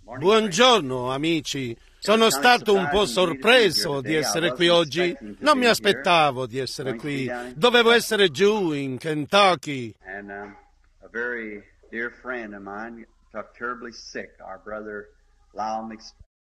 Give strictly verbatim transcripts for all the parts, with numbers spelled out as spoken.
Buongiorno, amici. Sono stato un po' sorpreso di essere qui oggi. Non mi aspettavo di essere qui. Dovevo essere giù in Kentucky. And um, a very dear friend of mine got terribly sick. Our brother Lyle Mc...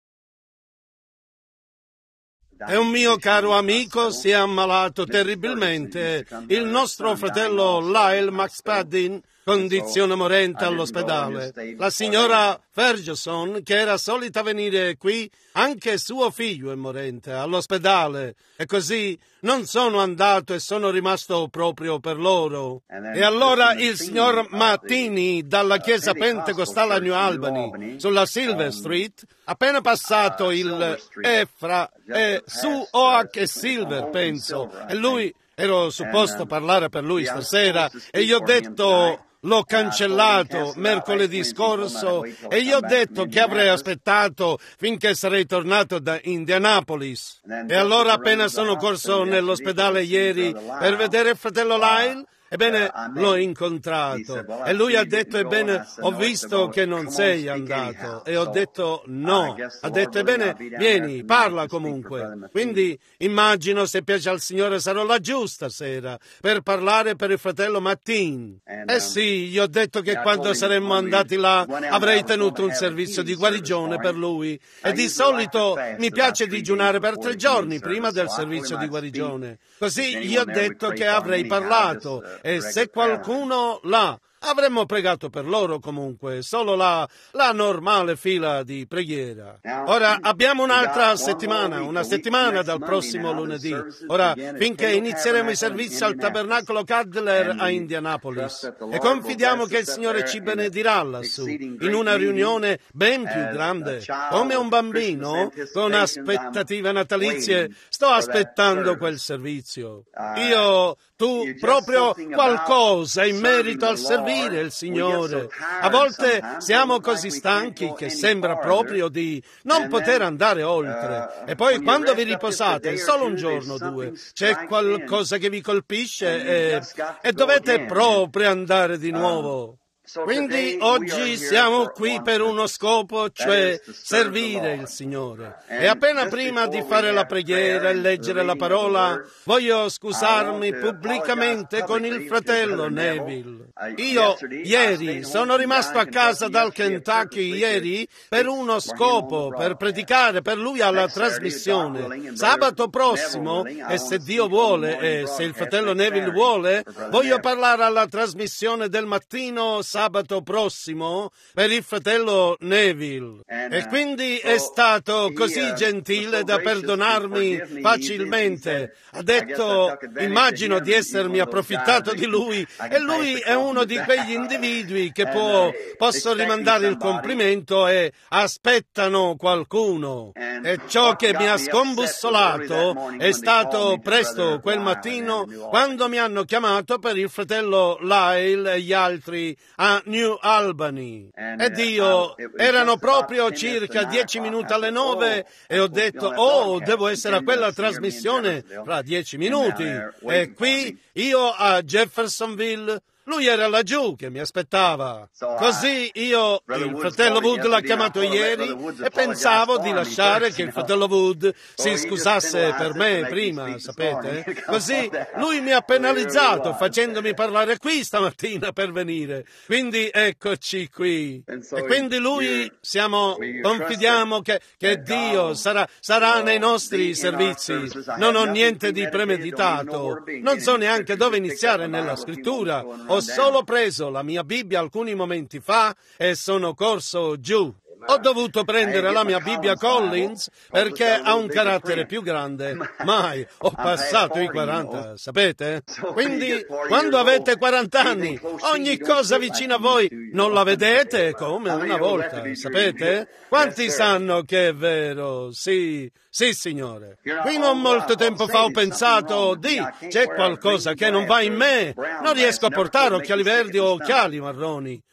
E un mio caro amico si è ammalato terribilmente. Il nostro fratello Lyle McSpadden condizione morente all'ospedale. La signora Ferguson, che era solita venire qui, anche suo figlio è morente all'ospedale. E così non sono andato e sono rimasto proprio per loro. E allora il signor Martini dalla chiesa pentecostale a New Albany, sulla Silver Street, appena passato il Efra, è su Oak e Silver, penso. E lui, ero supposto parlare per lui stasera, e gli ho detto... L'ho cancellato mercoledì scorso e gli ho detto che avrei aspettato finché sarei tornato da Indianapolis. E allora appena sono corso nell'ospedale ieri per vedere il fratello Lyle, ebbene, l'ho incontrato e lui ha detto, ebbene, ho visto che non sei andato. E ho detto no. Ha detto, ebbene, vieni, parla comunque. Quindi immagino, se piace al Signore, sarò laggiù stasera per parlare per il fratello Martin. Eh sì, gli ho detto che quando saremmo andati là avrei tenuto un servizio di guarigione per lui. E di solito mi piace digiunare per tre giorni prima del servizio di guarigione. Così gli ho detto che avrei parlato. E se qualcuno là, avremmo pregato per loro comunque, solo la, la normale fila di preghiera. Ora abbiamo un'altra settimana, una settimana dal prossimo lunedì. Ora, finché inizieremo i servizi al Tabernacolo Candler a Indianapolis. E confidiamo che il Signore ci benedirà lassù, in una riunione ben più grande. Come un bambino, con aspettative natalizie, sto aspettando quel servizio. Io, tu, proprio qualcosa in merito al servizio il Signore. A volte siamo così stanchi che sembra proprio di non poter andare oltre. E poi quando vi riposate, solo un giorno o due, c'è qualcosa che vi colpisce e, e dovete proprio andare di nuovo. Quindi oggi siamo qui per uno scopo, cioè servire il Signore. E appena prima di fare la preghiera e leggere la parola, voglio scusarmi pubblicamente con il fratello Neville. Io ieri sono rimasto a casa dal Kentucky ieri per uno scopo, per predicare per lui alla trasmissione. Sabato prossimo, e se Dio vuole e se il fratello Neville vuole, voglio parlare alla trasmissione del mattino sabato prossimo per il fratello Neville. E quindi è stato così gentile da perdonarmi facilmente. Ha detto, immagino di essermi approfittato di lui, e lui è uno di quegli individui che può, posso rimandare il complimento e aspettano qualcuno. E ciò che mi ha scombussolato è stato presto quel mattino quando mi hanno chiamato per il fratello Lyle e gli altri a New Albany. Ed io, erano proprio circa dieci minuti alle nove e ho detto, oh, devo essere a quella trasmissione fra dieci minuti. E qui, io a Jeffersonville, lui era laggiù che mi aspettava. Così io, il fratello Wood l'ha chiamato ieri e pensavo di lasciare che il fratello Wood si scusasse per me prima, sapete? Così lui mi ha penalizzato facendomi parlare qui stamattina per venire. Quindi eccoci qui. E quindi lui, siamo, confidiamo che, che Dio sarà, sarà nei nostri servizi. Non ho niente di premeditato. Non so neanche dove iniziare nella scrittura. Ho solo preso la mia Bibbia alcuni momenti fa e sono corso giù. Ho dovuto prendere la mia Bibbia Collins perché ha un carattere più grande. Mai ho passato i quaranta, sapete? Quindi, quando avete quaranta anni, ogni cosa vicino a voi non la vedete come una volta, sapete? Quanti sanno che è vero? Sì, sì, Signore. Qui non molto tempo fa ho pensato, di, c'è qualcosa che non va in me. Non riesco a portare occhiali verdi o occhiali marroni.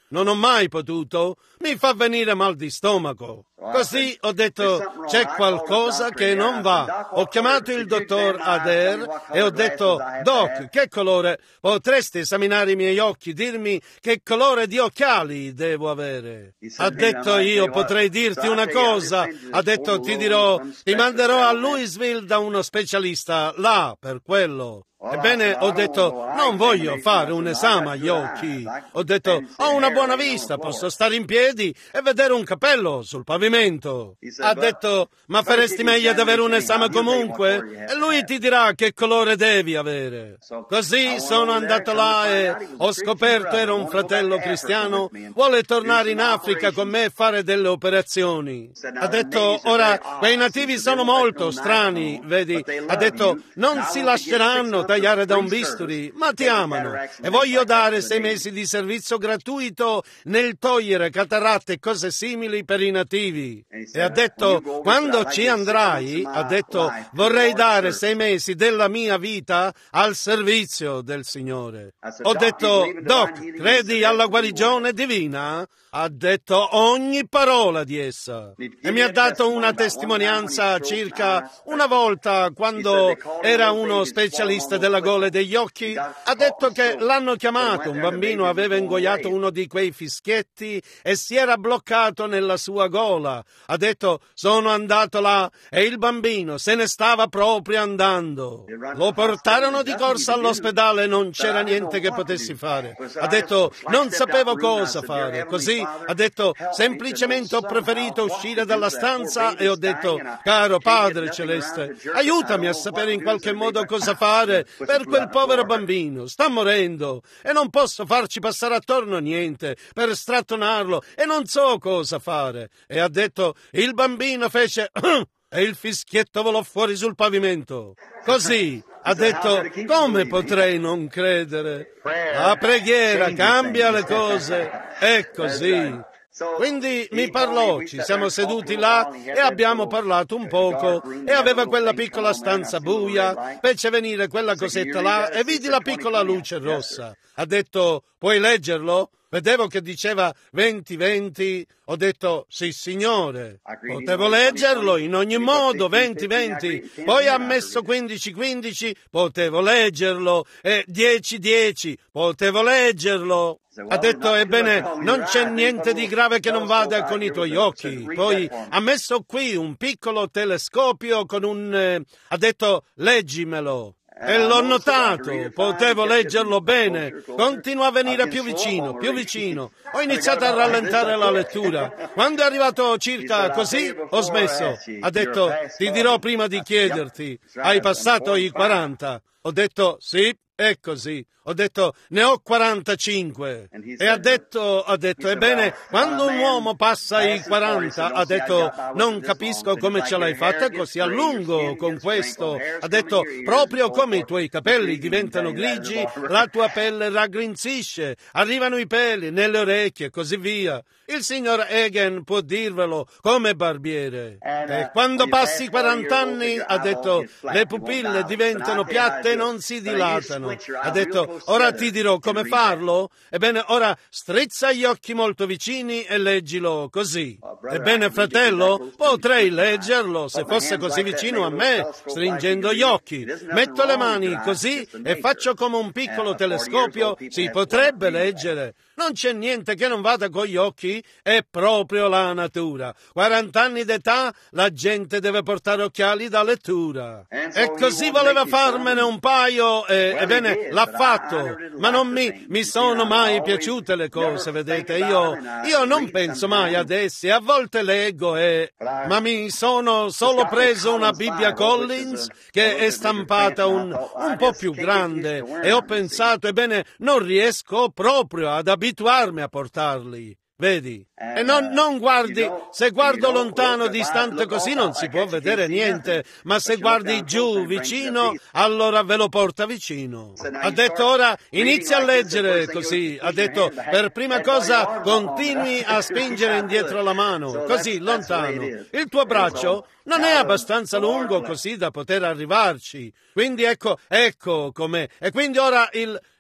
Non ho mai potuto. Mi fa venire mal di stomaco. Così ho detto, c'è qualcosa che non va. Ho chiamato il dottor Adair e ho detto, Doc, che colore? Potresti esaminare i miei occhi, dirmi che colore di occhiali devo avere? Ha detto, io potrei dirti una cosa. Ha detto, ti dirò, ti manderò a Louisville da uno specialista, là, per quello. Ebbene, ho detto, non voglio fare un esame agli occhi. Ho detto, ho una buona vista, posso stare in piedi e vedere un capello sul pavimento. Ha detto, ma faresti meglio ad avere un esame comunque? E lui ti dirà che colore devi avere. Così sono andato là e ho scoperto era un fratello cristiano, vuole tornare in Africa con me e fare delle operazioni. Ha detto, ora, quei nativi sono molto strani, vedi? Ha detto, non si lasceranno tagliare da un bisturi, ma ti amano e voglio dare sei mesi di servizio gratuito nel togliere cataratte e cose simili per i nativi. E ha detto, quando ci andrai, ha detto, vorrei dare sei mesi della mia vita al servizio del Signore. Ho detto, Doc, credi alla guarigione divina? Ha detto ogni parola di essa e mi ha dato una testimonianza circa una volta quando era uno specialista della gola e degli occhi. Ha detto che l'hanno chiamato, un bambino aveva ingoiato uno di quei fischietti e si era bloccato nella sua gola. Ha detto, sono andato là e il bambino se ne stava proprio andando. Lo portarono di corsa all'ospedale e non c'era niente che potessi fare. Ha detto, non sapevo cosa fare. Così ha detto, semplicemente ho preferito uscire dalla stanza e ho detto, caro Padre Celeste, aiutami a sapere in qualche modo cosa fare per quel povero bambino, sta morendo e non posso farci passare attorno niente per strattonarlo e non so cosa fare. E ha detto, il bambino fece e il fischietto volò fuori sul pavimento. Così ha detto, come potrei non credere? La preghiera cambia le cose. È così. Quindi mi parlò, ci siamo seduti là e abbiamo parlato un poco e aveva quella piccola stanza buia, fece venire quella cosetta là e vidi la piccola luce rossa. Ha detto, puoi leggerlo? Vedevo che diceva venti venti, ho detto sì signore, potevo leggerlo in ogni modo, venti venti, poi ha messo quindici quindici, potevo leggerlo, e dieci dieci, potevo leggerlo. Ha detto, ebbene, non c'è niente di grave che non vada con i tuoi occhi. Poi ha messo qui un piccolo telescopio con un... Eh, ha detto, leggimelo. E l'ho notato, potevo leggerlo bene. Continua a venire più vicino, più vicino. Ho iniziato a rallentare la lettura. Quando è arrivato circa così, ho smesso. Ha detto, ti dirò prima di chiederti, hai passato i quaranta? Ho detto, sì, è così. Ho detto, ne ho quarantacinque. E ha detto, ha detto, ebbene, quando un uomo passa i quaranta, ha detto, non capisco come ce l'hai fatta così a lungo con questo. Ha detto, proprio come i tuoi capelli diventano grigi, la tua pelle raggrinzisce, arrivano i peli nelle orecchie e così via. Il signor Hagen può dirvelo come barbiere. E quando passi quaranta anni, ha detto, le pupille diventano piatte e non si dilatano. Ha detto, ora ti dirò come farlo? Ebbene, ora strizza gli occhi molto vicini e leggilo così. Ebbene, fratello, potrei leggerlo se fosse così vicino a me, stringendo gli occhi. Metto le mani così e faccio come un piccolo telescopio, si potrebbe leggere. Non c'è niente che non vada con gli occhi, è proprio la natura. quarant'anni d'età, la gente deve portare occhiali da lettura. E così voleva farmene un paio, e, ebbene, l'ha fatto. Ma non mi, mi sono mai piaciute le cose, vedete. Io, io non penso mai ad esse, a volte leggo e... Ma mi sono solo preso una Bibbia Collins che è stampata un, un po' più grande e ho pensato, ebbene, non riesco proprio ad abituarmi a portarli. Vedi? E non, non guardi, se guardo lontano, distante così non si può vedere niente, ma se guardi giù, vicino, allora ve lo porta vicino. Ha detto ora inizia a leggere così, ha detto per prima cosa continui a spingere indietro la mano, così lontano. Il tuo braccio non è abbastanza lungo così da poter arrivarci. Quindi ecco, ecco com'è. E quindi ora il...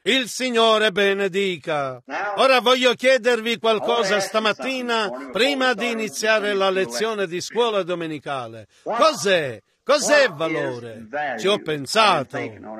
Il Signore benedica. Ora voglio chiedervi qualcosa stamattina prima di iniziare la lezione di scuola domenicale. Cos'è? Cos'è valore? Ci ho pensato.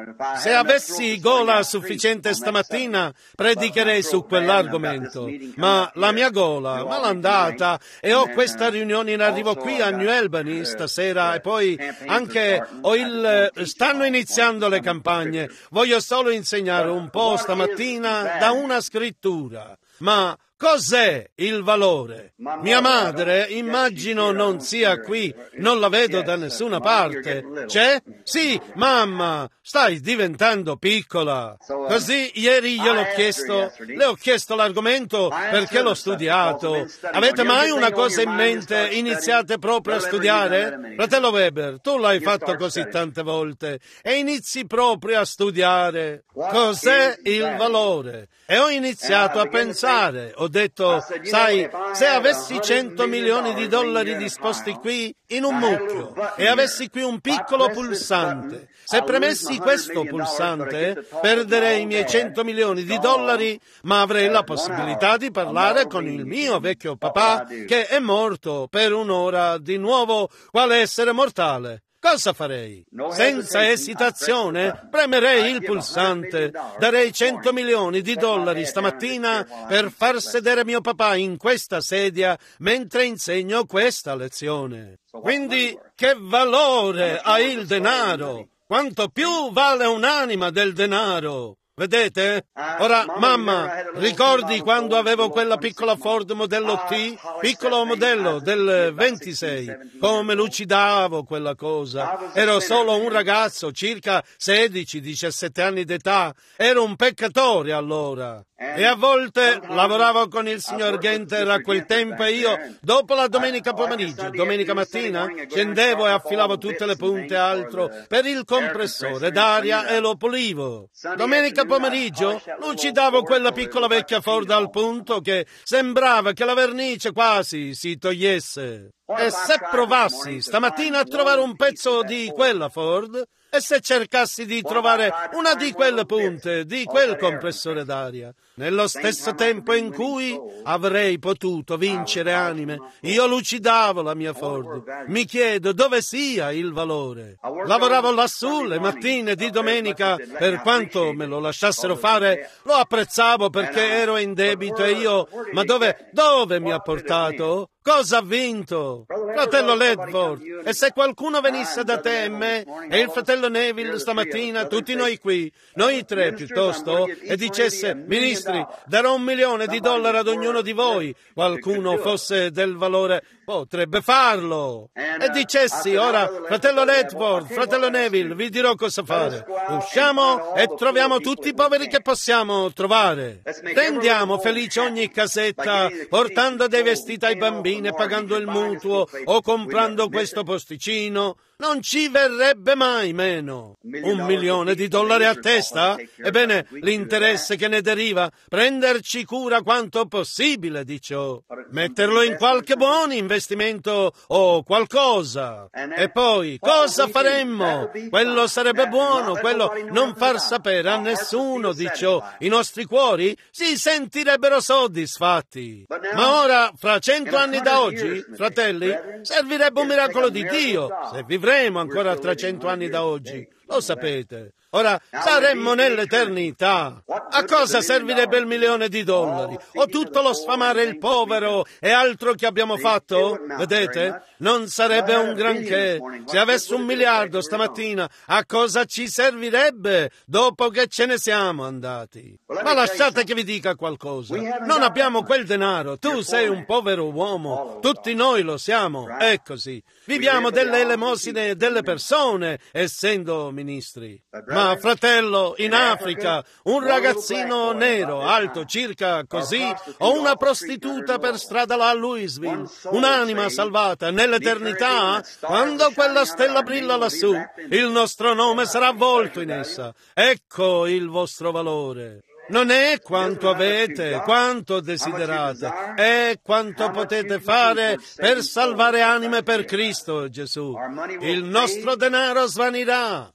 Se avessi gola sufficiente stamattina, predicherei su quell'argomento. Ma la mia gola, malandata, e ho questa riunione in arrivo qui a New Albany stasera, e poi anche ho il... stanno iniziando le campagne. Voglio solo insegnare un po' stamattina da una scrittura. Ma cos'è il valore? Mia madre, immagino non sia qui, non la vedo da nessuna parte. C'è? Sì, mamma, stai diventando piccola. Così ieri gliel'ho chiesto, le ho chiesto l'argomento perché l'ho studiato. Avete mai una cosa in mente, iniziate proprio a studiare? Fratello Weber, tu l'hai fatto così tante volte e inizi proprio a studiare. Cos'è il valore? E ho iniziato a pensare, ho detto, sai, se avessi cento milioni di dollari disposti qui in un mucchio e avessi qui un piccolo pulsante, se premessi questo pulsante perderei i miei cento milioni di dollari, ma avrei la possibilità di parlare con il mio vecchio papà che è morto per un'ora di nuovo quale essere mortale. Cosa farei? Senza esitazione premerei il pulsante, darei cento milioni di dollari stamattina per far sedere mio papà in questa sedia mentre insegno questa lezione. Quindi che valore ha il denaro? Quanto più vale un'anima del denaro? Vedete? Ora, mamma, ricordi quando avevo quella piccola Ford modello T? Piccolo modello del ventisei. Come lucidavo quella cosa. Ero solo un ragazzo, circa sedici diciassette anni d'età. Ero un peccatore allora. E a volte lavoravo con il signor Genter a quel tempo e io, dopo la domenica pomeriggio, domenica mattina, scendevo e affilavo tutte le punte e altro per il compressore d'aria e lo pulivo. Domenica pomeriggio lucidavo quella piccola vecchia Ford al punto che sembrava che la vernice quasi si togliesse. E se provassi stamattina a trovare un pezzo di quella Ford, e se cercassi di trovare una di quelle punte di quel compressore d'aria, nello stesso tempo in cui avrei potuto vincere anime, io lucidavo la mia Ford. Mi chiedo dove sia il valore. Lavoravo lassù le mattine di domenica, per quanto me lo lasciassero fare, lo apprezzavo perché ero in debito e io, ma dove, dove mi ha portato? Cosa ha vinto? Fratello Ledford, e se qualcuno venisse da te e me, e il fratello Neville stamattina, tutti noi qui, noi tre piuttosto, e dicesse, ministri, darò un milione di dollari ad ognuno di voi, qualcuno fosse del valore, potrebbe farlo. E dicessi, ora, fratello Ledford, fratello Neville, vi dirò cosa fare. Usciamo e troviamo tutti i poveri che possiamo trovare. Rendiamo felice ogni casetta, portando dei vestiti ai bambini, pagando il mutuo o comprando questo posticino. Non ci verrebbe mai meno. Un milione di dollari a testa? Ebbene, l'interesse che ne deriva, prenderci cura quanto possibile di ciò, metterlo in qualche buon investimento o qualcosa. E poi, cosa faremmo? Quello sarebbe buono, quello non far sapere a nessuno di ciò. I nostri cuori si sentirebbero soddisfatti. Ma ora, fra cento anni da oggi, fratelli, servirebbe un miracolo di Dio, se vivremo ancora trecento anni da oggi, lo sapete. Ora, saremmo nell'eternità. A cosa servirebbe il milione di dollari? O tutto lo sfamare il povero e altro che abbiamo fatto? Vedete? Non sarebbe un granché. Se avessi un miliardo stamattina, a cosa ci servirebbe dopo che ce ne siamo andati? Ma lasciate che vi dica qualcosa. Non abbiamo quel denaro. Tu sei un povero uomo. Tutti noi lo siamo. È così. Viviamo delle elemosine delle persone, essendo ministri. Ma, fratello, in Africa, un ragazzino nero, alto circa così, o una prostituta per strada là a Louisville, un'anima salvata nell'eternità, quando quella stella brilla lassù, il nostro nome sarà avvolto in essa. Ecco il vostro valore. Non è quanto avete, quanto desiderate, è quanto potete fare per salvare anime per Cristo Gesù. Il nostro denaro svanirà.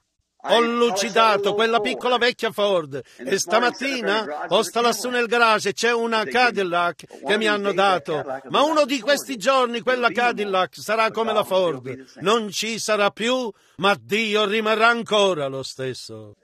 Ho lucidato quella piccola vecchia Ford e stamattina posta lassù nel garage c'è una Cadillac che mi hanno dato, ma uno di questi giorni quella Cadillac sarà come la Ford, non ci sarà più, ma Dio rimarrà ancora lo stesso.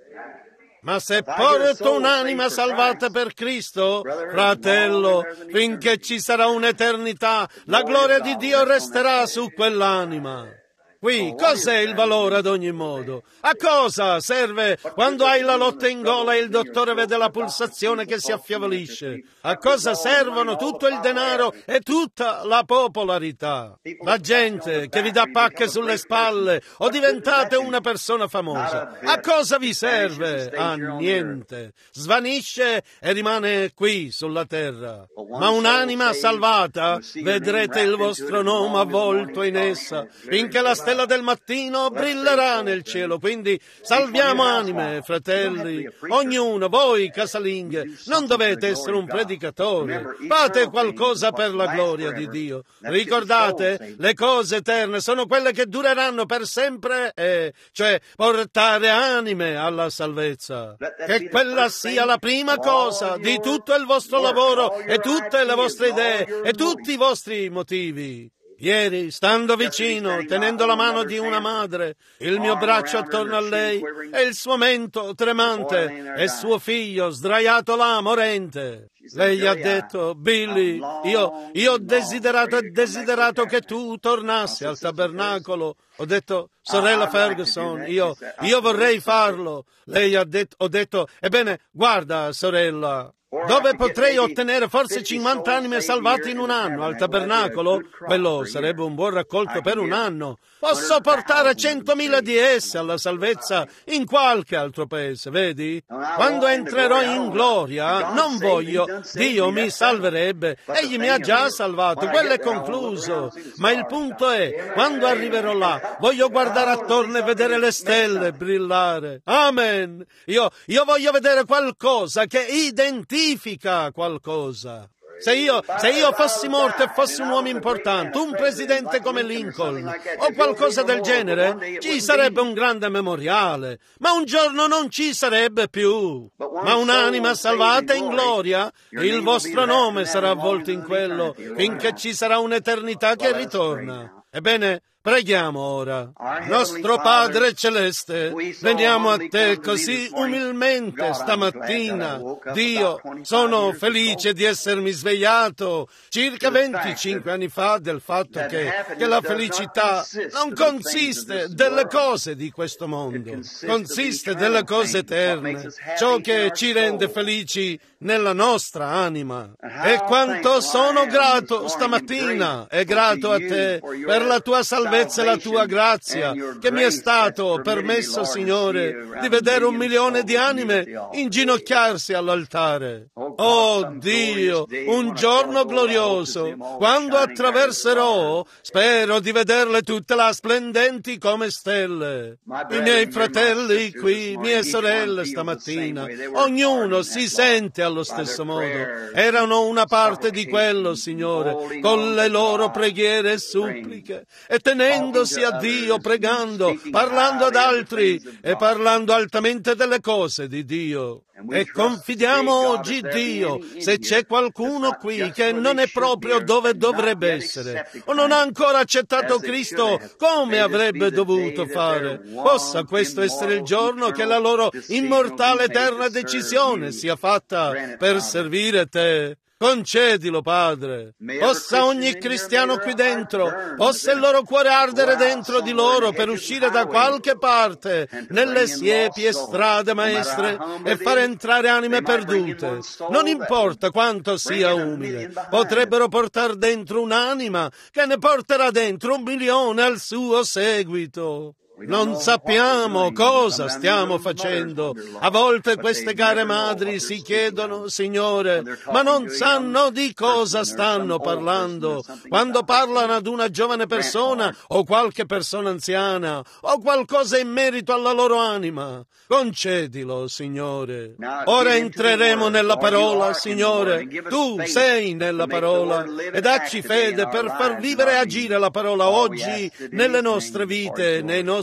Ma se porto un'anima salvata per Cristo, fratello, finché ci sarà un'eternità, la gloria di Dio resterà su quell'anima. Qui, cos'è il valore ad ogni modo? A cosa serve quando hai la lotta in gola e il dottore vede la pulsazione che si affievolisce? A cosa servono tutto il denaro e tutta la popolarità? La gente che vi dà pacche sulle spalle o diventate una persona famosa. A cosa vi serve? A niente. Svanisce e rimane qui sulla terra. Ma un'anima salvata, vedrete il vostro nome avvolto in essa, finché la stella del mattino brillerà nel cielo. Quindi salviamo anime, fratelli. Ognuno, voi casalinghe, non dovete essere un predicatore. Fate qualcosa per la gloria di Dio. Ricordate, le cose eterne sono quelle che dureranno per sempre, e cioè portare anime alla salvezza. Che quella sia la prima cosa di tutto il vostro lavoro e tutte le vostre idee e tutti i vostri motivi. Ieri, stando vicino, tenendo la mano di una madre, il mio braccio attorno a lei e il suo mento tremante e suo figlio sdraiato là morente. Lei ha detto: Billy, io, io ho desiderato e desiderato che tu tornassi al tabernacolo. Ho detto: sorella Ferguson, io, io vorrei farlo. Lei ha detto, ho detto: ebbene, guarda, sorella, dove potrei ottenere forse cinquanta anime salvate in un anno al tabernacolo? Quello sarebbe un buon raccolto per un anno. Posso portare centomila di esse alla salvezza in qualche altro paese, vedi? Quando entrerò in gloria, non voglio, Dio mi salverebbe, egli mi ha già salvato, quello è concluso. Ma il punto è, quando arriverò là, voglio guardare attorno e vedere le stelle brillare. Amen! Io, io voglio vedere qualcosa che identifica qualcosa. Se io, se io fossi morto e fossi un uomo importante, un presidente come Lincoln o qualcosa del genere, ci sarebbe un grande memoriale, ma un giorno non ci sarebbe più. Ma un'anima salvata in gloria, il vostro nome sarà avvolto in quello, finché ci sarà un'eternità che ritorna. Ebbene, preghiamo ora. Nostro Padre Celeste, veniamo a Te così umilmente stamattina. Dio, sono felice di essermi svegliato circa venticinque anni fa del fatto che, che la felicità non consiste delle cose di questo mondo, consiste delle cose eterne, ciò che ci rende felici nella nostra anima. E quanto sono grato stamattina e grato a Te per la Tua salvezza e la Tua grazia, che mi è stato permesso, Signore, di vedere un milione di anime inginocchiarsi all'altare. Oh Dio, un giorno glorioso, quando attraverserò, spero di vederle tutte là splendenti come stelle. I miei fratelli qui, mie sorelle stamattina, ognuno si sente allo stesso modo. Erano una parte di quello, Signore, con le loro preghiere e suppliche, e tenendosi a Dio, pregando, parlando ad altri e parlando altamente delle cose di Dio. E confidiamo oggi, Dio, se c'è qualcuno qui che non è proprio dove dovrebbe essere, o non ha ancora accettato Cristo come avrebbe dovuto fare, possa questo essere il giorno che la loro immortale eterna decisione sia fatta per servire Te. Concedilo, Padre. Possa ogni cristiano qui dentro, possa il loro cuore ardere dentro di loro per uscire da qualche parte nelle siepi e strade maestre e far entrare anime perdute. Non importa quanto sia umile, potrebbero portare dentro un'anima che ne porterà dentro un milione al suo seguito. Non sappiamo cosa stiamo facendo. A volte queste care madri si chiedono, Signore, ma non sanno di cosa stanno parlando. Quando parlano ad una giovane persona o qualche persona anziana o qualcosa in merito alla loro anima, concedilo, Signore. Ora entreremo nella parola, Signore. Tu sei nella parola e dacci fede per far vivere e agire la parola oggi nelle nostre vite, nei nostri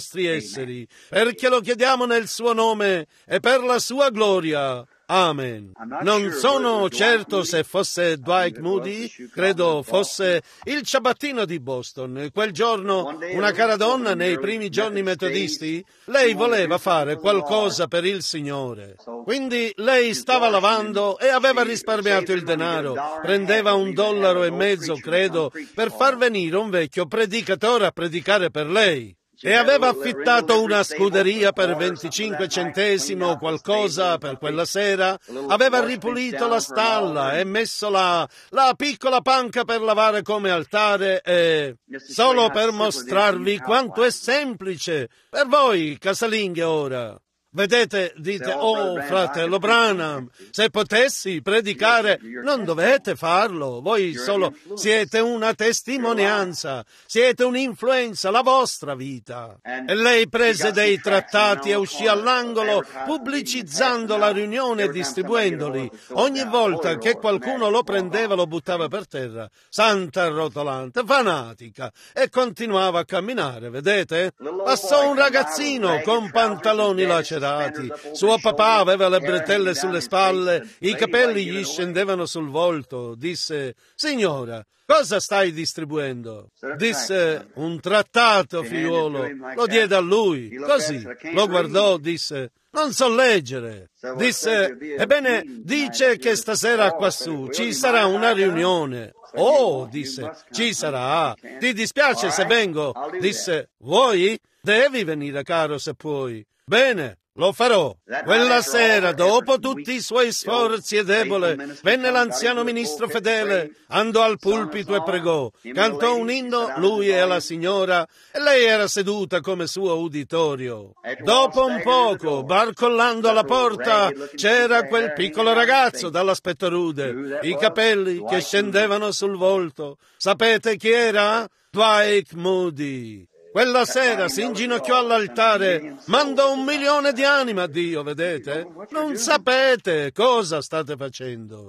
nostri esseri, perché lo chiediamo nel suo nome e per la sua gloria. Amen. Non sono certo se fosse Dwight Moody, credo fosse il ciabattino di Boston. Quel giorno, una cara donna nei primi giorni metodisti, lei voleva fare qualcosa per il Signore. Quindi lei stava lavando e aveva risparmiato il denaro. Prendeva un dollaro e mezzo, credo, per far venire un vecchio predicatore a predicare per lei. E aveva affittato una scuderia per venticinque centesimi o qualcosa per quella sera, aveva ripulito la stalla e messo la, la piccola panca per lavare come altare e... Solo per mostrarvi quanto è semplice per voi casalinghe ora. Vedete, dite, oh fratello Branham, se potessi predicare, non dovete farlo, voi solo siete una testimonianza, siete un'influenza, la vostra vita. E lei prese dei trattati e uscì all'angolo pubblicizzando la riunione e distribuendoli. Ogni volta che qualcuno lo prendeva lo buttava per terra, santa arrotolante, fanatica, e continuava a camminare, vedete? Passò un ragazzino con pantaloni lacerati. Suo papà aveva le bretelle sulle spalle, i capelli gli scendevano sul volto. Disse, signora, cosa stai distribuendo? Disse, un trattato, figliuolo. Lo diede a lui. Così lo guardò, disse, non so leggere. Disse, ebbene, dice che stasera quassù ci sarà una riunione. Oh, disse, ci sarà. Ti dispiace se vengo? Disse, vuoi? Devi venire, caro, se puoi. Bene. Lo farò. Quella sera, dopo tutti i suoi sforzi e debole, venne l'anziano ministro fedele, andò al pulpito e pregò. Cantò un inno, lui e la signora, e lei era seduta come suo uditorio. Dopo un poco, barcollando alla porta, c'era quel piccolo ragazzo dall'aspetto rude, i capelli che scendevano sul volto. Sapete chi era? Dwight Moody. Quella sera si inginocchiò all'altare, mandò un milione di anime a Dio, vedete? Non sapete cosa state facendo.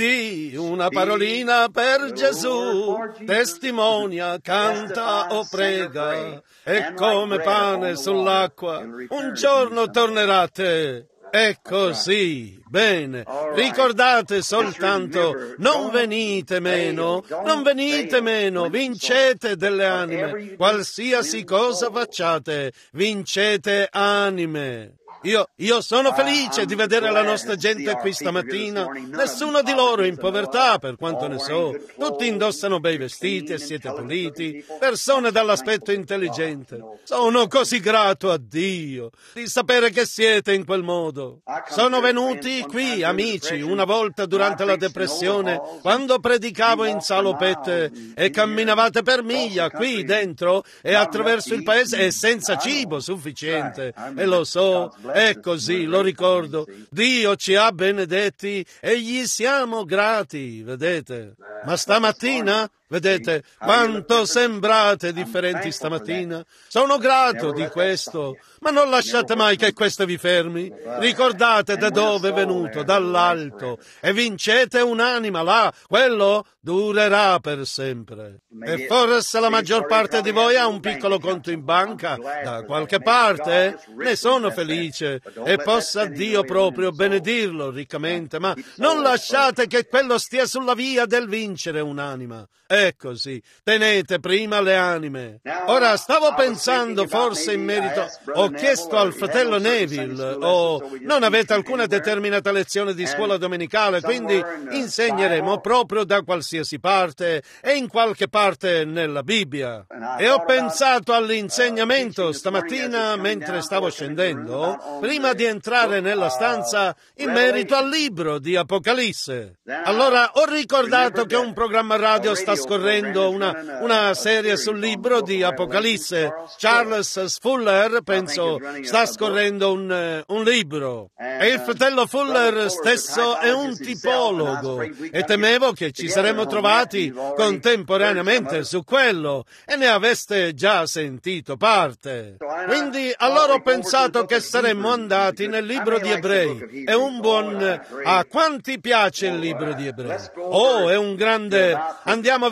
Di una parolina per Gesù, testimonia, canta o prega, e come pane sull'acqua, un giorno tornerà a te. È così, bene, ricordate soltanto, non venite meno, non venite meno, vincete delle anime, qualsiasi cosa facciate, vincete anime. Io, io sono felice di vedere la nostra gente qui stamattina. Nessuno di loro è in povertà, per quanto ne so. Tutti indossano bei vestiti e siete puliti, persone dall'aspetto intelligente. Sono così grato a Dio di sapere che siete in quel modo. Sono venuti qui, amici, una volta durante la depressione, quando predicavo in salopette e camminavate per miglia qui dentro e attraverso il paese e senza cibo sufficiente. E lo so, è così, lo ricordo. Dio ci ha benedetti e gli siamo grati, vedete. Ma stamattina, vedete, quanto sembrate differenti stamattina. Sono grato di questo, ma non lasciate mai che questo vi fermi. Ricordate da dove è venuto, dall'alto, e vincete un'anima là, quello durerà per sempre. E forse la maggior parte di voi ha un piccolo conto in banca, da qualche parte, ne sono felice, e possa Dio proprio benedirlo riccamente, ma non lasciate che quello stia sulla via del vincere un'anima. È così, tenete prima le anime. Ora, stavo pensando forse in merito, ho chiesto al fratello Neville, o non avete alcuna determinata lezione di scuola domenicale, quindi insegneremo proprio da qualsiasi parte e in qualche parte nella Bibbia. E ho pensato all'insegnamento stamattina mentre stavo scendendo, prima di entrare nella stanza, in merito al libro di Apocalisse. Allora ho ricordato che un programma radio sta scorrendo una, una serie sul libro di Apocalisse. Charles Fuller, penso, sta scorrendo un, un libro. E il fratello Fuller stesso è un tipologo e temevo che ci saremmo trovati contemporaneamente su quello e ne aveste già sentito parte. Quindi allora ho pensato che saremmo andati nel libro di Ebrei. È un buon... A quanti piace il libro di Ebrei? Oh, è un grande... Andiamo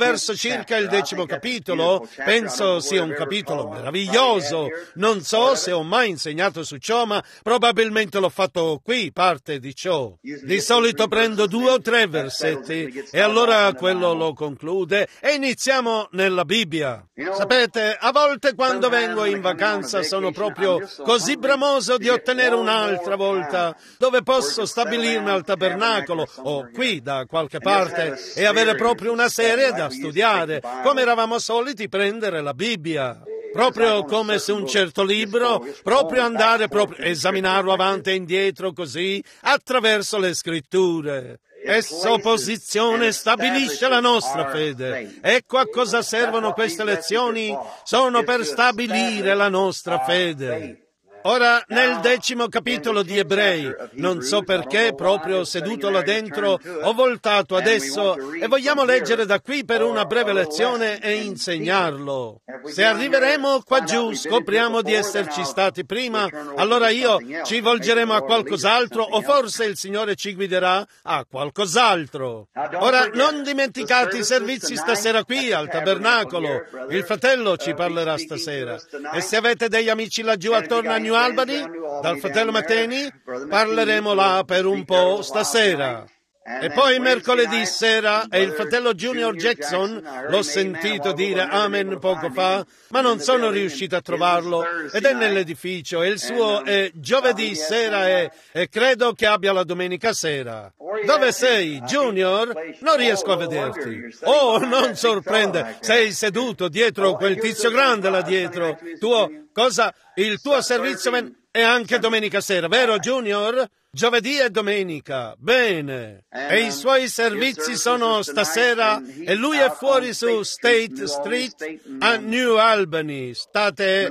verso circa il decimo capitolo, penso sia un capitolo meraviglioso. Non so se ho mai insegnato su ciò, ma probabilmente l'ho fatto qui, parte di ciò. Di solito prendo due o tre versetti e allora quello lo conclude e iniziamo nella Bibbia. Sapete, a volte quando vengo in vacanza sono proprio così bramoso di ottenere un'altra volta dove posso stabilirmi al tabernacolo o qui da qualche parte e avere proprio una serie da studiare, come eravamo soliti prendere la Bibbia. Proprio come se un certo libro, proprio andare, proprio esaminarlo avanti e indietro così, attraverso le scritture. Esso posizione e stabilisce la nostra fede. Ecco a cosa servono queste lezioni. Sono per stabilire la nostra fede. Ora, nel decimo capitolo di Ebrei, non so perché, proprio seduto là dentro, ho voltato adesso e vogliamo leggere da qui per una breve lezione e insegnarlo. Se arriveremo qua giù, scopriamo di esserci stati prima, allora io ci volgeremo a qualcos'altro o forse il Signore ci guiderà a qualcos'altro. Ora, non dimenticate i servizi stasera qui al tabernacolo. Il fratello ci parlerà stasera. E se avete degli amici laggiù attorno a New Albany, dal fratello Mateni, parleremo là per un po' stasera. E poi mercoledì sera è il fratello Junior Jackson, l'ho sentito dire amen poco fa, ma non sono riuscito a trovarlo, ed è nell'edificio, e il suo è giovedì sera e, e credo che abbia la domenica sera. Dove sei, Junior? Non riesco a vederti. Oh, non sorprende, sei seduto dietro quel tizio grande là dietro. Tuo, cosa? Il tuo servizio è anche domenica sera, vero Junior? Giovedì e domenica, bene. E i suoi servizi sono stasera e lui è fuori su State Street a New Albany, state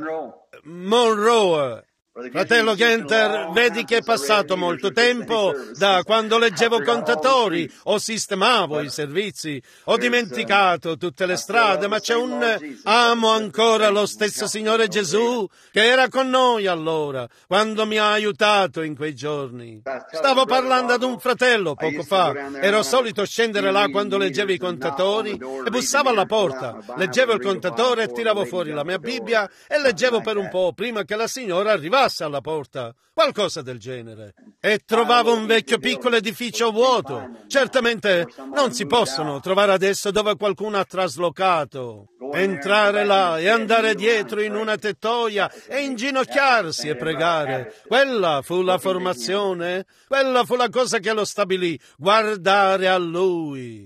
Monroe. Fratello Genter, vedi che è passato molto tempo da quando leggevo contatori o sistemavo i servizi. Ho dimenticato tutte le strade, ma c'è un... Amo ancora lo stesso Signore Gesù che era con noi allora, quando mi ha aiutato in quei giorni. Stavo parlando ad un fratello poco fa. Ero solito scendere là quando leggevo i contatori e bussavo alla porta. Leggevo il contatore e tiravo fuori la mia Bibbia e leggevo per un po' prima che la signora arrivasse alla porta, qualcosa del genere. E trovavo un vecchio piccolo edificio vuoto. Certamente non si possono trovare adesso dove qualcuno ha traslocato. Entrare là e andare dietro in una tettoia e inginocchiarsi e pregare. Quella fu la formazione, quella fu la cosa che lo stabilì, guardare a Lui.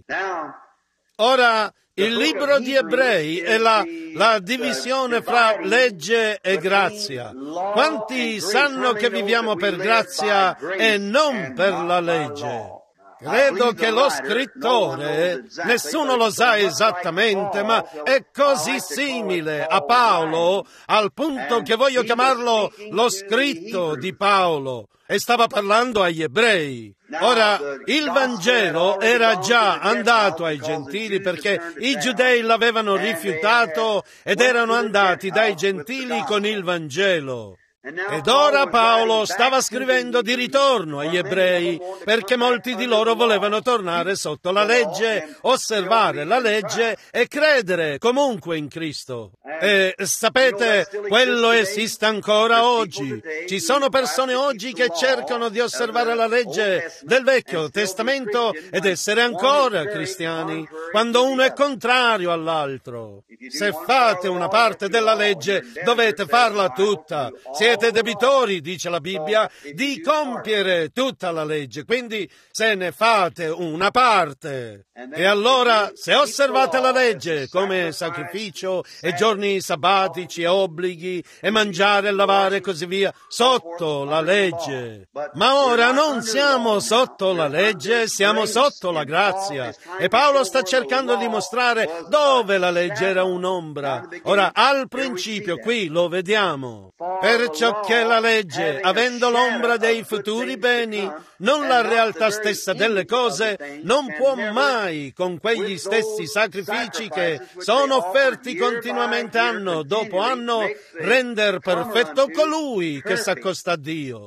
Ora, il libro di Ebrei è la, la divisione fra legge e grazia. Quanti sanno che viviamo per grazia e non per la legge? Credo che lo scrittore, nessuno lo sa esattamente, ma è così simile a Paolo al punto che voglio chiamarlo lo scritto di Paolo. E stava parlando agli ebrei. Ora, il Vangelo era già andato ai gentili perché i giudei l'avevano rifiutato ed erano andati dai gentili con il Vangelo. Ed ora Paolo stava scrivendo di ritorno agli ebrei perché molti di loro volevano tornare sotto la legge, osservare la legge e credere comunque in Cristo. E sapete, quello esiste ancora oggi. Ci sono persone oggi che cercano di osservare la legge del Vecchio Testamento ed essere ancora cristiani, quando uno è contrario all'altro. Se fate una parte della legge, dovete farla tutta. Siete debitori, dice la Bibbia, di compiere tutta la legge. Quindi se ne fate una parte. E allora, se osservate la legge come sacrificio e giorni sabbatici e obblighi e mangiare e lavare e così via, sotto la legge. Ma ora non siamo sotto la legge, siamo sotto la grazia. E Paolo sta cercando di mostrare dove la legge era un'ombra. Ora, al principio qui lo vediamo. Perciò che la legge, avendo l'ombra dei futuri beni, non la realtà stessa delle cose, non può mai, con quegli stessi sacrifici che sono offerti continuamente anno dopo anno, render perfetto colui che s'accosta a Dio.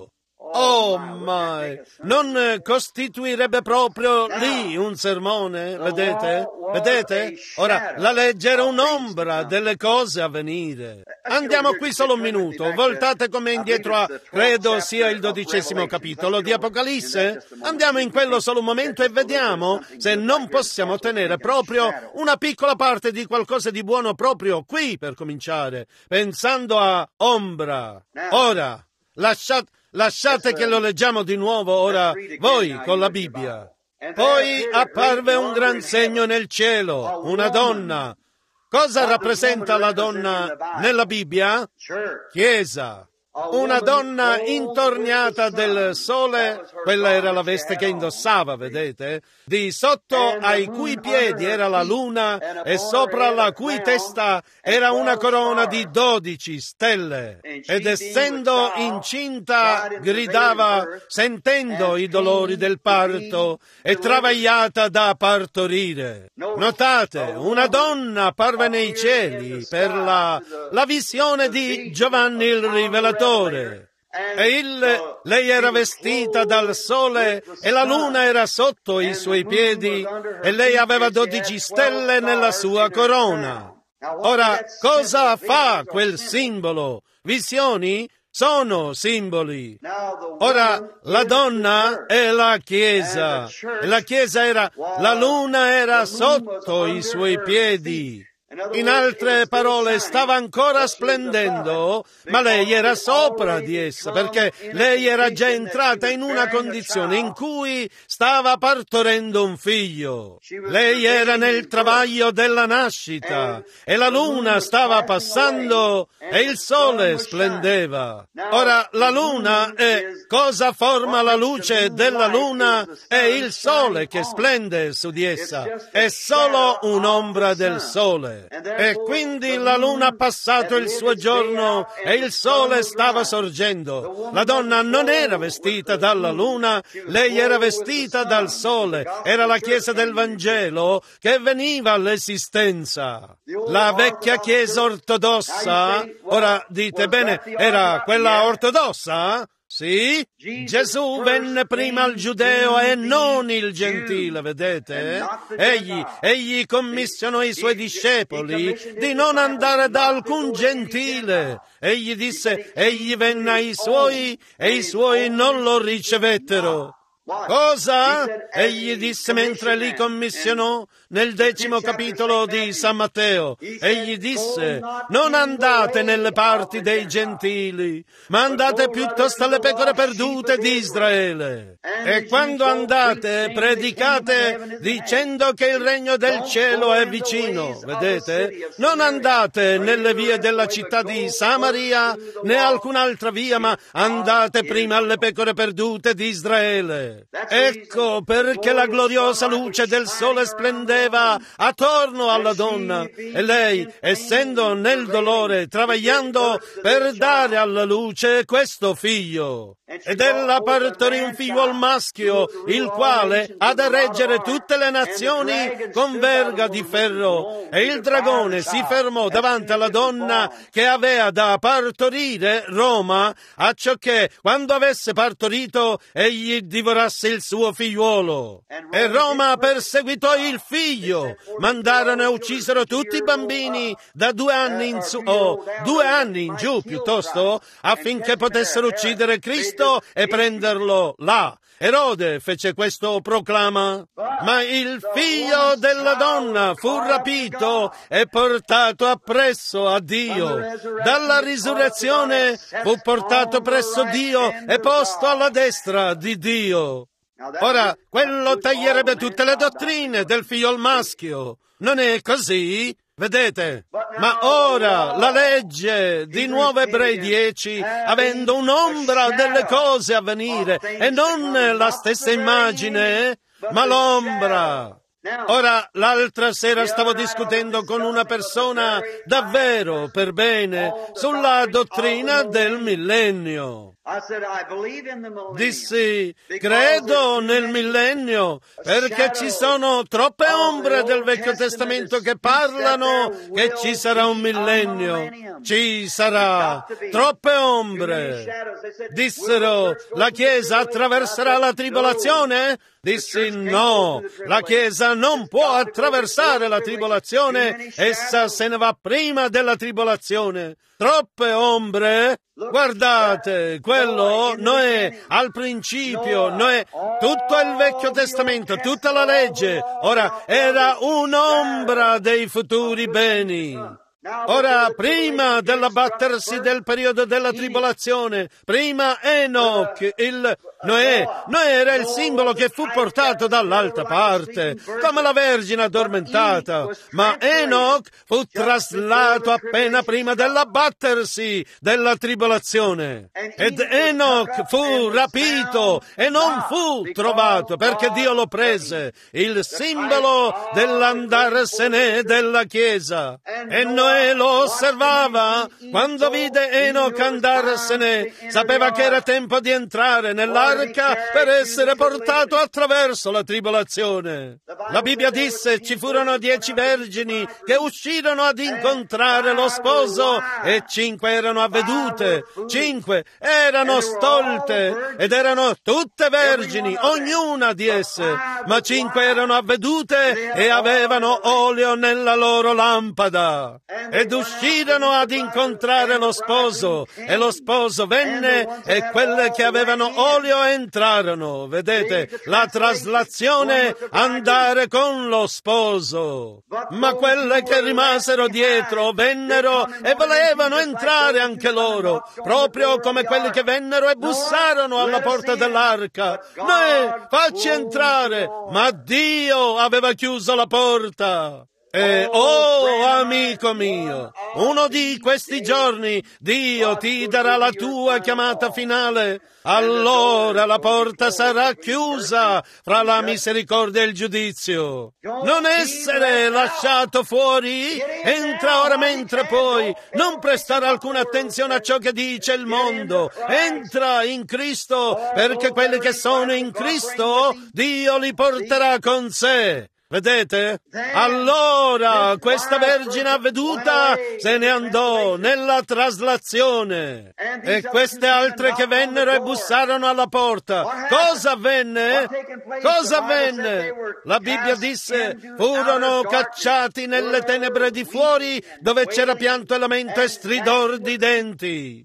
Oh, mai! Non costituirebbe proprio lì un sermone, vedete? Vedete? Ora, la legge era un'ombra delle cose a venire. Andiamo qui solo un minuto, voltate come indietro a, credo sia il dodicesimo capitolo di Apocalisse. Andiamo in quello solo un momento e vediamo se non possiamo ottenere proprio una piccola parte di qualcosa di buono proprio qui per cominciare, pensando a ombra. Ora, lasciate... Lasciate che lo leggiamo di nuovo ora voi con la Bibbia. Poi apparve un gran segno nel cielo, una donna. Cosa rappresenta la donna nella Bibbia? Chiesa. Una donna intorniata del sole, quella era la veste che indossava, vedete? Di sotto ai cui piedi era la luna e sopra la cui testa era una corona di dodici stelle. Ed essendo incinta gridava, sentendo i dolori del parto e travagliata da partorire. Notate, una donna apparve nei cieli per la, la visione di Giovanni il Rivelatore. E il, lei era vestita dal sole e la luna era sotto i suoi piedi e lei aveva dodici stelle nella sua corona. Ora, cosa fa quel simbolo? Visioni sono simboli. Ora, la donna è la Chiesa e la Chiesa era, la luna era sotto i suoi piedi. In altre parole, stava ancora splendendo, ma lei era sopra di essa, perché lei era già entrata in una condizione in cui stava partorendo un figlio. Lei era nel travaglio della nascita, e la luna stava passando e il sole splendeva. Ora, la luna è cosa forma la luce della luna? È il sole che splende su di essa. È solo un'ombra del sole. E quindi la luna ha passato il suo giorno e il sole stava sorgendo. La donna non era vestita dalla luna, lei era vestita dal sole. Era la Chiesa del Vangelo che veniva all'esistenza. La vecchia Chiesa ortodossa, ora dite bene, era quella ortodossa? Sì, Gesù venne prima al giudeo e non il gentile, vedete? Egli, egli commissionò i suoi discepoli di non andare da alcun gentile. Egli disse, egli venne ai suoi e i suoi non lo ricevettero. Cosa? Egli disse mentre li commissionò nel decimo capitolo di San Matteo. Egli disse, non andate nelle parti dei gentili, ma andate piuttosto alle pecore perdute di Israele. E quando andate, predicate dicendo che il regno del cielo è vicino. Vedete? Non andate nelle vie della città di Samaria, né alcun'altra via, ma andate prima alle pecore perdute di Israele. Ecco perché la gloriosa luce del sole splendeva attorno alla donna e lei, essendo nel dolore, travagliando per dare alla luce questo figlio. Ed ella partorì un figlio maschio, il quale ha da reggere tutte le nazioni con verga di ferro. E il dragone si fermò davanti alla donna che aveva da partorire Roma, acciò che, quando avesse partorito, egli divorasse il suo figliuolo. E Roma perseguitò il figlio. Mandarono e uccisero tutti i bambini da due anni in su, o due anni in giù piuttosto, affinché potessero uccidere Cristo e prenderlo là. Erode fece questo proclama, ma il figlio della donna fu rapito e portato appresso a Dio. Dalla risurrezione fu portato presso Dio e posto alla destra di Dio. Ora, quello taglierebbe tutte le dottrine del figlio maschio. Non è così? Vedete? Ma ora la legge di Nuovo Ebrei dieci, avendo un'ombra delle cose a venire e non la stessa immagine, ma l'ombra. Ora, l'altra sera stavo discutendo con una persona davvero per bene sulla dottrina del millennio. Dissi, credo nel millennio perché ci sono troppe ombre del Vecchio Testamento che parlano che ci sarà un millennio. Ci sarà troppe ombre. Dissero, la Chiesa attraverserà la tribolazione? Dissi no, la Chiesa non può attraversare la tribolazione, essa se ne va prima della tribolazione. Troppe ombre? Guardate, quello Noè al principio, Noè, tutto il Vecchio Testamento, tutta la legge, ora era un'ombra dei futuri beni. Ora, prima dell'abbattersi del periodo della tribolazione, prima Enoch, il Noè, Noè era il simbolo che fu portato dall'alta parte, come la Vergine addormentata, ma Enoch fu traslato appena prima dell'abbattersi della tribolazione. Ed Enoch fu rapito e non fu trovato perché Dio lo prese, il simbolo dell'andarsene della Chiesa. E Noè lo osservava, quando vide Enoch andarsene, sapeva che era tempo di entrare nell'arca per essere portato attraverso la tribolazione. La Bibbia disse, ci furono dieci vergini che uscirono ad incontrare lo sposo e cinque erano avvedute, cinque erano stolte ed erano tutte vergini, ognuna di esse, ma cinque erano avvedute e avevano olio nella loro lampada. Ed uscirono ad incontrare lo sposo, e lo sposo venne, e quelle che avevano olio entrarono. Vedete, la traslazione, andare con lo sposo. Ma quelle che rimasero dietro vennero e volevano entrare anche loro, proprio come quelli che vennero e bussarono alla porta dell'arca. Noi, facci entrare, ma Dio aveva chiuso la porta. E oh, amico mio, uno di questi giorni Dio ti darà la tua chiamata finale. Allora la porta sarà chiusa fra la misericordia e il giudizio. Non essere lasciato fuori, entra ora mentre puoi. Non prestare alcuna attenzione a ciò che dice il mondo. Entra in Cristo, perché quelli che sono in Cristo, Dio li porterà con sé. Vedete? Allora questa vergine avveduta se ne andò nella traslazione e queste altre che vennero e bussarono alla porta. Cosa avvenne? Cosa avvenne? La Bibbia disse, furono cacciati nelle tenebre di fuori dove c'era pianto e lamento e stridor di denti.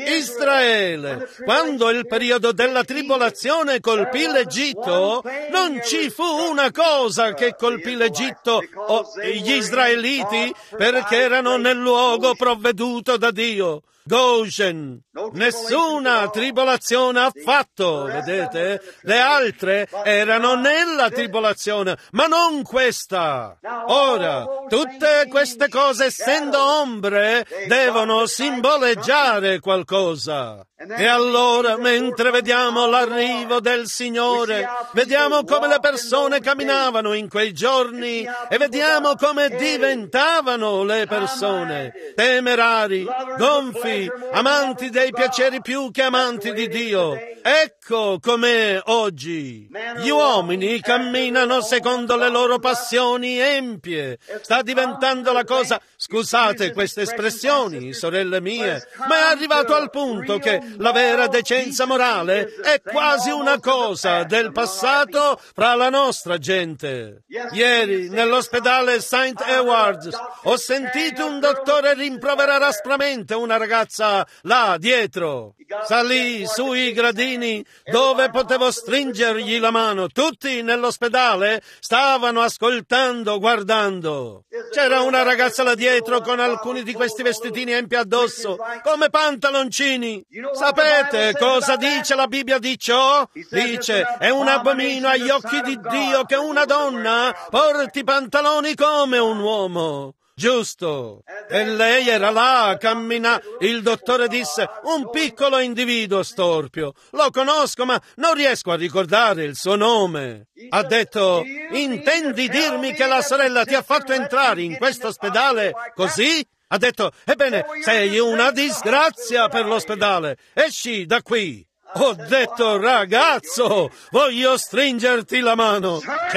Israele, quando il periodo della tribolazione colpì l'Egitto, non ci fu una cosa che colpì l'Egitto o gli israeliti perché erano nel luogo provveduto da Dio. Goshen, nessuna tribolazione affatto, vedete? Le altre erano nella tribolazione, ma non questa. Ora, tutte queste cose, essendo ombre, devono simboleggiare qualcosa. E allora, mentre vediamo l'arrivo del Signore, vediamo come le persone camminavano in quei giorni e vediamo come diventavano le persone, temerari, gonfi, amanti dei piaceri più che amanti di Dio. Ecco com'è oggi. Gli uomini camminano secondo le loro passioni empie. Sta diventando la cosa, scusate queste espressioni, sorelle mie, ma è arrivato al punto che la vera decenza morale è quasi una cosa del passato fra la nostra gente. Ieri, nell'ospedale Saint Edward's, ho sentito un dottore rimproverare aspramente una ragazza là dietro. Salì sui gradini dove potevo stringergli la mano. Tutti nell'ospedale stavano ascoltando, guardando. C'era una ragazza là dietro con alcuni di questi vestitini empi addosso, come pantaloncini. Sapete cosa dice la Bibbia di ciò? Dice, è un abomino agli occhi di Dio che una donna porti pantaloni come un uomo. Giusto. E lei era là a camminare. Il dottore disse, un piccolo individuo storpio. Lo conosco, ma non riesco a ricordare il suo nome. Ha detto, intendi dirmi che la sorella ti ha fatto entrare in questo ospedale così? Ha detto, ebbene, sei una disgrazia per l'ospedale. Esci da qui. Ho detto, ragazzo, voglio stringerti la mano.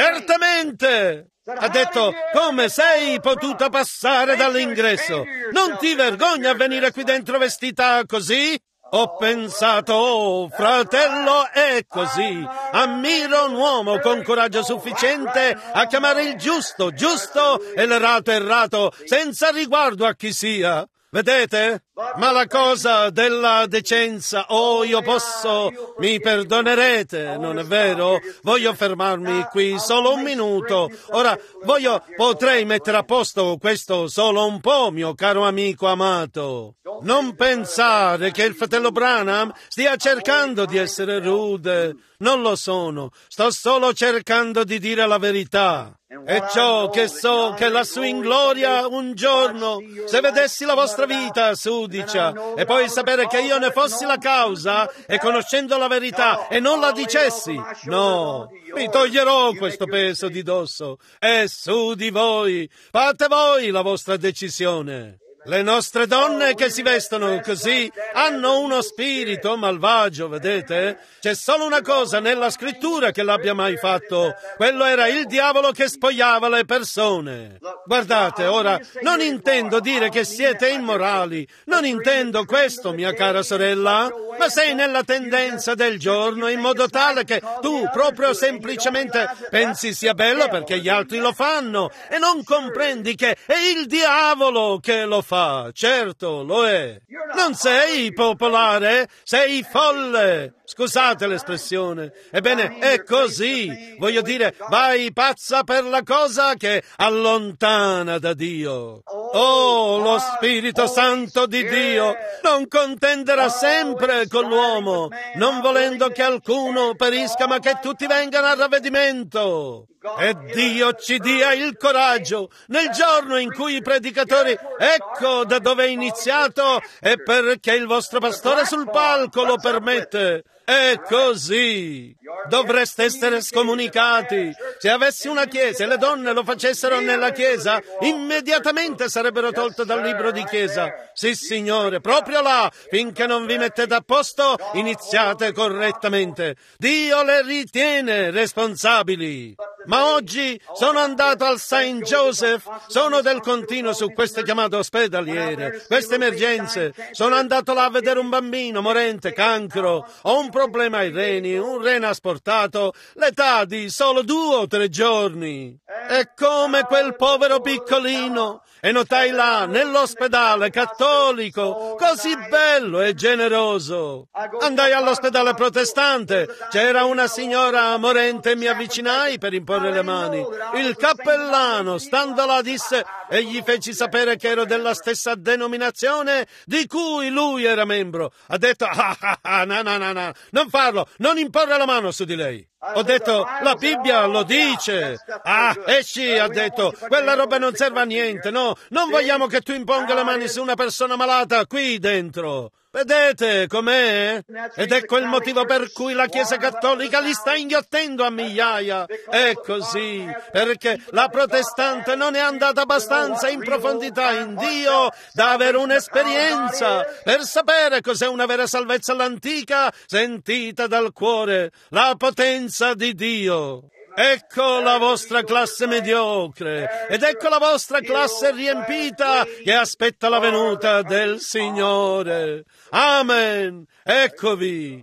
Certamente. Ha detto, come sei potuta passare dall'ingresso? Non ti vergogna a venire qui dentro vestita così? Ho pensato, oh, fratello, è così. Ammiro un uomo con coraggio sufficiente a chiamare il giusto giusto e l'errato errato, senza riguardo a chi sia. Vedete? Ma la cosa della decenza, oh, io posso, mi perdonerete, non è vero? Voglio fermarmi qui solo un minuto. Ora, voglio, potrei mettere a posto questo solo un po', mio caro amico amato. Non pensare che il fratello Branham stia cercando di essere rude. Non lo sono. Sto solo cercando di dire la verità. E ciò che so che lassù in gloria un giorno, se vedessi la vostra vita sudicia e poi sapere che io ne fossi la causa e conoscendo la verità e non la dicessi, no, mi toglierò questo peso di dosso. E su di voi, fate voi la vostra decisione. Le nostre donne che si vestono così hanno uno spirito malvagio, vedete? C'è solo una cosa nella scrittura che l'abbia mai fatto. Quello era il diavolo che spogliava le persone. Guardate, ora, non intendo dire che siete immorali. Non intendo questo, mia cara sorella. Ma sei nella tendenza del giorno in modo tale che tu proprio semplicemente pensi sia bello perché gli altri lo fanno e non comprendi che è il diavolo che lo fa. Certo, lo è. Non sei popolare, sei folle. Scusate l'espressione. Ebbene, è così. Voglio dire, vai pazza per la cosa che allontana da Dio. Oh, lo Spirito Santo di Dio non contenderà sempre con l'uomo, non volendo che alcuno perisca, ma che tutti vengano a ravvedimento. E Dio ci dia il coraggio nel giorno in cui i predicatori, ecco da dove è iniziato, e perché il vostro pastore sul palco lo permette. È così. Dovreste essere scomunicati. Se avessi una chiesa e le donne lo facessero nella chiesa, immediatamente sarebbero tolte dal libro di chiesa. Sì, signore, proprio là, finché non vi mettete a posto, iniziate correttamente. Dio le ritiene responsabili. Ma oggi sono andato al Saint Joseph, sono del continuo su queste chiamate ospedaliere, queste emergenze. Sono andato là a vedere un bambino morente, cancro, ho un problema ai reni, un rene asportato, l'età di solo due o tre giorni. E come quel povero piccolino, e notai là, nell'ospedale cattolico, così bello e generoso. Andai all'ospedale protestante, c'era una signora morente e mi avvicinai per imporre le mani. Il cappellano, stando là, disse, e gli feci sapere che ero della stessa denominazione di cui lui era membro. Ha detto, ah, ah, ah, no, no, no, no, non farlo, non imporre la mano su di lei. Ho detto, la Bibbia lo dice. Ah, esci, ha detto, quella roba non serve a niente, no, non vogliamo che tu imponga le mani su una persona malata qui dentro. Vedete com'è? Ed ecco il motivo per cui la Chiesa Cattolica li sta inghiottendo a migliaia. È così, perché la protestante non è andata abbastanza in profondità in Dio da avere un'esperienza per sapere cos'è una vera salvezza all'antica, sentita dal cuore, la potenza di Dio. Ecco la vostra classe mediocre ed ecco la vostra classe riempita che aspetta la venuta del Signore. Amen. Eccovi.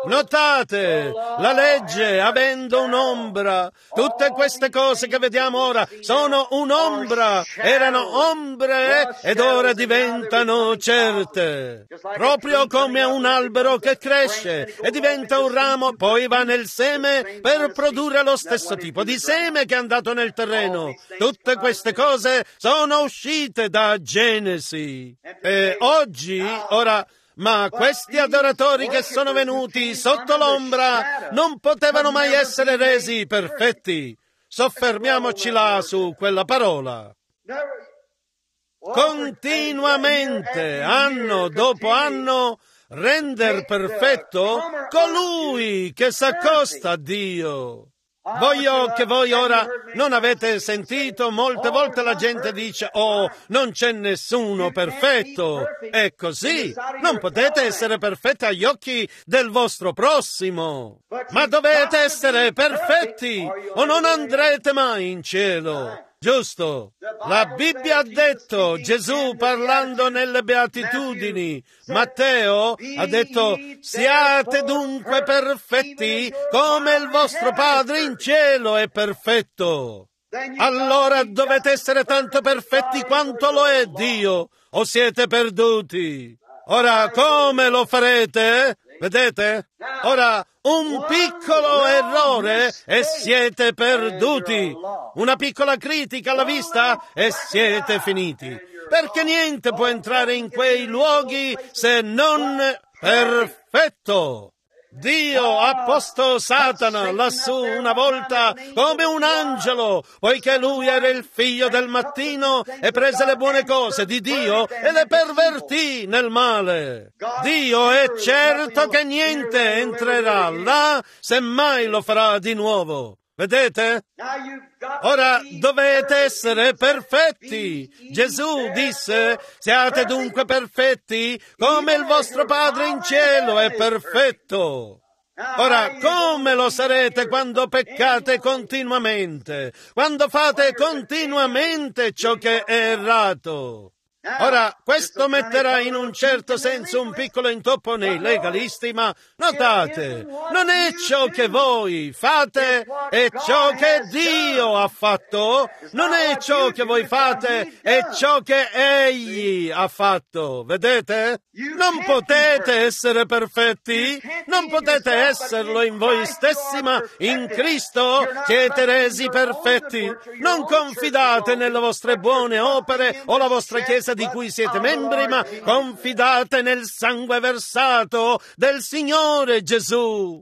Notate, la legge avendo un'ombra, tutte queste cose che vediamo ora sono un'ombra, erano ombre ed ora diventano certe. Proprio come un albero che cresce e diventa un ramo, poi va nel seme per produrre lo stesso tipo di seme che è andato nel terreno. Tutte queste cose sono uscite da Genesi. E oggi, ora, ma questi adoratori che sono venuti sotto l'ombra non potevano mai essere resi perfetti. Soffermiamoci là su quella parola. continuamente, anno dopo anno, render perfetto colui che s'accosta a Dio. Voglio che voi ora non avete sentito, molte volte la gente dice, oh, non c'è nessuno perfetto. È così, non potete essere perfetti agli occhi del vostro prossimo, ma dovete essere perfetti o non andrete mai in cielo. Giusto? La Bibbia ha detto, Gesù parlando nelle Beatitudini, Matteo ha detto, siate dunque perfetti come il vostro Padre in cielo è perfetto. Allora dovete essere tanto perfetti quanto lo è Dio, o siete perduti. Ora, come lo farete? Vedete? Ora, un piccolo errore e siete perduti. Una piccola critica alla vista e siete finiti. Perché niente può entrare in quei luoghi se non perfetto. Dio ha posto Satana lassù una volta come un angelo, poiché lui era il figlio del mattino e prese le buone cose di Dio e le pervertì nel male. Dio è certo che niente entrerà là, se mai lo farà di nuovo. Vedete? Ora dovete essere perfetti. Gesù disse, siate dunque perfetti come il vostro Padre in cielo è perfetto. Ora, come lo sarete quando peccate continuamente, quando fate continuamente ciò che è errato? Ora, questo metterà in un certo senso un piccolo intoppo nei legalisti, ma notate, non è ciò che voi fate, è ciò che Dio ha fatto, non è ciò che voi fate, è ciò che Egli ha fatto, vedete? Non potete essere perfetti, non potete esserlo in voi stessi, ma in Cristo siete resi perfetti. Non confidate nelle vostre buone opere o la vostra Chiesa di cui siete membri, ma confidate nel sangue versato del Signore Gesù.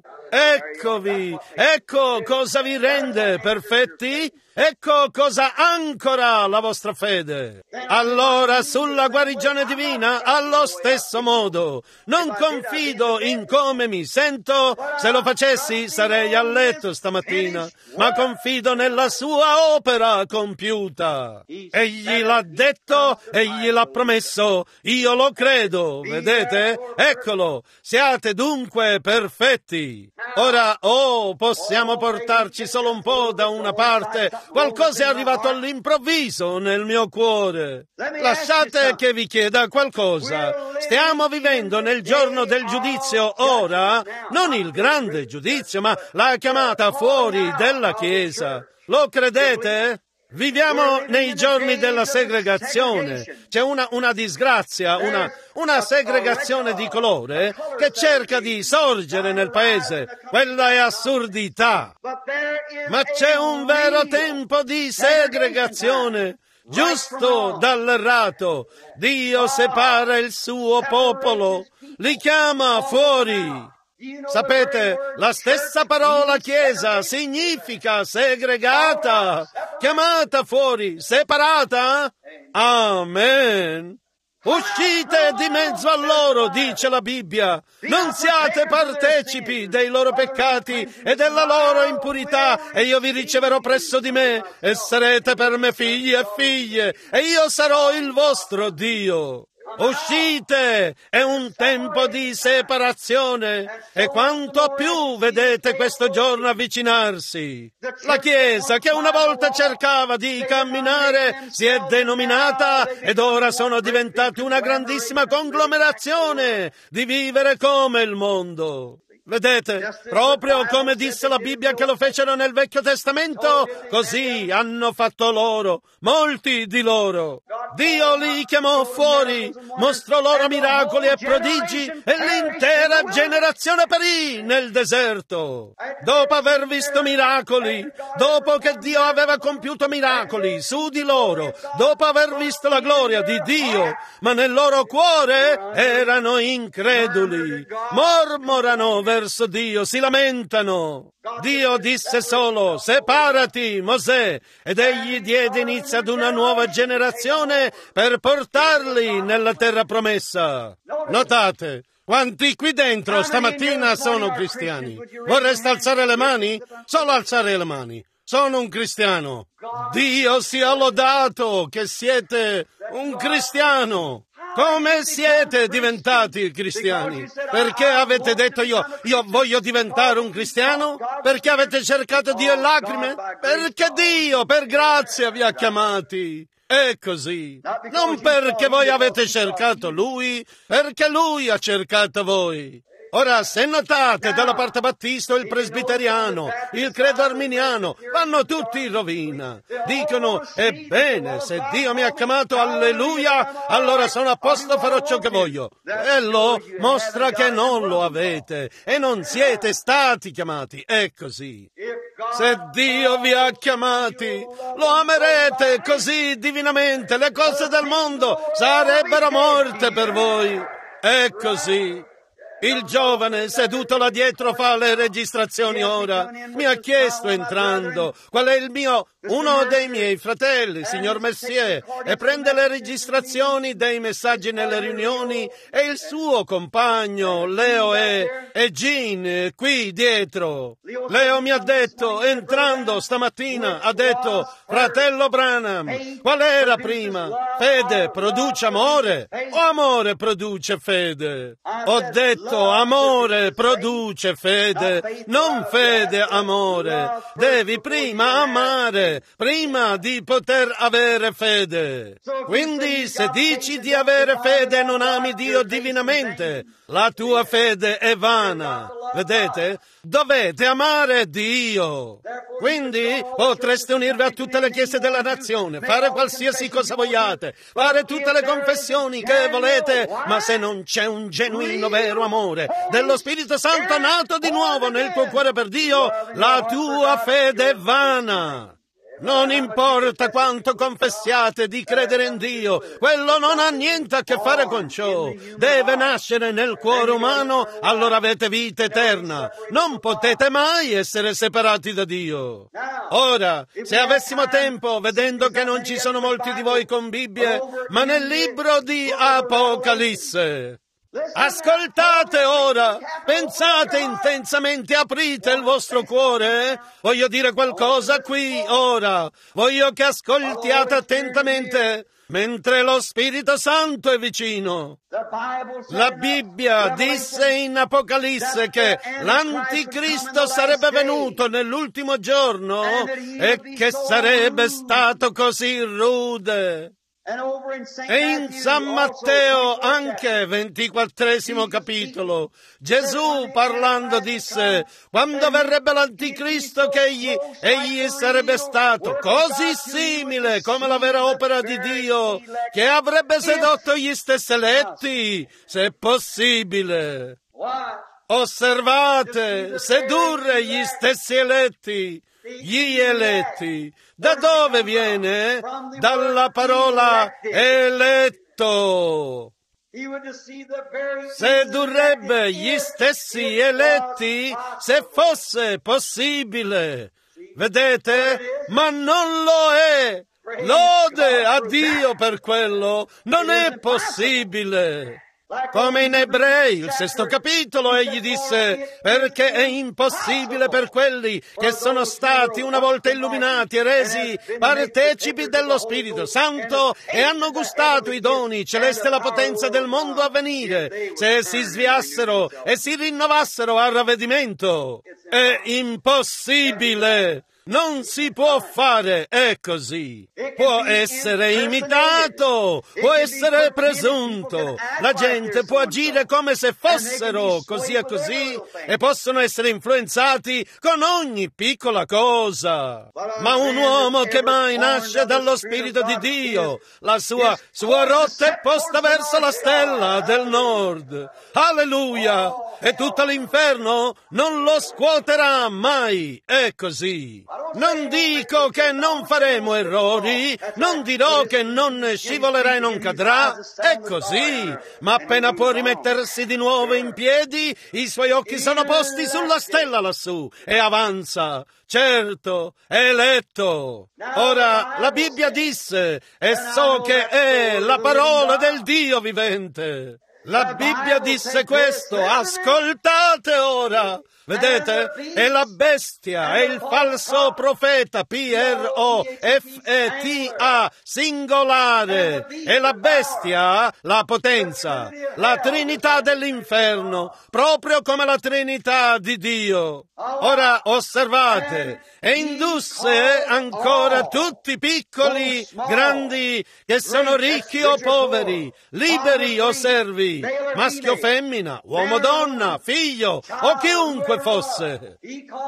Eccovi, ecco cosa vi rende perfetti, ecco cosa ancora la vostra fede. Allora sulla guarigione divina, allo stesso modo, non confido in come mi sento, se lo facessi sarei a letto stamattina, ma confido nella sua opera compiuta. Egli l'ha detto, egli l'ha promesso, io lo credo, vedete? Eccolo, siate dunque perfetti. Ora, oh, possiamo portarci solo un po' da una parte. Qualcosa è arrivato all'improvviso nel mio cuore. Lasciate che vi chieda qualcosa. Stiamo vivendo nel giorno del giudizio ora, non il grande giudizio, ma la chiamata fuori della Chiesa. Lo credete? Viviamo nei giorni della segregazione. C'è una, una disgrazia, una, una segregazione di colore che cerca di sorgere nel paese. Quella è assurdità. Ma c'è un vero tempo di segregazione, giusto dall'errato. Dio separa il suo popolo, li chiama fuori. Sapete, la stessa parola Chiesa significa segregata, chiamata fuori, separata. Amen. Uscite di mezzo a loro, dice la Bibbia. Non siate partecipi dei loro peccati e della loro impurità, e io vi riceverò presso di me, e sarete per me figli e figlie, e io sarò il vostro Dio. Uscite! È un tempo di separazione, e quanto più vedete questo giorno avvicinarsi. La Chiesa, che una volta cercava di camminare, si è denominata ed ora sono diventati una grandissima conglomerazione di vivere come il mondo. Vedete, proprio come disse la Bibbia che lo fecero nel Vecchio Testamento, così hanno fatto loro, molti di loro. Dio li chiamò fuori, mostrò loro miracoli e prodigi e l'intera generazione perì nel deserto. Dopo aver visto miracoli, dopo che Dio aveva compiuto miracoli su di loro, dopo aver visto la gloria di Dio, ma nel loro cuore erano increduli, mormorano veramente verso Dio si lamentano. Dio disse solo: separati, Mosè, ed egli diede inizio ad una nuova generazione per portarli nella terra promessa. Notate, quanti qui dentro stamattina sono cristiani? Vorreste alzare le mani? Solo alzare le mani. Sono un cristiano. Dio sia lodato che siete un cristiano. Come siete diventati cristiani? Perché avete detto io, io voglio diventare un cristiano? Perché avete cercato Dio in lacrime? Perché Dio, per grazia, vi ha chiamati. È così. Non perché voi avete cercato Lui, perché Lui ha cercato voi. Ora, se notate, dalla parte battista il presbiteriano, il credo arminiano, vanno tutti in rovina. Dicono: ebbene, se Dio mi ha chiamato, alleluia, allora sono a posto, farò ciò che voglio. Quello mostra che non lo avete e non siete stati chiamati. È così. Se Dio vi ha chiamati, lo amerete così divinamente. Le cose del mondo sarebbero morte per voi. È così. Il giovane seduto là dietro fa le registrazioni ora. Mi ha chiesto entrando qual è il mio, uno dei miei fratelli, signor Messier, e prende le registrazioni dei messaggi nelle riunioni, e il suo compagno, Leo e, e Jean, qui dietro. Leo mi ha detto, entrando stamattina, ha detto: fratello Branham, qual era prima? Fede produce amore o amore produce fede? Ho detto: amore produce fede, non fede amore. Devi prima amare, prima di poter avere fede. Quindi se dici di avere fede e non ami Dio divinamente, la tua fede è vana. Vedete? Dovete amare Dio. Quindi potreste unirvi a tutte le chiese della nazione, fare qualsiasi cosa vogliate, fare tutte le confessioni che volete, ma se non c'è un genuino vero amore dello Spirito Santo nato di nuovo nel tuo cuore per Dio, la tua fede è vana. Non importa quanto confessiate di credere in Dio, quello non ha niente a che fare con ciò. Deve nascere nel cuore umano, allora avete vita eterna. Non potete mai essere separati da Dio. Ora, se avessimo tempo, vedendo che non ci sono molti di voi con Bibbie, ma nel libro di Apocalisse, ascoltate ora, pensate intensamente, aprite il vostro cuore. Eh? Voglio dire qualcosa qui ora. Voglio che ascoltiate attentamente mentre lo Spirito Santo è vicino. La Bibbia disse in Apocalisse che l'Anticristo sarebbe venuto nell'ultimo giorno e che sarebbe stato così rude. E in San Matteo, anche ventiquattresimo capitolo, Gesù parlando disse: quando verrebbe l'Anticristo, che egli, egli sarebbe stato così simile come la vera opera di Dio, che avrebbe sedotto gli stessi eletti, se possibile. Osservate, sedurre gli stessi eletti. Gli eletti. Da dove viene? Dalla parola eletto. Sedurrebbe gli stessi eletti se fosse possibile. Vedete? Ma non lo è. Lode a Dio per quello. Non è possibile. Come in Ebrei, il sesto capitolo, egli disse: perché è impossibile per quelli che sono stati una volta illuminati e resi partecipi dello Spirito Santo e hanno gustato i doni celesti e la potenza del mondo a venire, se si sviassero e si rinnovassero al ravvedimento. È impossibile. Non si può fare, è così. Può essere imitato, può essere presunto. La gente può agire come se fossero così e così e possono essere influenzati con ogni piccola cosa. Ma un uomo che mai nasce dallo Spirito di Dio, la sua, sua rotta è posta verso la stella del nord. Alleluia! E tutto l'inferno non lo scuoterà mai. È così. Non dico che non faremo errori, non dirò che non scivolerà e non cadrà, è così, ma appena può rimettersi di nuovo in piedi, i suoi occhi sono posti sulla stella lassù e avanza. Certo, è eletto. Ora, la Bibbia disse, e so che è la parola del Dio vivente. La Bibbia disse questo, ascoltate ora. Vedete? È la bestia, è il falso profeta, P R O F E T A, singolare. È la bestia, la potenza, la Trinità dell'inferno, proprio come la Trinità di Dio. Ora osservate, e indusse ancora tutti piccoli, grandi, che sono ricchi o poveri, liberi o servi, maschio o femmina, uomo o donna, figlio o chiunque fosse.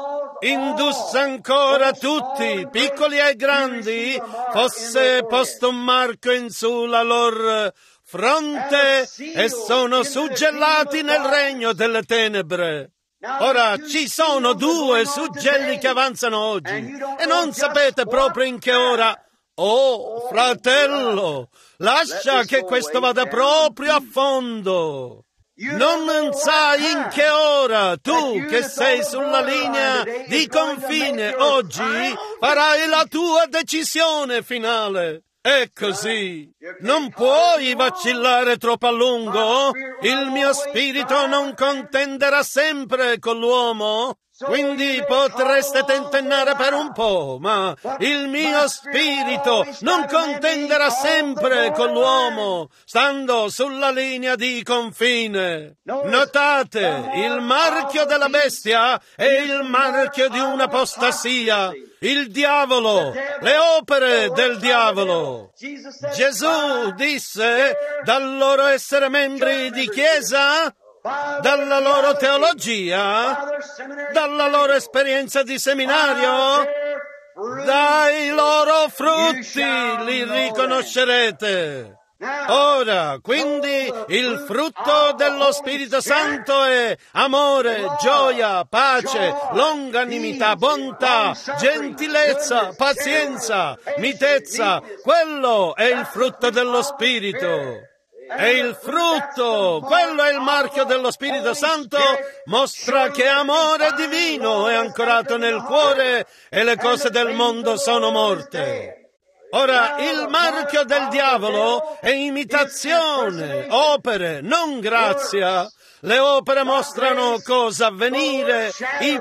Indusse ancora tutti, piccoli e grandi, fosse posto un marco in sulla loro fronte e sono suggellati nel regno delle tenebre. Ora, ci sono due suggelli che avanzano oggi e non sapete proprio in che ora. Oh, fratello, lascia che questo vada proprio a fondo. Non sai in che ora tu che sei sulla linea di confine oggi farai la tua decisione finale. È così. Non puoi vacillare troppo a lungo. Il mio spirito non contenderà sempre con l'uomo. Quindi potreste tentennare per un po', ma il mio spirito non contenderà sempre con l'uomo, stando sulla linea di confine. Notate, il marchio della bestia è il marchio di un'apostasia. Il diavolo, le opere del diavolo. Gesù disse, dal loro essere membri di chiesa, dalla loro teologia, dalla loro esperienza di seminario, dai loro frutti li riconoscerete. Ora, quindi, il frutto dello Spirito Santo è amore, gioia, pace, longanimità, bontà, gentilezza, pazienza, mitezza. Quello è il frutto dello Spirito. E il frutto, quello è il marchio dello Spirito Santo, mostra che amore divino è ancorato nel cuore e le cose del mondo sono morte. Ora, il marchio del diavolo è imitazione, opere, non grazia. Le opere mostrano cosa avvenire,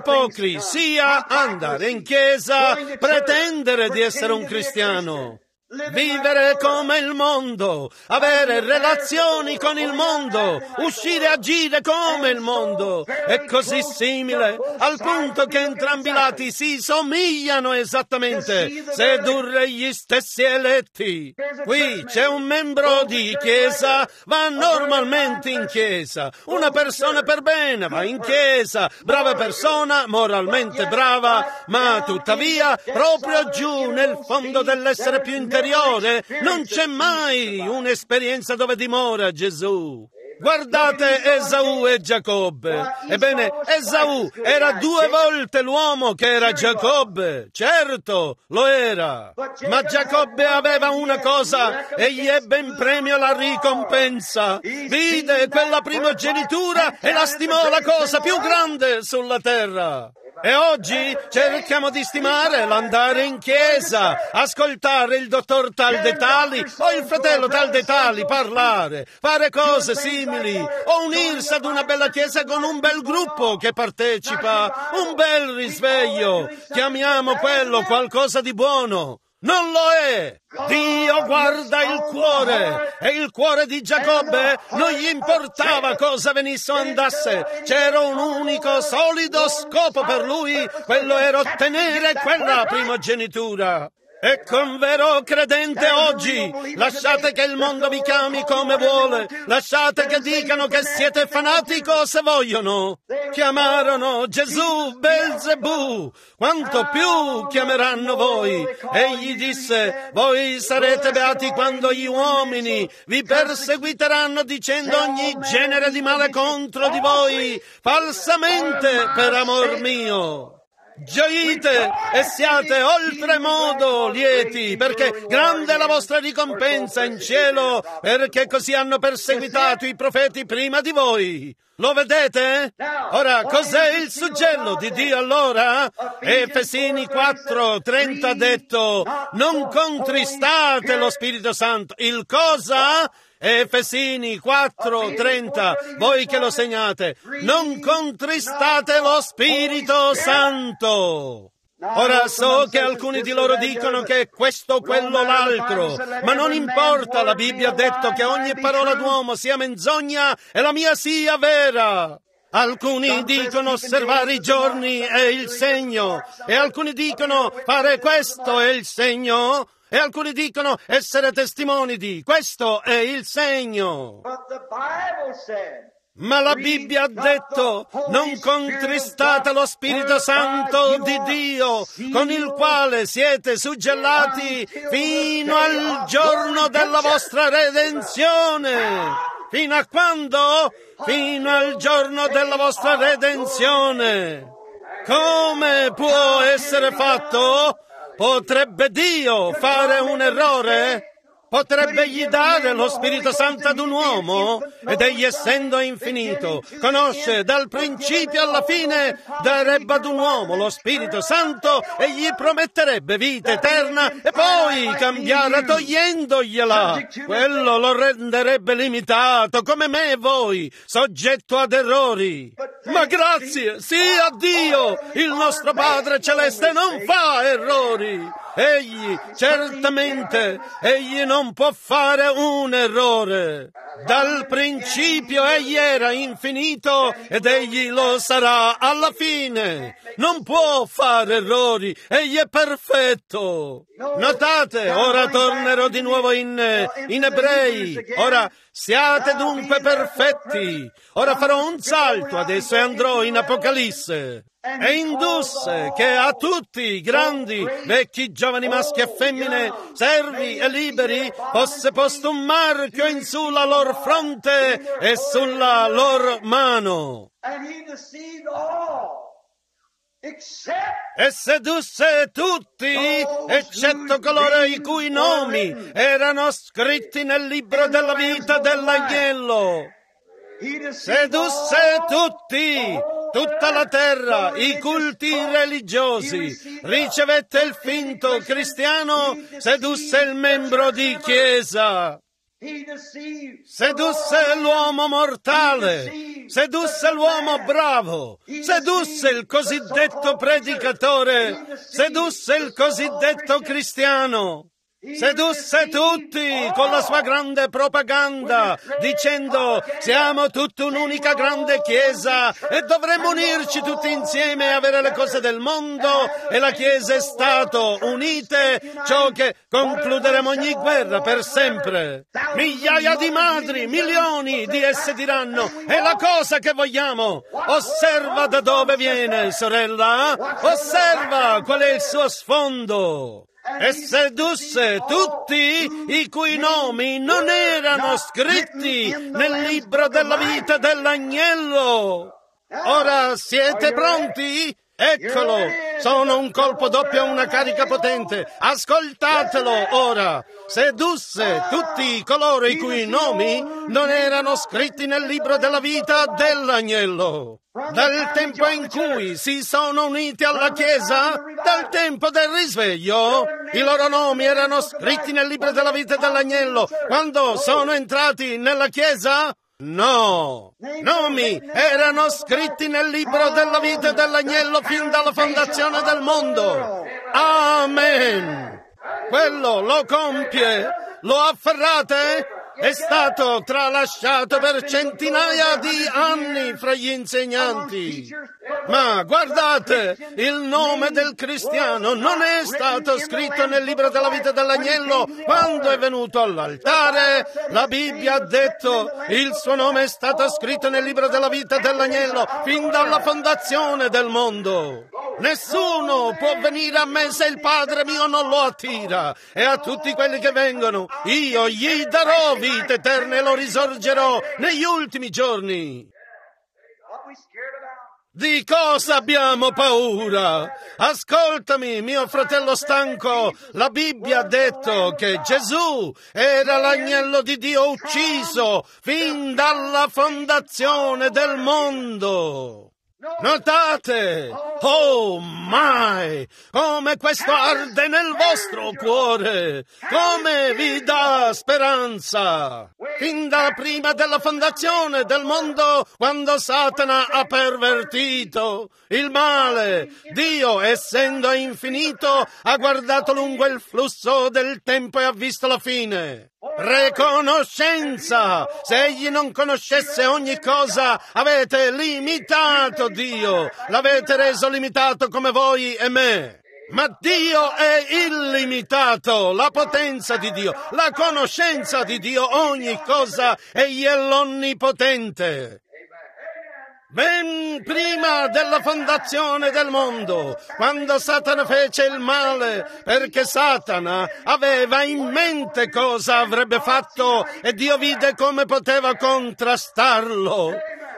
ipocrisia, andare in chiesa, pretendere di essere un cristiano. Vivere come il mondo, avere relazioni con il mondo, uscire e agire come il mondo, è così simile, al punto che entrambi i lati si somigliano esattamente, sedurre gli stessi eletti. Qui c'è un membro di chiesa, va normalmente in chiesa, una persona per bene va in chiesa, brava persona, moralmente brava, ma tuttavia, proprio giù nel fondo dell'essere più intelligente, non c'è mai un'esperienza dove dimora Gesù. Guardate Esaù e Giacobbe. Ebbene, Esaù era due volte l'uomo che era Giacobbe. Certo, lo era. Ma Giacobbe aveva una cosa, egli ebbe in premio la ricompensa. Vide quella primogenitura e la stimò la cosa più grande sulla terra. E oggi cerchiamo di stimare l'andare in chiesa, ascoltare il dottor tal de tali o il fratello tal de tali parlare, fare cose simili o unirsi ad una bella chiesa con un bel gruppo che partecipa, un bel risveglio. Chiamiamo quello qualcosa di buono. Non lo è! Dio guarda il cuore, e il cuore di Giacobbe non gli importava cosa venisse o andasse, c'era un unico solido scopo per lui, quello era ottenere quella primogenitura. E con vero credente oggi, lasciate che il mondo vi chiami come vuole, lasciate che dicano che siete fanatico se vogliono. Chiamarono Gesù Belzebù, quanto più chiameranno voi. Egli disse, voi sarete beati quando gli uomini vi perseguiteranno dicendo ogni genere di male contro di voi, falsamente per amor mio. Gioite e siate oltremodo lieti, perché grande è la vostra ricompensa in cielo, perché così hanno perseguitato i profeti prima di voi. Lo vedete? Ora, cos'è il suggello di Dio allora? Efesini quattro trenta ha detto, non contristate lo Spirito Santo. Il cosa? Efesini quattro trenta, voi che lo segnate, non contristate lo Spirito Santo. Ora so che alcuni di loro dicono che è questo, quello, l'altro, ma non importa, la Bibbia ha detto che ogni parola d'uomo sia menzogna e la mia sia vera. Alcuni dicono osservare i giorni è il segno, e alcuni dicono fare questo è il segno, e alcuni dicono essere testimoni di questo è il segno. Ma la Bibbia ha detto, non contristate lo Spirito Santo di Dio, con il quale siete suggellati fino al giorno della vostra redenzione. Fino a quando? Fino al giorno della vostra redenzione. Come può essere fatto? Potrebbe Dio fare un errore? Potrebbe gli dare lo Spirito Santo ad un uomo? Ed egli, essendo infinito, conosce dal principio alla fine, darebbe ad un uomo lo Spirito Santo e gli prometterebbe vita eterna e poi cambiare togliendogliela. Quello lo renderebbe limitato, come me e voi, soggetto ad errori. Ma grazie sia a Dio, il nostro Padre Celeste non fa errori. Egli, certamente, egli non può fare un errore. Dal principio egli era infinito ed egli lo sarà alla fine. Non può fare errori, egli è perfetto. Notate, ora tornerò di nuovo in, in Ebrei. Ora, siate dunque perfetti. Ora farò un salto adesso e andrò in Apocalisse. E indusse che a tutti, grandi, vecchi, giovani, maschi e femmine, servi e liberi, fosse posto un marchio in sulla lor fronte e sulla lor mano. E sedusse tutti, eccetto coloro i cui nomi erano scritti nel libro della vita dell'agnello. Sedusse tutti, tutta la terra, i culti religiosi, ricevette il finto cristiano, sedusse il membro di chiesa. Sedusse l'uomo mortale, sedusse l'uomo bravo, sedusse il cosiddetto predicatore, sedusse il cosiddetto cristiano. Sedusse tutti con la sua grande propaganda, dicendo siamo tutta un'unica grande chiesa e dovremmo unirci tutti insieme e avere le cose del mondo, e la chiesa è Stato, unite, ciò che concluderemo ogni guerra per sempre. Migliaia di madri, milioni di esse diranno è la cosa che vogliamo. Osserva da dove viene, sorella, osserva qual è il suo sfondo. E sedusse tutti i cui nomi non erano scritti nel libro della vita dell'agnello. Ora siete pronti? Eccolo, sono un colpo doppio e una carica potente. Ascoltatelo ora. Sedusse tutti coloro i cui nomi non erano scritti nel libro della vita dell'agnello. Dal tempo in cui si sono uniti alla Chiesa, dal tempo del risveglio, i loro nomi erano scritti nel libro della vita dell'agnello. Quando sono entrati nella Chiesa? No, nomi erano scritti nel libro della vita dell'agnello fin dalla fondazione del mondo. Amen. Quello lo compie. Lo afferrate? È stato tralasciato per centinaia di anni fra gli insegnanti. Ma guardate, il nome del cristiano non è stato scritto nel libro della vita dell'agnello quando è venuto all'altare. La Bibbia ha detto il suo nome è stato scritto nel libro della vita dell'agnello fin dalla fondazione del mondo. Nessuno può venire a me se il Padre mio non lo attira, e a tutti quelli che vengono io gli darò vita eterna e lo risorgerò negli ultimi giorni. Di cosa abbiamo paura? Ascoltami, mio fratello stanco, la Bibbia ha detto che Gesù era l'agnello di Dio ucciso fin dalla fondazione del mondo. Notate? Oh mai! Come questo arde nel vostro cuore! Come vi dà speranza! Fin da prima della fondazione del mondo, quando Satana ha pervertito il male, Dio, essendo infinito, ha guardato lungo il flusso del tempo e ha visto la fine. Riconoscenza! Se egli non conoscesse ogni cosa, avete limitato Dio, l'avete reso limitato come voi e me. Ma Dio è illimitato, la potenza di Dio, la conoscenza di Dio, ogni cosa, egli è l'onnipotente. Ben prima della fondazione del mondo, quando Satana fece il male, perché Satana aveva in mente cosa avrebbe fatto e Dio vide come poteva contrastarlo.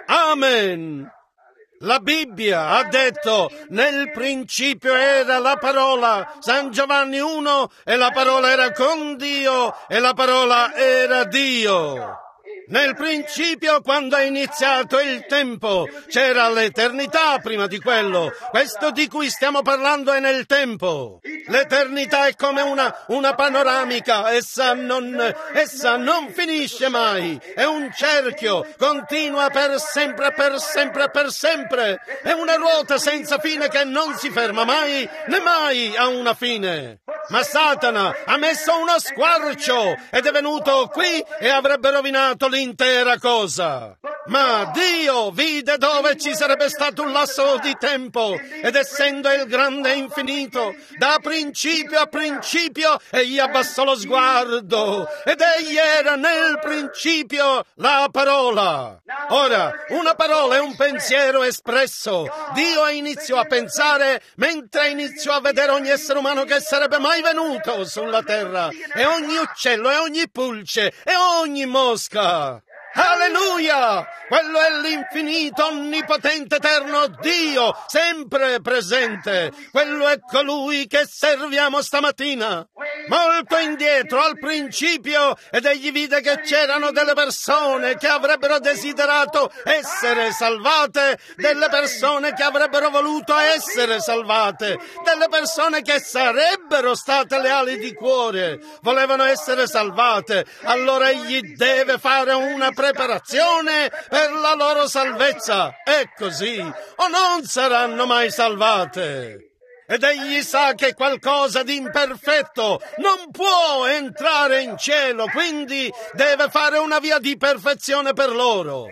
Amen. La Bibbia ha detto, nel principio era la parola, San Giovanni uno, e la parola era con Dio, e la parola era Dio. Nel principio, quando è iniziato il tempo, c'era l'eternità prima di quello. Questo di cui stiamo parlando è nel tempo. L'eternità è come una, una panoramica, essa non, essa non finisce mai. È un cerchio, continua per sempre, per sempre, per sempre. È una ruota senza fine che non si ferma mai, né mai ha una fine. Ma Satana ha messo uno squarcio ed è venuto qui e avrebbe rovinato l'intera cosa. Ma Dio vide dove ci sarebbe stato un lasso di tempo ed essendo il grande infinito, da principio a principio egli abbassò lo sguardo ed egli era nel principio la parola. Ora, una parola è un pensiero espresso. Dio iniziò a pensare mentre iniziò a vedere ogni essere umano che sarebbe mai venuto sulla terra e ogni uccello e ogni pulce e ogni mosca. Alleluia! Quello è l'infinito, onnipotente, eterno Dio, sempre presente. Quello è colui che serviamo stamattina. Molto indietro, al principio, ed egli vide che c'erano delle persone che avrebbero desiderato essere salvate, delle persone che avrebbero voluto essere salvate, delle persone che sarebbero state leali di cuore, volevano essere salvate. Allora egli deve fare una preparazione per la loro salvezza. È così, o non saranno mai salvate. Ed egli sa che qualcosa di imperfetto non può entrare in cielo, quindi deve fare una via di perfezione per loro.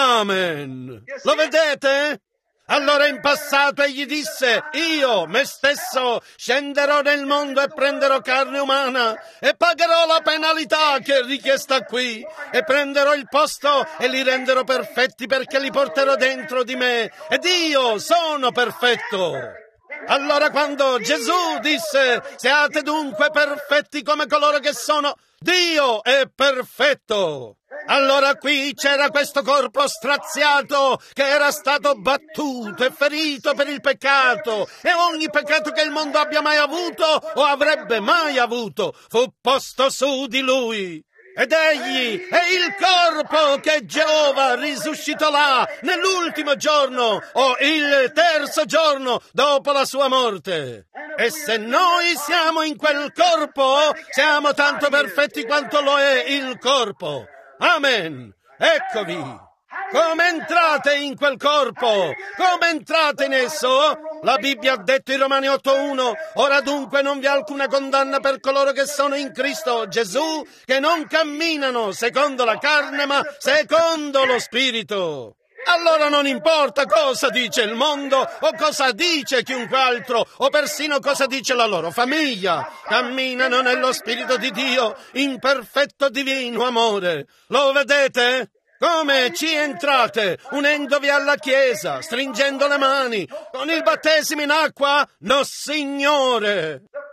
Amen. Lo vedete? Allora in passato egli disse, io, me stesso, scenderò nel mondo e prenderò carne umana e pagherò la penalità che è richiesta qui e prenderò il posto e li renderò perfetti perché li porterò dentro di me ed io sono perfetto. Allora quando Gesù disse, siate dunque perfetti come coloro che sono, Dio è perfetto. Allora qui c'era questo corpo straziato che era stato battuto e ferito per il peccato e ogni peccato che il mondo abbia mai avuto o avrebbe mai avuto fu posto su di lui. Ed egli è il corpo che Geova risuscitò là nell'ultimo giorno o il terzo giorno dopo la sua morte. E se noi siamo in quel corpo, siamo tanto perfetti quanto lo è il corpo. Amen. Eccovi. Come entrate in quel corpo? Come entrate in esso? La Bibbia ha detto in Romani otto uno, ora dunque non vi è alcuna condanna per coloro che sono in Cristo Gesù, che non camminano secondo la carne, ma secondo lo Spirito. Allora non importa cosa dice il mondo o cosa dice chiunque altro o persino cosa dice la loro famiglia. Camminano nello Spirito di Dio in perfetto divino amore. Lo vedete? Come ci entrate unendovi alla Chiesa, stringendo le mani, con il battesimo in acqua? No, Signore!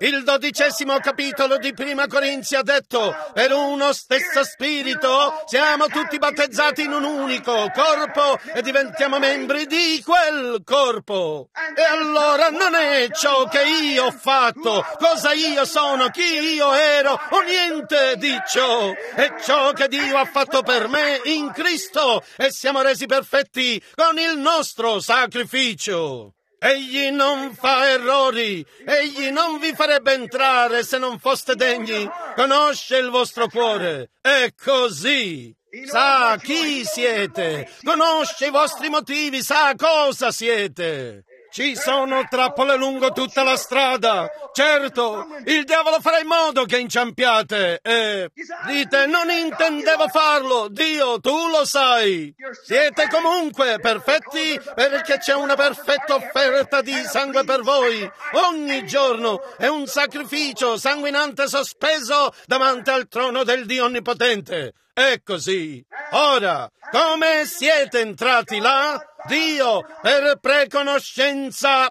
Il dodicesimo capitolo di Prima Corinzi ha detto: per uno stesso spirito siamo tutti battezzati in un unico corpo e diventiamo membri di quel corpo. E allora non è ciò che io ho fatto, cosa io sono, chi io ero, o niente di ciò. È ciò che Dio ha fatto per me in Cristo e siamo resi perfetti con il nostro sacrificio. Egli non fa errori, egli non vi farebbe entrare se non foste degni. Conosce il vostro cuore, è così. Sa chi siete, conosce i vostri motivi, sa cosa siete. Ci sono trappole lungo tutta la strada. Certo, il diavolo farà in modo che inciampiate. E dite: non intendevo farlo. Dio, tu lo sai. Siete comunque perfetti perché c'è una perfetta offerta di sangue per voi. Ogni giorno è un sacrificio sanguinante sospeso davanti al trono del Dio Onnipotente. È così. Ora, come siete entrati là? Dio, per preconoscenza.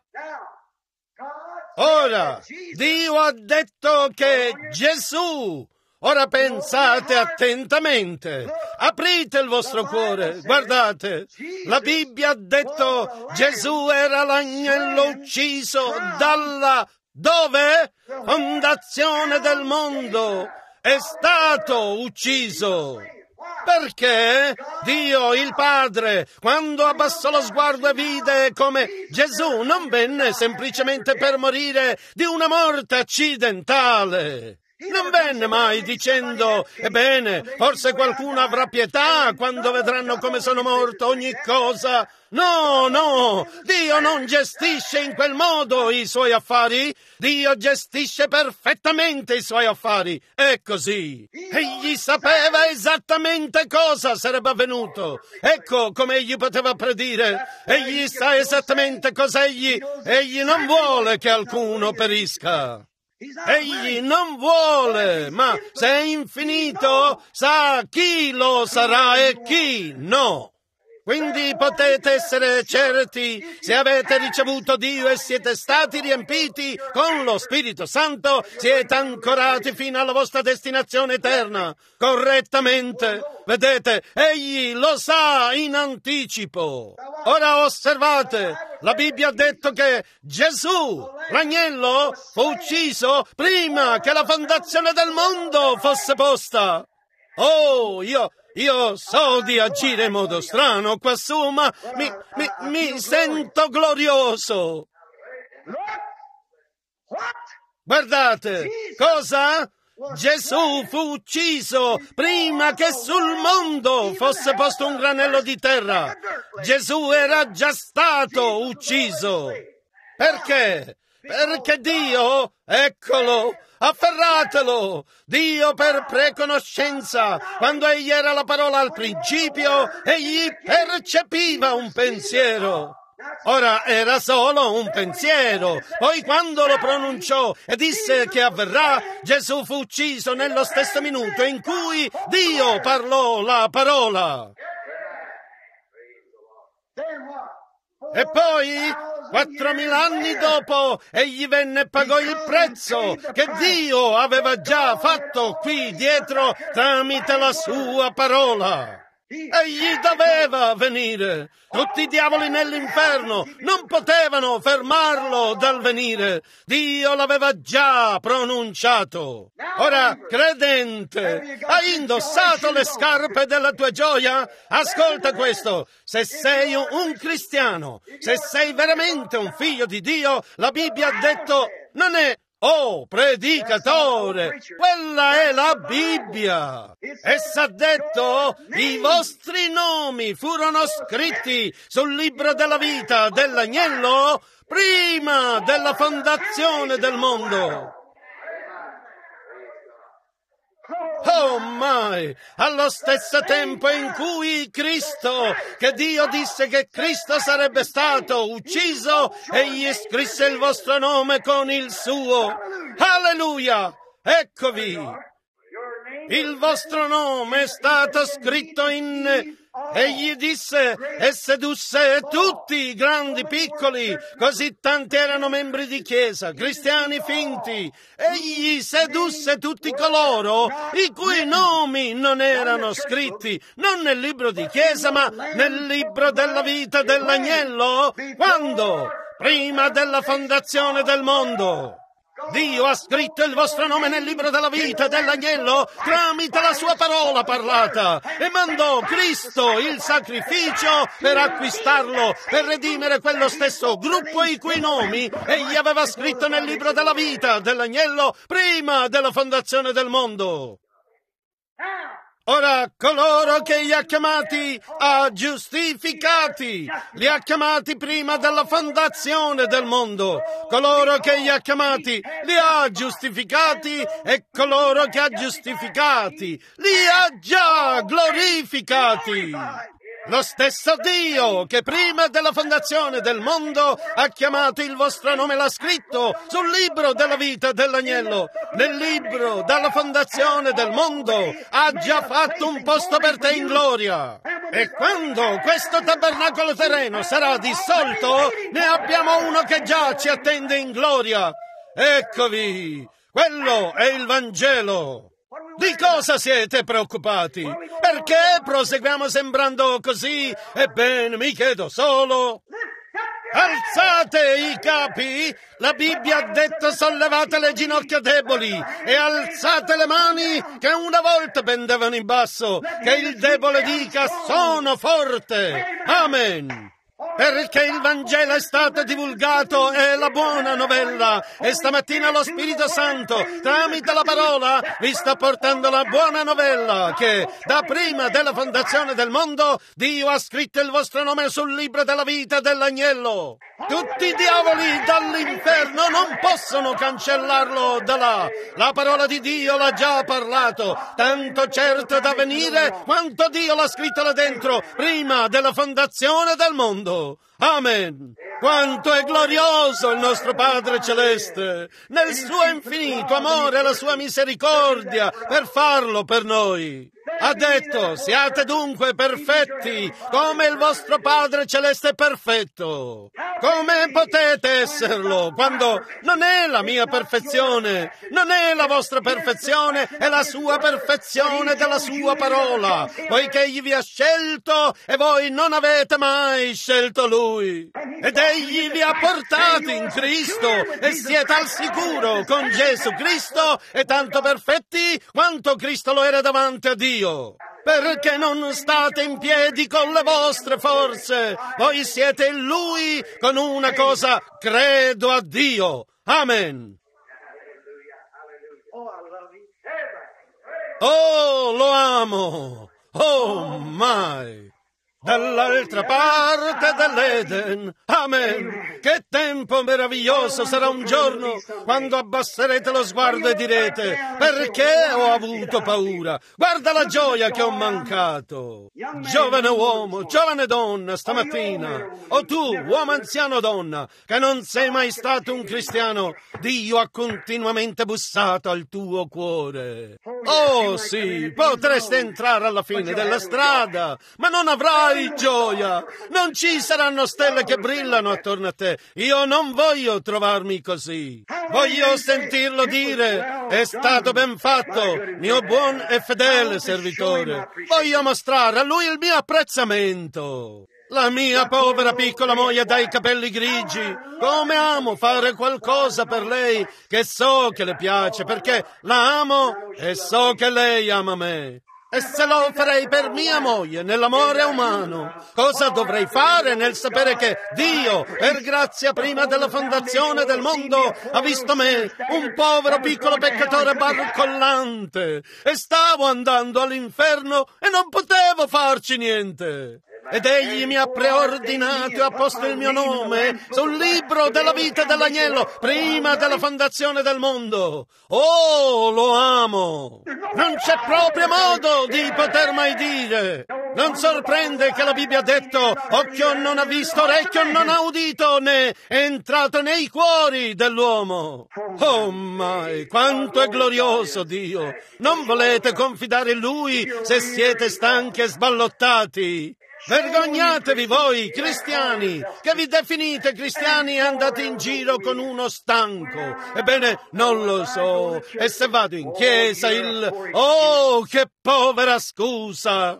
Ora, Dio ha detto che Gesù. Ora pensate attentamente. Aprite il vostro cuore. Guardate, la Bibbia ha detto Gesù era l'agnello ucciso dalla... dove? Fondazione del mondo. È stato ucciso. Perché Dio, il Padre, quando abbassò lo sguardo e vide come Gesù non venne semplicemente per morire di una morte accidentale. Non venne mai dicendo: ebbene, forse qualcuno avrà pietà quando vedranno come sono morto ogni cosa. No, no, Dio non gestisce in quel modo i suoi affari. Dio gestisce perfettamente i suoi affari. È così. Egli sapeva esattamente cosa sarebbe avvenuto. Ecco come egli poteva predire. Egli sa esattamente cosa egli... Egli non vuole che alcuno perisca. Egli non vuole, ma se è infinito, sa chi lo sarà e chi no. Quindi potete essere certi, se avete ricevuto Dio e siete stati riempiti con lo Spirito Santo, siete ancorati fino alla vostra destinazione eterna, correttamente. Vedete, egli lo sa in anticipo. Ora osservate, la Bibbia ha detto che Gesù, l'agnello, fu ucciso prima che la fondazione del mondo fosse posta. Oh, io... Io so di agire in modo strano quassù, ma mi, mi, mi sento glorioso. Guardate, cosa? Gesù fu ucciso prima che sul mondo fosse posto un granello di terra. Gesù era già stato ucciso. Perché? Perché Dio, eccolo, afferratelo! Dio per preconoscenza, quando egli era la parola al principio, egli percepiva un pensiero. Ora era solo un pensiero, poi quando lo pronunciò e disse che avverrà, Gesù fu ucciso nello stesso minuto in cui Dio parlò la parola. E poi, quattromila anni dopo, egli venne e pagò il prezzo che Dio aveva già fatto qui dietro tramite la sua parola. Egli doveva venire. Tutti i diavoli nell'inferno non potevano fermarlo dal venire. Dio l'aveva già pronunciato. Ora, credente, hai indossato le scarpe della tua gioia? Ascolta questo. Se sei un cristiano, se sei veramente un figlio di Dio, la Bibbia ha detto, non è oh, predicatore, quella è la Bibbia. Essa ha detto, i vostri nomi furono scritti sul libro della vita dell'agnello prima della fondazione del mondo. Oh mai! Allo stesso tempo in cui Cristo, che Dio disse che Cristo sarebbe stato ucciso, egli scrisse il vostro nome con il suo. Alleluia! Eccovi! Il vostro nome è stato scritto in Egli disse e sedusse tutti, grandi, piccoli, così tanti erano membri di chiesa, cristiani finti. Egli sedusse tutti coloro i cui nomi non erano scritti, non nel libro di chiesa, ma nel libro della vita dell'agnello, quando? Prima della fondazione del mondo. Dio ha scritto il vostro nome nel libro della vita dell'agnello tramite la sua parola parlata e mandò Cristo il sacrificio per acquistarlo, per redimere quello stesso gruppo i cui nomi egli aveva scritto nel libro della vita dell'agnello prima della fondazione del mondo. Ora, coloro che li ha chiamati ha giustificati, li ha chiamati prima della fondazione del mondo. Coloro che li ha chiamati li ha giustificati e coloro che ha giustificati li ha già glorificati. Lo stesso Dio che prima della fondazione del mondo ha chiamato il vostro nome, l'ha scritto sul libro della vita dell'agnello. Nel libro della fondazione del mondo ha già fatto un posto per te in gloria. E quando questo tabernacolo terreno sarà dissolto, ne abbiamo uno che già ci attende in gloria. Eccovi, quello è il Vangelo. Di cosa siete preoccupati? Perché proseguiamo sembrando così? Ebbene, mi chiedo solo. Alzate i capi! La Bibbia ha detto sollevate le ginocchia deboli e alzate le mani che una volta pendevano in basso, che il debole dica sono forte. Amen. Perché il Vangelo è stato divulgato, è la buona novella, e stamattina lo Spirito Santo, tramite la parola, vi sta portando la buona novella che, da prima della fondazione del mondo, Dio ha scritto il vostro nome sul libro della vita dell'agnello. Tutti i diavoli dall'inferno non possono cancellarlo da là. La parola di Dio l'ha già parlato, tanto certo da venire quanto Dio l'ha scritto là dentro, prima della fondazione del mondo. Amen. Quanto è glorioso il nostro Padre Celeste, nel suo infinito amore e la sua misericordia per farlo per noi. Ha detto, siate dunque perfetti, come il vostro Padre Celeste è perfetto. Come potete esserlo, quando non è la mia perfezione, non è la vostra perfezione, è la sua perfezione della sua parola, poiché egli vi ha scelto e voi non avete mai scelto lui. Ed egli vi ha portati in Cristo e siete al sicuro con Gesù Cristo e tanto perfetti quanto Cristo lo era davanti a Dio. Perché non state in piedi con le vostre forze, voi siete in Lui con una cosa, credo a Dio. Amen. Oh, lo amo. Oh, my. Dall'altra parte dell'Eden. Amen. Che tempo meraviglioso sarà un giorno quando abbasserete lo sguardo e direte: perché ho avuto paura? Guarda la gioia che ho mancato. Giovane uomo, giovane donna, stamattina, o tu, uomo anziano o donna, che non sei mai stato un cristiano, Dio ha continuamente bussato al tuo cuore. Oh sì, potresti entrare alla fine della strada, ma non avrai gioia. Non ci saranno stelle che brillano attorno a te. Io non voglio trovarmi così. Voglio sentirlo dire: è stato ben fatto, mio buon e fedele servitore. Voglio mostrare a lui il mio apprezzamento. La mia povera piccola moglie dai capelli grigi, come amo fare qualcosa per lei che so che le piace, perché la amo e so che lei ama me. E se lo farei per mia moglie nell'amore umano, cosa dovrei fare nel sapere che Dio, per grazia prima della fondazione del mondo, ha visto me, un povero piccolo peccatore barcollante, e stavo andando all'inferno e non potevo farci niente. ed egli mi ha preordinato e ha posto il mio nome sul libro della vita dell'agnello prima della fondazione del mondo. Oh, lo amo! Non c'è proprio modo di poter mai dire. Non sorprende che la Bibbia ha detto: occhio non ha visto, orecchio non ha udito, né è entrato nei cuori dell'uomo. Oh mai, quanto è glorioso Dio! Non volete confidare in Lui se siete stanchi e sballottati? Vergognatevi voi, cristiani, che vi definite cristiani e andate in giro con uno stanco. Ebbene, non lo so. E se vado in chiesa, il... Oh, che povera scusa!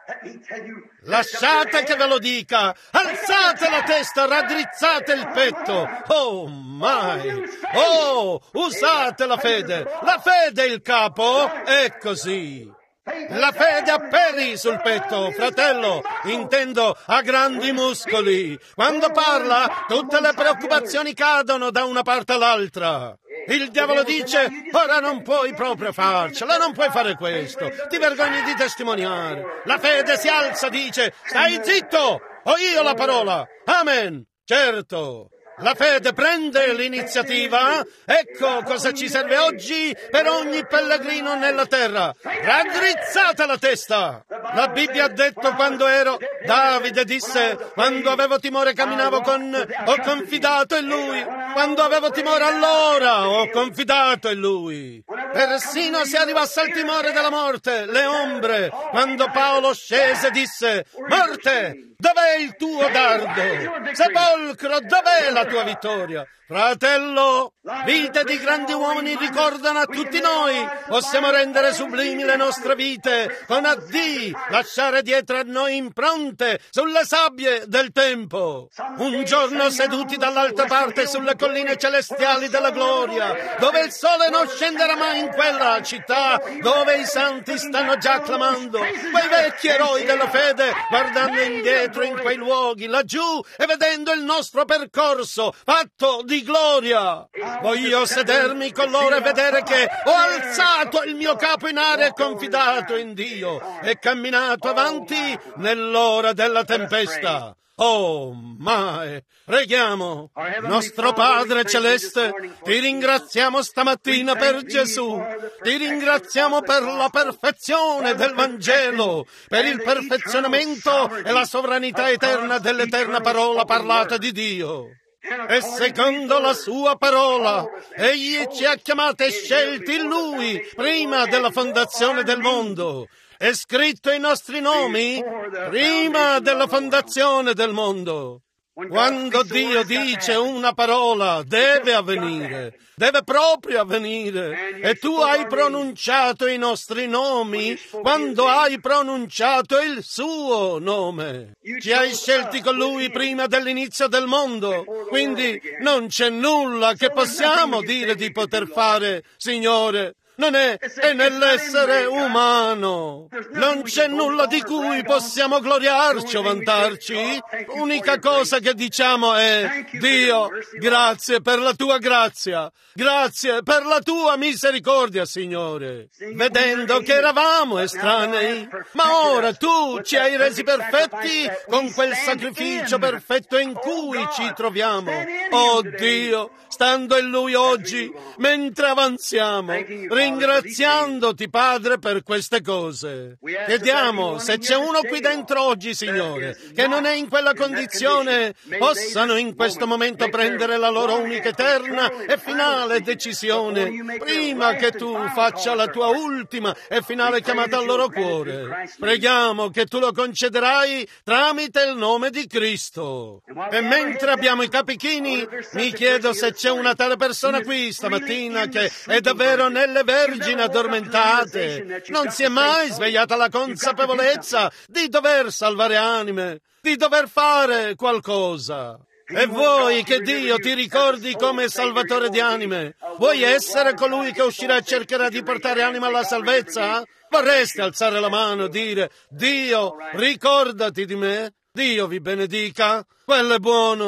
Lasciate che ve lo dica, alzate la testa, raddrizzate il petto. Oh mai, oh, usate la fede, la fede è il capo, è così. La fede ha peli sul petto, fratello, intendo a grandi muscoli. Quando parla, tutte le preoccupazioni cadono da una parte all'altra. Il diavolo dice: ora non puoi proprio farcela, non puoi fare questo, ti vergogni di testimoniare. La fede si alza, dice: stai zitto, ho io la parola. Amen. Certo. La fede prende l'iniziativa. Ecco cosa ci serve oggi per ogni pellegrino nella terra. Raddrizzate la testa. La Bibbia ha detto: quando ero... Davide disse: quando avevo timore camminavo con... Ho confidato in Lui. Quando avevo timore allora ho confidato in Lui. Persino se arrivasse al timore della morte, le ombre, quando Paolo scese disse: morte, dov'è il tuo dardo? Sepolcro, dov'è la tua vittoria? Fratello, vite di grandi uomini ricordano a tutti noi. Possiamo rendere sublimi le nostre vite con addì, lasciare dietro a noi impronte sulle sabbie del tempo. Un giorno seduti dall'altra parte sulle colline celestiali della gloria, dove il sole non scenderà mai in quella città, dove i santi stanno già clamando, quei vecchi eroi della fede, guardando indietro in quei luoghi laggiù e vedendo il nostro percorso fatto di gloria. Voglio sedermi con loro e vedere che ho alzato il mio capo in aria e confidato in Dio e camminato avanti nell'ora della tempesta. Oh, mai! Preghiamo. Nostro Padre Celeste, ti ringraziamo stamattina per Gesù. Ti ringraziamo per la perfezione del Vangelo, per il perfezionamento e la sovranità eterna dell'eterna parola parlata di Dio. E secondo la sua parola, Egli ci ha chiamati e scelti in Lui prima della fondazione del mondo. È scritto i nostri nomi prima della fondazione del mondo. Quando Dio dice una parola, deve avvenire, deve proprio avvenire. E tu hai pronunciato i nostri nomi quando hai pronunciato il suo nome. Ci hai scelti con Lui prima dell'inizio del mondo, quindi non c'è nulla che possiamo dire di poter fare, Signore. Non è, è nell'essere umano. Non c'è nulla di cui possiamo gloriarci o vantarci. L'unica cosa che diciamo è: Dio, grazie per la tua grazia. Grazie per la tua misericordia, Signore. Vedendo che eravamo estranei, ma ora tu ci hai resi perfetti con quel sacrificio perfetto in cui ci troviamo. Oh Dio, stando in Lui oggi, mentre avanziamo, ringraziandoti, Padre, per queste cose. Chiediamo, se c'è uno qui dentro oggi, Signore, che non è in quella condizione, possano in questo momento prendere la loro unica, eterna e finale decisione, prima che tu faccia la tua ultima e finale chiamata al loro cuore. Preghiamo che tu lo concederai tramite il nome di Cristo. E mentre abbiamo i capi chini, mi chiedo se c'è una tale persona qui stamattina che è davvero nelle vergini addormentate, non si è mai svegliata la consapevolezza di dover salvare anime, di dover fare qualcosa. E vuoi che Dio ti ricordi come Salvatore di anime? Vuoi essere colui che uscirà e cercherà di portare anima alla salvezza? Vorresti alzare la mano e dire: Dio, ricordati di me? Dio vi benedica. Quello è buono.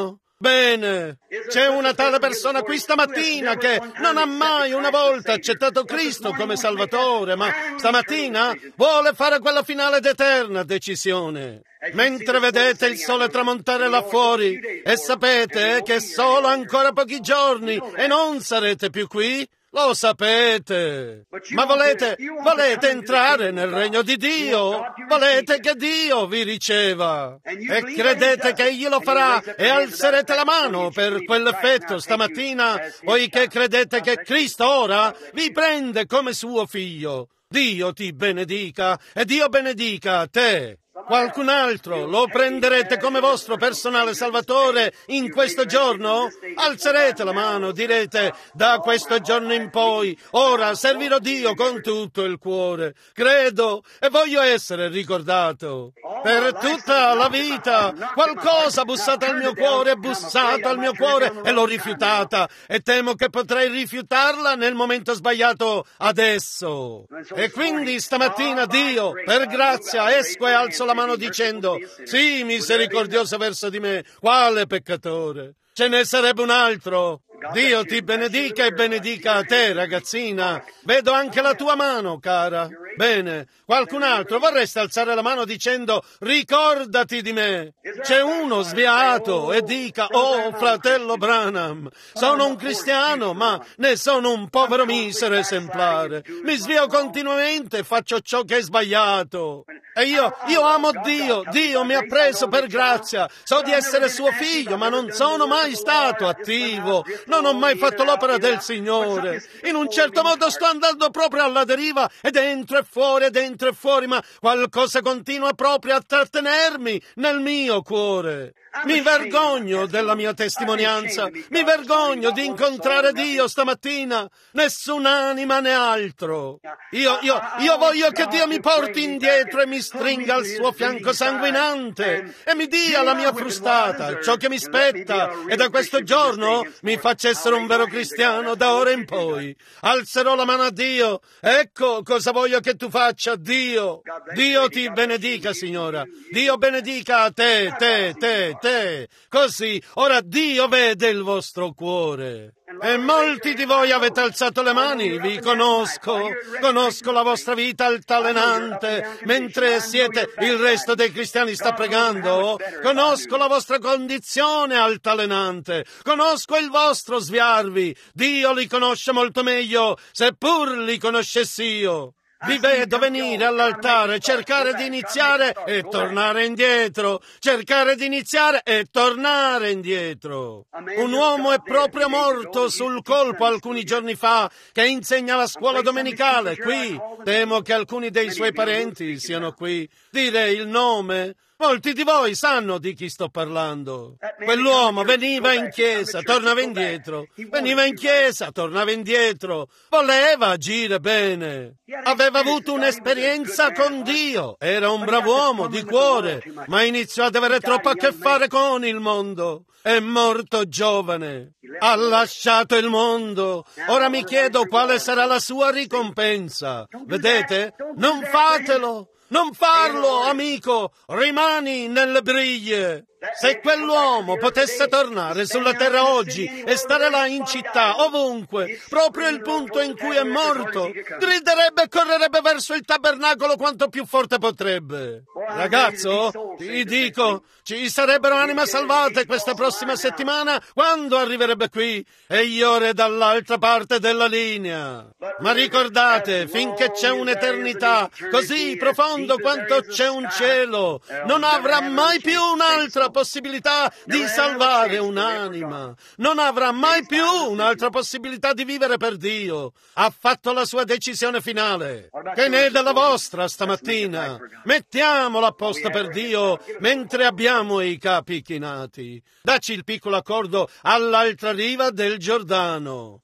Bene, c'è una tale persona qui stamattina che non ha mai una volta accettato Cristo come Salvatore, ma stamattina vuole fare quella finale d'eterna decisione. Mentre vedete il sole tramontare là fuori e sapete che solo ancora pochi giorni e non sarete più qui, lo sapete. Ma volete, volete entrare nel regno di Dio? Volete che Dio vi riceva? E credete che Egli lo farà e alzerete la mano per quell'effetto stamattina, poiché credete che Cristo ora vi prende come suo figlio. Dio ti benedica e Dio benedica te. Qualcun altro lo prenderete come vostro personale salvatore in questo giorno? Alzerete la mano, direte: da questo giorno in poi, ora servirò Dio con tutto il cuore. Credo e voglio essere ricordato. Per tutta la vita qualcosa ha bussato al mio cuore, è bussato al mio cuore e l'ho rifiutata e temo che potrei rifiutarla nel momento sbagliato adesso. E quindi stamattina Dio, per grazia, esco e alzo la mano dicendo: sì, misericordioso verso di me, quale peccatore. Ce ne sarebbe un altro. Dio ti benedica e benedica a te, ragazzina. Vedo anche la tua mano, cara. Bene, qualcun altro vorreste alzare la mano dicendo: ricordati di me. C'è uno sviato e dica: oh, fratello Branham, sono un cristiano, ma ne sono un povero misero esemplare. Mi svio continuamente e faccio ciò che è sbagliato. E io, io amo Dio, Dio mi ha preso per grazia, so di essere suo figlio, ma non sono mai stato attivo, non ho mai fatto l'opera del Signore. In un certo modo sto andando proprio alla deriva, e dentro e fuori, e dentro e fuori, ma qualcosa continua proprio a trattenermi nel mio cuore. Mi vergogno della mia testimonianza, mi vergogno di incontrare Dio stamattina, nessun'anima né altro. Io, io, io voglio che Dio mi porti indietro e mi stringa al suo fianco sanguinante e mi dia la mia frustata, ciò che mi spetta, e da questo giorno mi faccia essere un vero cristiano da ora in poi. Alzerò la mano a Dio. Ecco cosa voglio che tu faccia, Dio. Dio ti benedica, signora. Dio benedica a te, te, te, te. Così, ora Dio vede il vostro cuore. E molti di voi avete alzato le mani, vi conosco, conosco la vostra vita altalenante, mentre siete, il resto dei cristiani sta pregando, conosco la vostra condizione altalenante, conosco il vostro sviarvi, Dio li conosce molto meglio, seppur li conoscessi io. Vi vedo venire all'altare, cercare di iniziare e tornare indietro, cercare di iniziare e tornare indietro. Un uomo è proprio morto sul colpo alcuni giorni fa, che insegna la scuola domenicale qui. Temo che alcuni dei suoi parenti siano qui. Dire il nome? Molti di voi sanno di chi sto parlando. Quell'uomo veniva in chiesa, tornava indietro, veniva in chiesa, tornava indietro, voleva agire bene. Aveva avuto un'esperienza con Dio, era un bravo uomo di cuore, ma iniziò ad avere troppo a che fare con il mondo. È morto giovane, ha lasciato il mondo. Ora mi chiedo quale sarà la sua ricompensa. Vedete? Non fatelo! Non farlo, amico! Rimani nelle briglie! Se quell'uomo potesse tornare sulla terra oggi e stare là in città, ovunque, proprio il punto in cui è morto, griderebbe e correrebbe verso il tabernacolo quanto più forte potrebbe. Ragazzo, ti dico, ci sarebbero anime salvate questa prossima settimana quando arriverebbe qui e io ero dall'altra parte della linea. Ma ricordate, finché c'è un'eternità così profondo quanto c'è un cielo, non avrà mai più un'altra possibilità di salvare un'anima. Non avrà mai più un'altra possibilità di vivere per Dio. Ha fatto la sua decisione finale. Che ne è della vostra stamattina? Mettiamola a posto per Dio mentre abbiamo i capi chinati. Dacci il piccolo accordo all'altra riva del Giordano.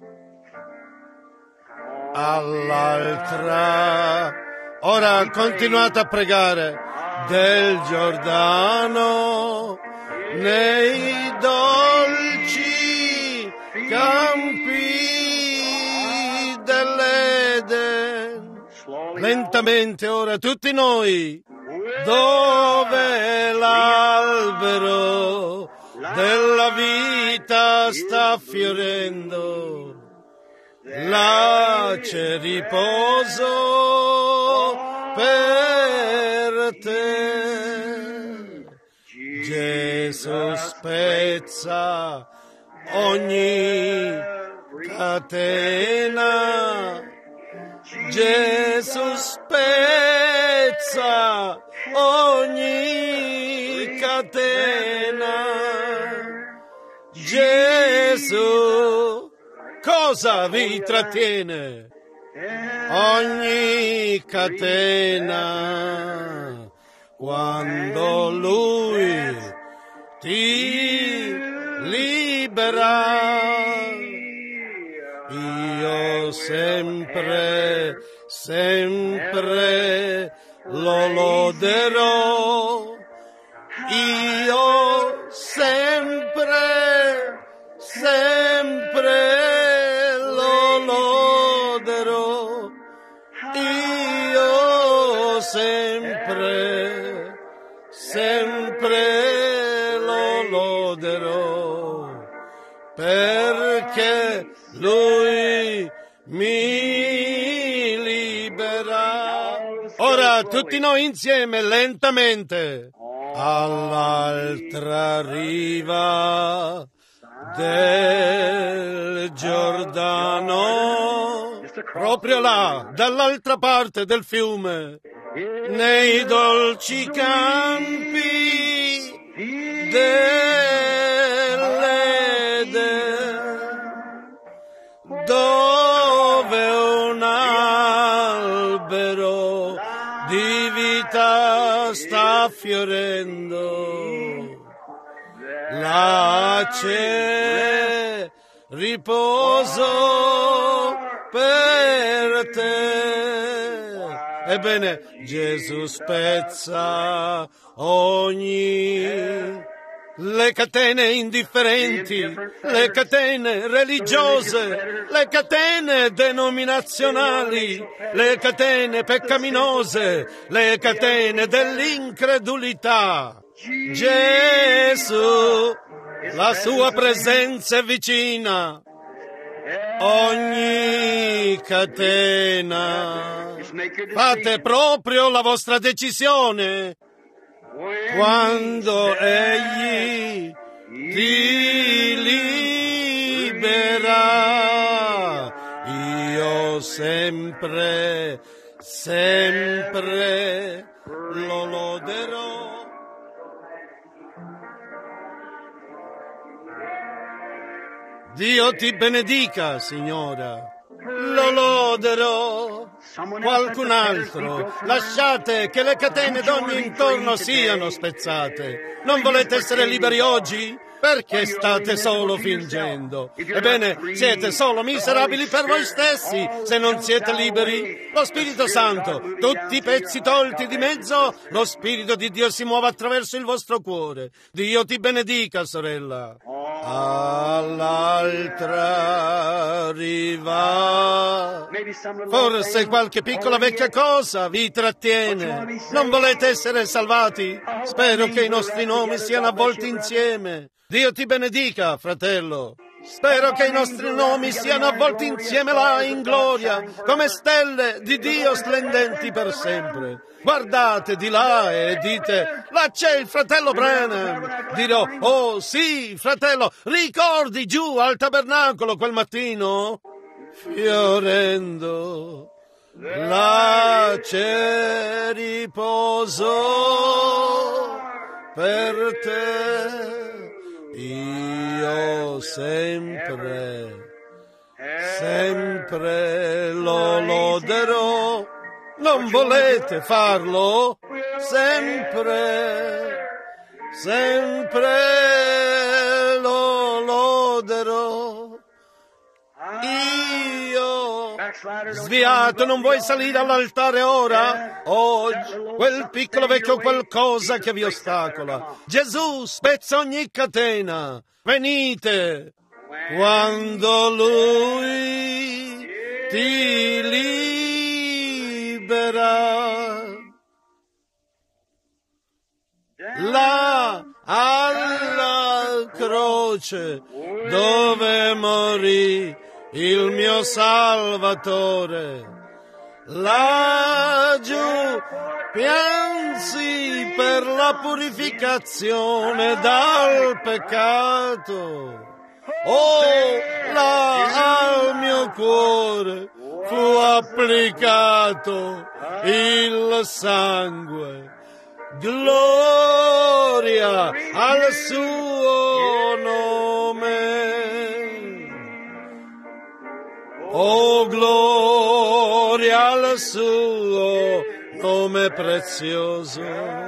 All'altra. Ora continuate a pregare. Del Giordano, nei dolci campi dell'Eden. Lentamente ora tutti noi, dove l'albero della la vita sta fiorendo, là c'è riposo per te. Gesù spezza ogni catena, Gesù spezza ogni catena. Gesù cosa vi trattiene? Ogni catena, quando Lui ti libera. Io sempre, sempre lo loderò. Io sempre, sempre lo loderò. Io sempre, sempre lo loderò, perché Lui mi libera. Ora tutti noi insieme, lentamente, all'altra riva del Giordano, proprio là, dall'altra parte del fiume, nei dolci campi dell'Eden, dove un albero di vita sta fiorendo, là c'è riposo per te. Ebbene, Gesù spezza ogni le catene indifferenti, le catene religiose, le catene denominazionali, le catene peccaminose, le catene dell'incredulità. Gesù, la sua presenza è vicina. Ogni catena, fate proprio la vostra decisione. Quando Egli ti libera, io sempre, sempre lo loderò. Dio ti benedica, signora. Lo loderò. Qualcun altro. Lasciate che le catene d'ogni intorno siano spezzate. Non volete essere liberi oggi? Perché state solo fingendo? Ebbene, siete solo miserabili per voi stessi se non siete liberi. Lo Spirito Santo, tutti i pezzi tolti di mezzo, lo Spirito di Dio si muove attraverso il vostro cuore. Dio ti benedica, sorella. All'altra riva, forse qualche piccola vecchia cosa vi trattiene. Non volete essere salvati? Spero che i nostri nomi siano avvolti insieme. Dio ti benedica, fratello. Spero che i nostri nomi siano avvolti insieme là in gloria, come stelle di Dio splendenti per sempre. Guardate di là e dite, là c'è il fratello Branham. Dirò, oh sì, fratello, ricordi giù al tabernacolo quel mattino? Fiorendo, là c'è riposo per te. Io sempre, sempre lo loderò. Non volete farlo? Sempre, sempre lo loderò. Io, sviato, non vuoi salire all'altare ora? Oh, quel piccolo vecchio qualcosa che vi ostacola. Gesù spezza ogni catena. Venite, quando Lui ti libera. Là alla croce croce dove morì il mio Salvatore. Laggiù piansi per la purificazione dal peccato. Oh, là al mio cuore fu applicato il sangue. Gloria al suo nome. Oh, gloria al suo nome prezioso.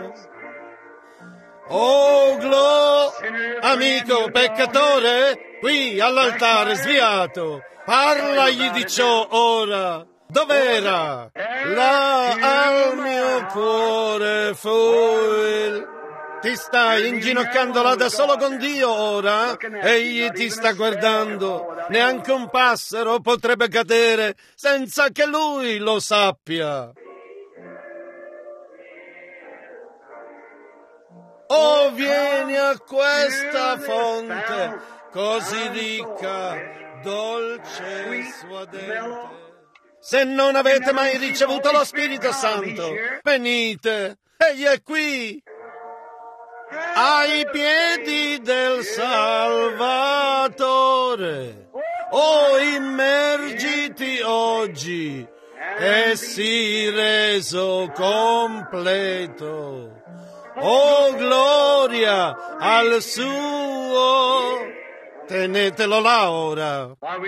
Oh, gloria, amico peccatore, qui all'altare sviato, parlagli di ciò ora. Dov'era? Là al mio cuore fu il... Ti stai inginocchiando là da solo con Dio ora? Egli ti sta guardando. Neanche un passero potrebbe cadere senza che Lui lo sappia. Oh, vieni a questa fonte così ricca, dolce e suadente. Se non avete mai ricevuto lo Spirito Santo, venite, egli è qui, ai piedi del Salvatore. Oh, immergiti oggi e sii reso completo. Oh, gloria al suo. Tenetelo là ora.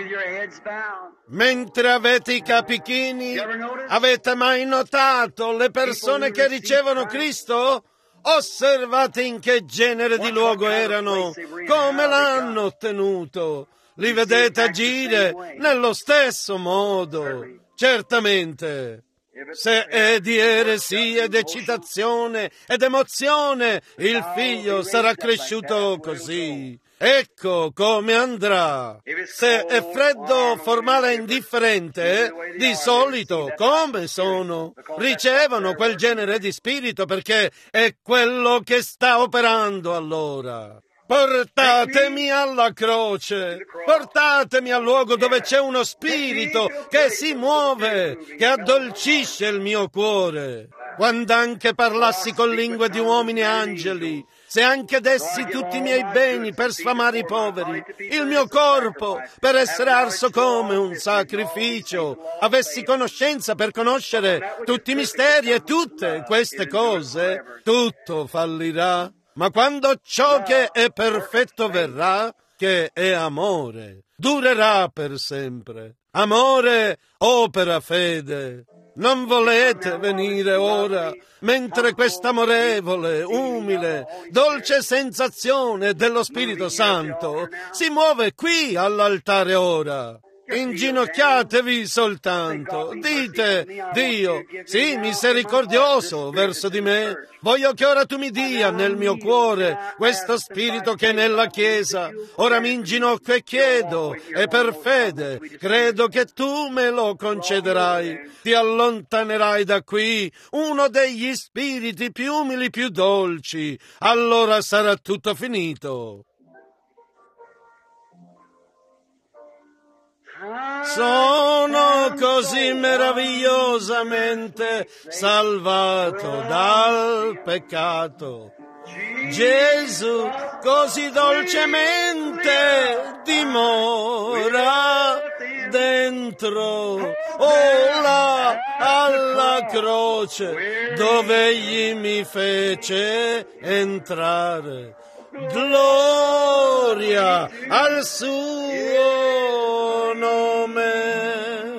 Mentre avete i capi chini, avete mai notato le persone che ricevono Cristo? Osservate in che genere di luogo erano, come l'hanno ottenuto. Li vedete agire nello stesso modo. Certamente. Se è di eresia ed eccitazione ed emozione, il figlio sarà cresciuto così. Ecco come andrà. Se è freddo, formale e indifferente, di solito, come sono, ricevono quel genere di spirito perché è quello che sta operando allora. Portatemi alla croce, portatemi al luogo dove c'è uno spirito che si muove, che addolcisce il mio cuore. Quando anche parlassi con lingue di uomini e angeli, se anche dessi tutti i miei beni per sfamare i poveri, il mio corpo per essere arso come un sacrificio, avessi conoscenza per conoscere tutti i misteri e tutte queste cose, tutto fallirà. Ma quando ciò che è perfetto verrà, che è amore, durerà per sempre. Amore opera fede. Non volete venire ora, mentre questa amorevole, umile, dolce sensazione dello Spirito Santo si muove qui all'altare ora. Inginocchiatevi soltanto, dite, Dio, sii misericordioso verso di me, voglio che ora tu mi dia nel mio cuore questo spirito che è nella Chiesa. Ora mi inginocchio e chiedo, e per fede credo che tu me lo concederai. Ti allontanerai da qui uno degli spiriti più umili, più dolci, allora sarà tutto finito. Sono così meravigliosamente salvato dal peccato. Gesù così dolcemente dimora dentro, oh là alla croce dove egli mi fece entrare. Gloria al suo nome.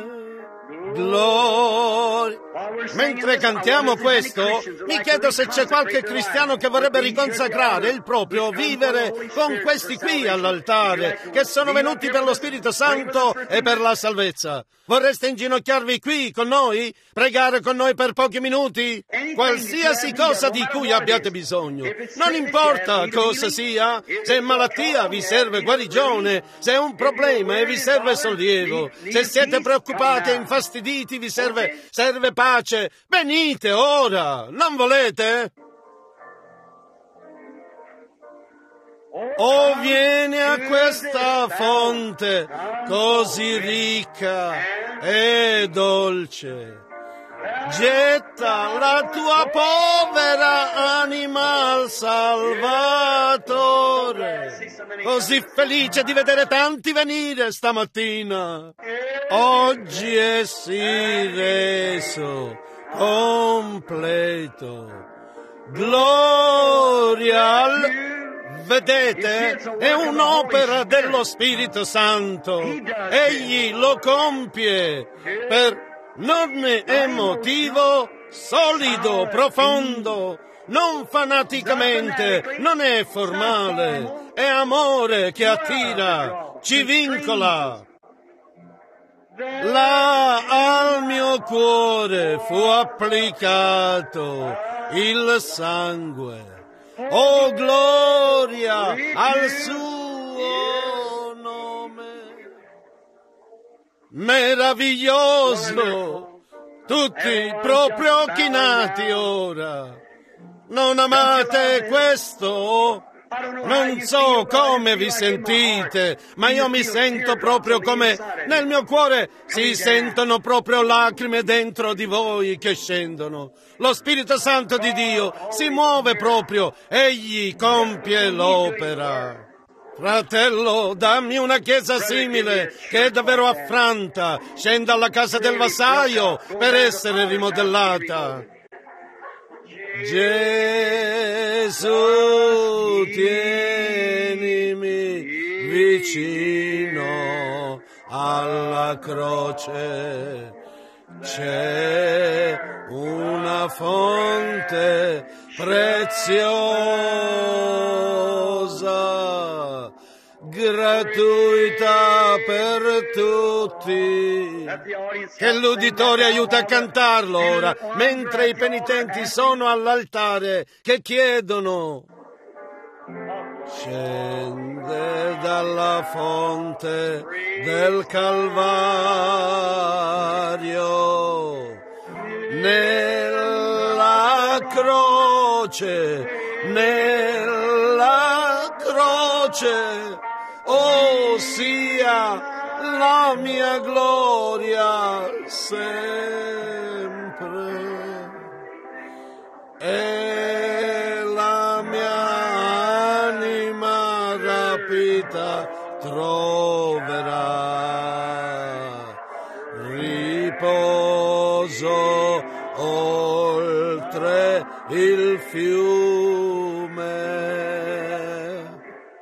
Gloria. Mentre cantiamo questo, mi chiedo se c'è qualche cristiano che vorrebbe riconsacrare il proprio vivere con questi qui all'altare, che sono venuti per lo Spirito Santo e per la salvezza. Vorreste inginocchiarvi qui con noi? Pregare con noi per pochi minuti? Qualsiasi cosa di cui abbiate bisogno. Non importa cosa sia. Se è malattia vi serve guarigione. Se è un problema e vi serve sollievo. Se siete preoccupati e infastiditi vi serve, serve pace. Venite ora. Non volete? Oh, vieni a questa fonte così ricca e dolce. Getta la tua povera anima al Salvatore. Così felice di vedere tanti venire stamattina. Oggi è sì reso completo. Gloria al... Vedete, è un'opera dello Spirito Santo. Egli lo compie per... Non è motivo solido, profondo, non fanaticamente, non è formale, è amore che attira, ci vincola. Là al mio cuore fu applicato il sangue. Oh, gloria al suo nome. Meraviglioso, tutti proprio chinati ora. Non amate questo? Non so come vi sentite, ma io mi sento proprio come nel mio cuore si sentono proprio lacrime dentro di voi che scendono. Lo Spirito Santo di Dio si muove proprio, egli compie l'opera. Fratello, dammi una chiesa simile, che è davvero affranta. Scenda alla casa del vassaio per essere rimodellata. Gesù, tienimi vicino alla croce. C'è una fonte preziosa, gratuita per tutti, che l'uditore aiuta a cantarlo ora, mentre i penitenti sono all'altare che chiedono. Scende dalla fonte del Calvario, nella croce, nella croce, oh sia la mia gloria sempre, e la mia anima rapita troverà riposo oltre il fiume.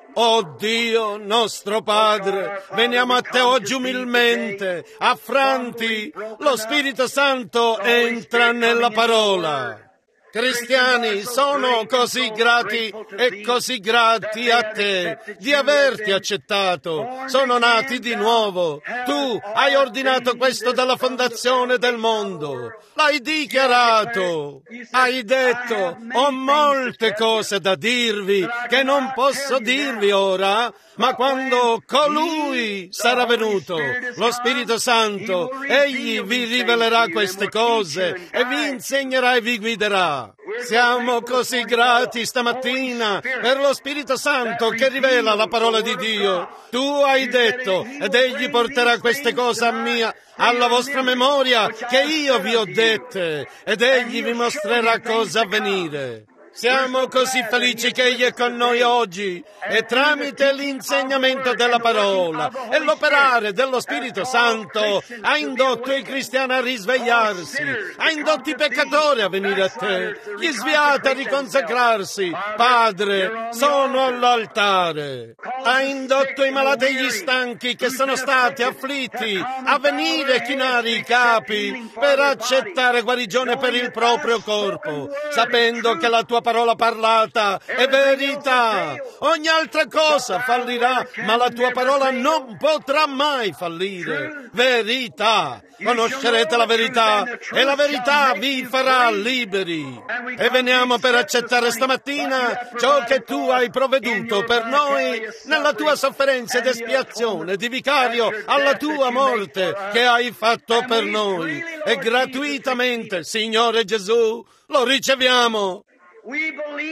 Oh Dio nostro Padre, veniamo a Te oggi umilmente, affranti. Lo Spirito Santo entra nella parola. Cristiani sono così grati e così grati a Te di averti accettato. Sono nati di nuovo. Tu hai ordinato questo dalla fondazione del mondo. L'hai dichiarato. Hai detto, ho molte cose da dirvi che non posso dirvi ora, ma quando colui sarà venuto, lo Spirito Santo, egli vi rivelerà queste cose e vi insegnerà e vi guiderà. Siamo così grati stamattina per lo Spirito Santo che rivela la parola di Dio. Tu hai detto, ed egli porterà queste cose a mia, alla vostra memoria, che io vi ho dette, ed egli vi mostrerà cosa avvenire. Siamo così felici che Egli è con noi oggi e tramite l'insegnamento della parola e l'operare dello Spirito Santo ha indotto i cristiani a risvegliarsi, ha indotto i peccatori a venire a Te, gli sviati a riconsacrarsi. Padre, sono all'altare. Ha indotto i malati e gli stanchi che sono stati afflitti a venire a chinare i capi per accettare guarigione per il proprio corpo, sapendo che la Tua parola parlata è verità. Ogni altra cosa fallirà, ma la Tua parola non potrà mai fallire. Verità. Conoscerete la verità e la verità vi farà liberi. E veniamo per accettare stamattina ciò che Tu hai provveduto per noi nella Tua sofferenza ed espiazione di vicario alla Tua morte che hai fatto per noi. E gratuitamente, Signore Gesù, lo riceviamo.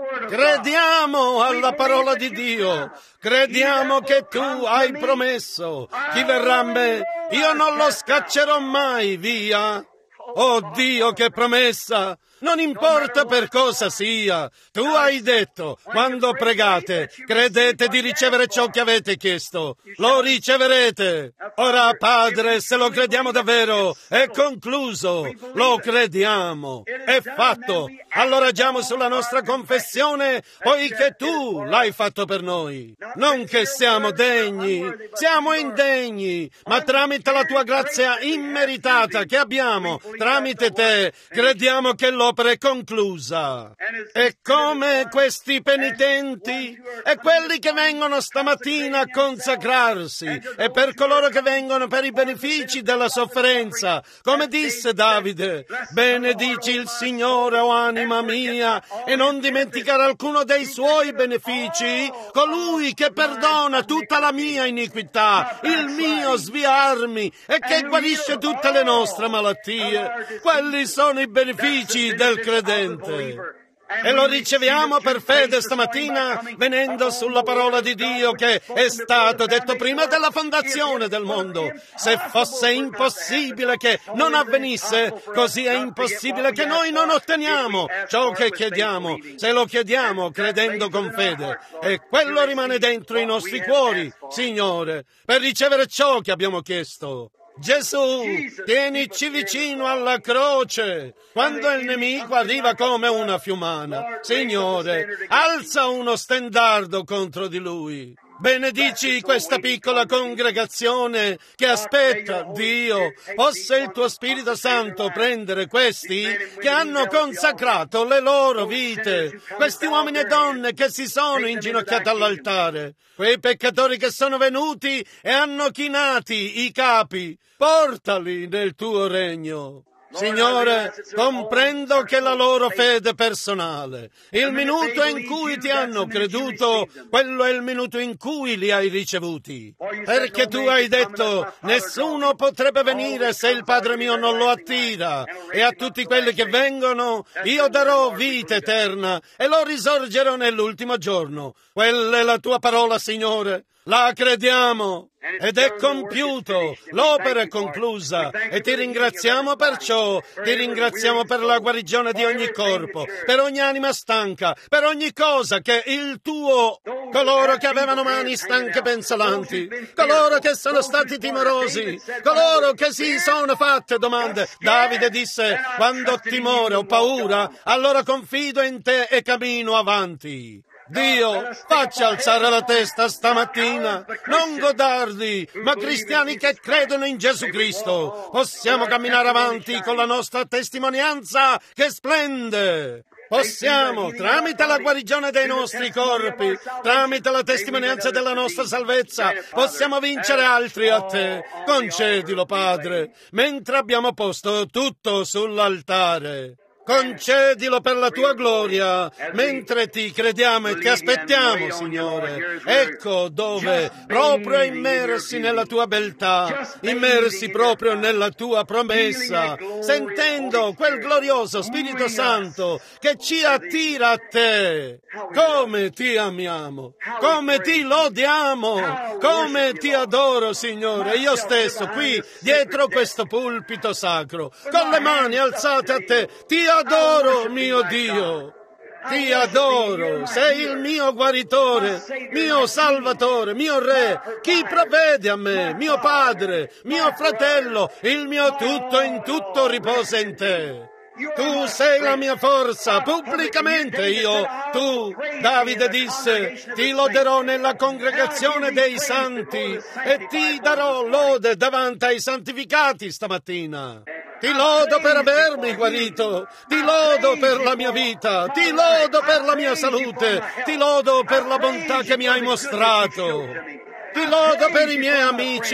Crediamo alla parola di Dio. Crediamo che tu hai promesso. Chi verrà a me, io non lo scaccerò mai via. Oh Dio, che promessa! Non importa per cosa sia, tu hai detto, quando pregate, credete di ricevere ciò che avete chiesto, lo riceverete. Ora, Padre, se lo crediamo davvero, è concluso, lo crediamo, è fatto. Allora agiamo sulla nostra confessione, poiché tu l'hai fatto per noi. Non che siamo degni, siamo indegni, ma tramite la tua grazia immeritata che abbiamo, tramite te, crediamo che lo l'opera è conclusa. E come questi penitenti e quelli che vengono stamattina a consacrarsi e per coloro che vengono per i benefici della sofferenza, come disse Davide, benedici il Signore, o anima mia, e non dimenticare alcuno dei suoi benefici, colui che perdona tutta la mia iniquità, il mio sviarmi e che guarisce tutte le nostre malattie. Quelli sono i benefici del credente. E lo riceviamo per fede stamattina, venendo sulla parola di Dio che è stato detto prima della fondazione del mondo. Se fosse impossibile che non avvenisse, così è impossibile che noi non otteniamo ciò che chiediamo, se lo chiediamo credendo con fede. E quello rimane dentro i nostri cuori, Signore, per ricevere ciò che abbiamo chiesto. Gesù, tienici vicino alla croce quando il nemico arriva come una fiumana. Signore, alza uno stendardo contro di lui. Benedici questa piccola congregazione che aspetta, Dio, possa il tuo Spirito Santo prendere questi che hanno consacrato le loro vite, questi uomini e donne che si sono inginocchiati all'altare, quei peccatori che sono venuti e hanno chinati i capi, portali nel tuo regno. Signore, comprendo che la loro fede personale, il minuto in cui ti hanno creduto, quello è il minuto in cui li hai ricevuti. Perché tu hai detto, nessuno potrebbe venire se il Padre mio non lo attira, e a tutti quelli che vengono io darò vita eterna e lo risorgerò nell'ultimo giorno. Quella è la tua parola, Signore. La crediamo ed è compiuto, l'opera è conclusa e ti ringraziamo per ciò, ti ringraziamo per la guarigione di ogni corpo, per ogni anima stanca, per ogni cosa che il tuo, coloro che avevano mani stanche e pensolanti, coloro che sono stati timorosi, coloro che si sono fatte domande. Davide disse, quando ho timore o paura, allora confido in te e cammino avanti. Dio, faccia alzare la testa stamattina, non godardi, ma cristiani che credono in Gesù Cristo. Possiamo camminare avanti con la nostra testimonianza che splende. Possiamo, tramite la guarigione dei nostri corpi, tramite la testimonianza della nostra salvezza, possiamo vincere altri a te. Concedilo, Padre, mentre abbiamo posto tutto sull'altare. Concedilo per la tua gloria, mentre ti crediamo e ti aspettiamo, Signore. Ecco dove, proprio immersi nella tua beltà, immersi proprio nella tua promessa, sentendo quel glorioso Spirito Santo che ci attira a te. Come ti amiamo, come ti lodiamo, come ti adoro, Signore. Io stesso qui, dietro questo pulpito sacro, con le mani alzate a te, ti adoro, mio Dio, ti adoro, sei il mio guaritore, mio salvatore, mio re, chi provvede a me, mio padre, mio fratello, il mio tutto in tutto riposa in te. Tu sei la mia forza, pubblicamente io, tu, Davide disse, ti loderò nella congregazione dei santi e ti darò lode davanti ai santificati stamattina. Ti lodo per avermi guarito, ti lodo per la mia vita, ti lodo per la mia salute, ti lodo per la bontà che mi hai mostrato. Ti lodo per i miei amici,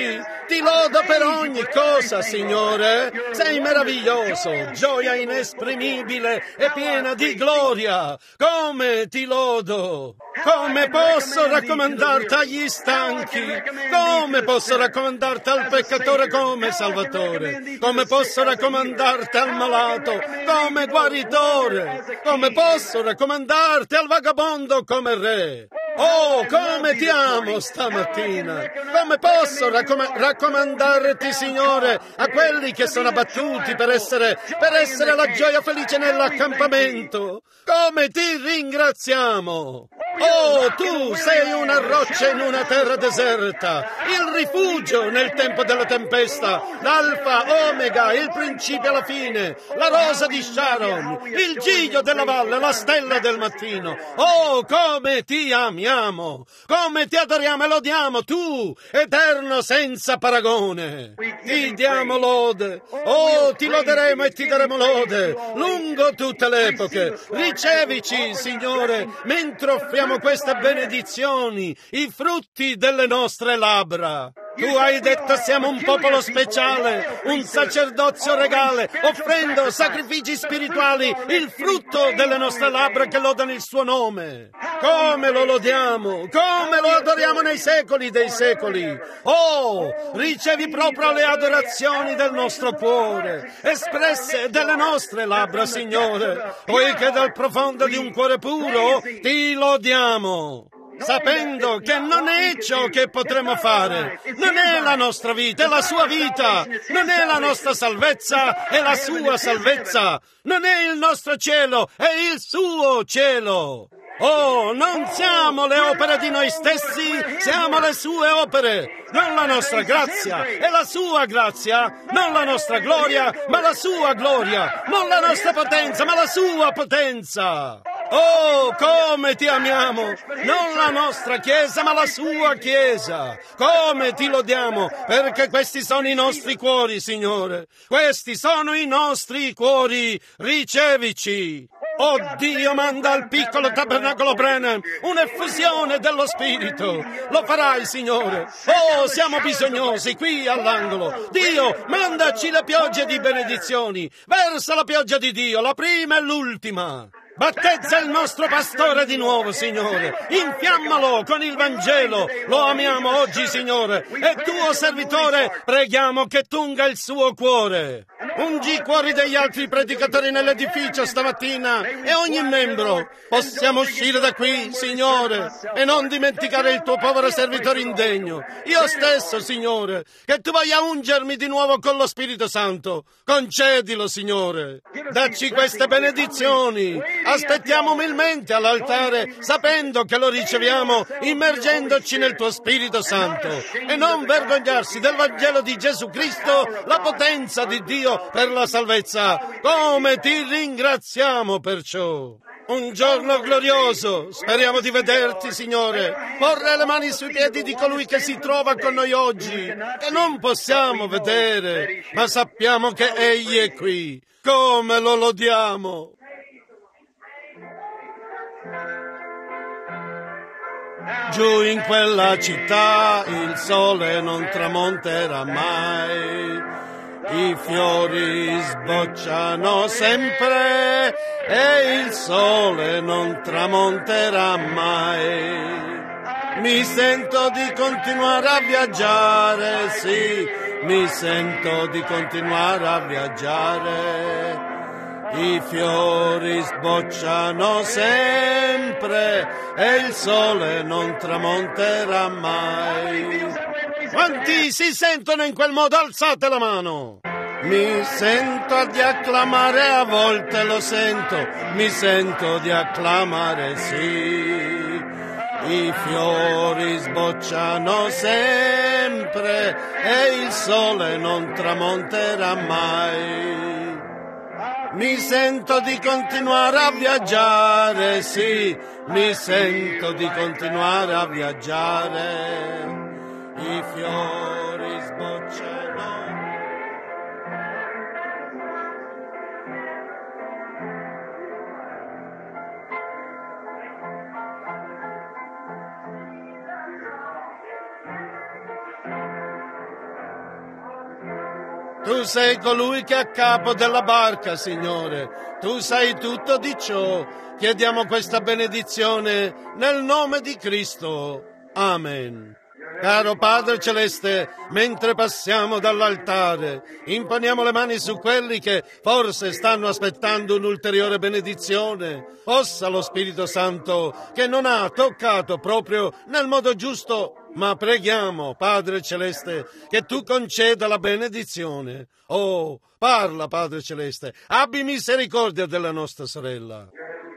Ti lodo per ogni cosa, Signore. Sei meraviglioso, gioia inesprimibile e piena di gloria. Come ti lodo. Come posso raccomandarti agli stanchi? Come posso raccomandarti al peccatore come Salvatore? Come posso raccomandarti al malato come guaritore? Come posso raccomandarti al vagabondo come re? Oh, come ti amo stamattina! Come posso raccom- raccomandarti, Signore, a quelli che sono abbattuti per essere, per essere la gioia felice nell'accampamento? Come ti ringraziamo! Oh, tu sei una roccia in una terra deserta, il rifugio nel tempo della tempesta, l'alfa, omega, il principio e la fine, la rosa di Sharon, il giglio della valle, la stella del mattino. Oh, come ti amiamo, come ti adoriamo e lodiamo, tu, eterno senza paragone. Ti diamo lode, oh, ti loderemo e ti daremo lode, lungo tutte le epoche. Ricevici, Signore, mentre offriamo queste benedizioni, i frutti delle nostre labbra. Tu hai detto siamo un popolo speciale, un sacerdozio regale, offrendo sacrifici spirituali, il frutto delle nostre labbra che lodano il suo nome. Come lo lodiamo, come lo adoriamo nei secoli dei secoli. Oh, ricevi proprio le adorazioni del nostro cuore, espresse dalle nostre labbra, Signore, poiché dal profondo di un cuore puro ti lodiamo. Sapendo che non è ciò che potremo fare, non è la nostra vita, è la sua vita, non è la nostra salvezza, è la sua salvezza, non è il nostro cielo, è il suo cielo. Oh, non siamo le opere di noi stessi, siamo le sue opere, non la nostra grazia, è la sua grazia, non la nostra gloria, ma la sua gloria, non la nostra potenza, ma la sua potenza. Oh, come ti amiamo! Non la nostra Chiesa, ma la sua Chiesa! Come ti lodiamo, perché questi sono i nostri cuori, Signore! Questi sono i nostri cuori! Ricevici! Oh, Dio manda al piccolo tabernacolo Branham un'effusione dello Spirito! Lo farai, Signore! Oh, siamo bisognosi qui all'angolo! Dio, mandaci le piogge di benedizioni! Versa la pioggia di Dio, la prima e l'ultima! Battezza il nostro pastore di nuovo, Signore. Infiammalo con il Vangelo. Lo amiamo oggi, Signore. E tuo servitore preghiamo che tunga il suo cuore. Ungi i cuori degli altri predicatori nell'edificio stamattina e ogni membro. Possiamo uscire da qui, Signore, e non dimenticare il tuo povero servitore indegno. Io stesso, Signore, che tu voglia ungermi di nuovo con lo Spirito Santo. Concedilo, Signore. Dacci queste benedizioni. Aspettiamo umilmente all'altare, sapendo che lo riceviamo, immergendoci nel tuo Spirito Santo, e non vergognarsi del Vangelo di Gesù Cristo, la potenza di Dio per la salvezza. Come ti ringraziamo perciò! Un giorno glorioso, speriamo di vederti, Signore, porre le mani sui piedi di colui che si trova con noi oggi, che non possiamo vedere, ma sappiamo che Egli è qui. Come lo lodiamo! Giù in quella città il sole non tramonterà mai, i fiori sbocciano sempre e il sole non tramonterà mai. Mi sento di continuare a viaggiare, sì, mi sento di continuare a viaggiare. I fiori sbocciano sempre e il sole non tramonterà mai. Quanti si sentono in quel modo? Alzate la mano. Mi sento di acclamare, a volte lo sento, mi sento di acclamare, sì. I fiori sbocciano sempre e il sole non tramonterà mai. Mi sento di continuare a viaggiare, sì, mi sento di continuare a viaggiare. I fiori sbocciano. Tu sei colui che è a capo della barca, Signore. Tu sai tutto di ciò. Chiediamo questa benedizione nel nome di Cristo. Amen. Caro Padre Celeste, mentre passiamo dall'altare, imponiamo le mani su quelli che forse stanno aspettando un'ulteriore benedizione. Possa lo Spirito Santo, che non ha toccato proprio nel modo giusto, ma preghiamo, Padre Celeste, che tu conceda la benedizione. Oh, parla, Padre Celeste, abbi misericordia della nostra sorella.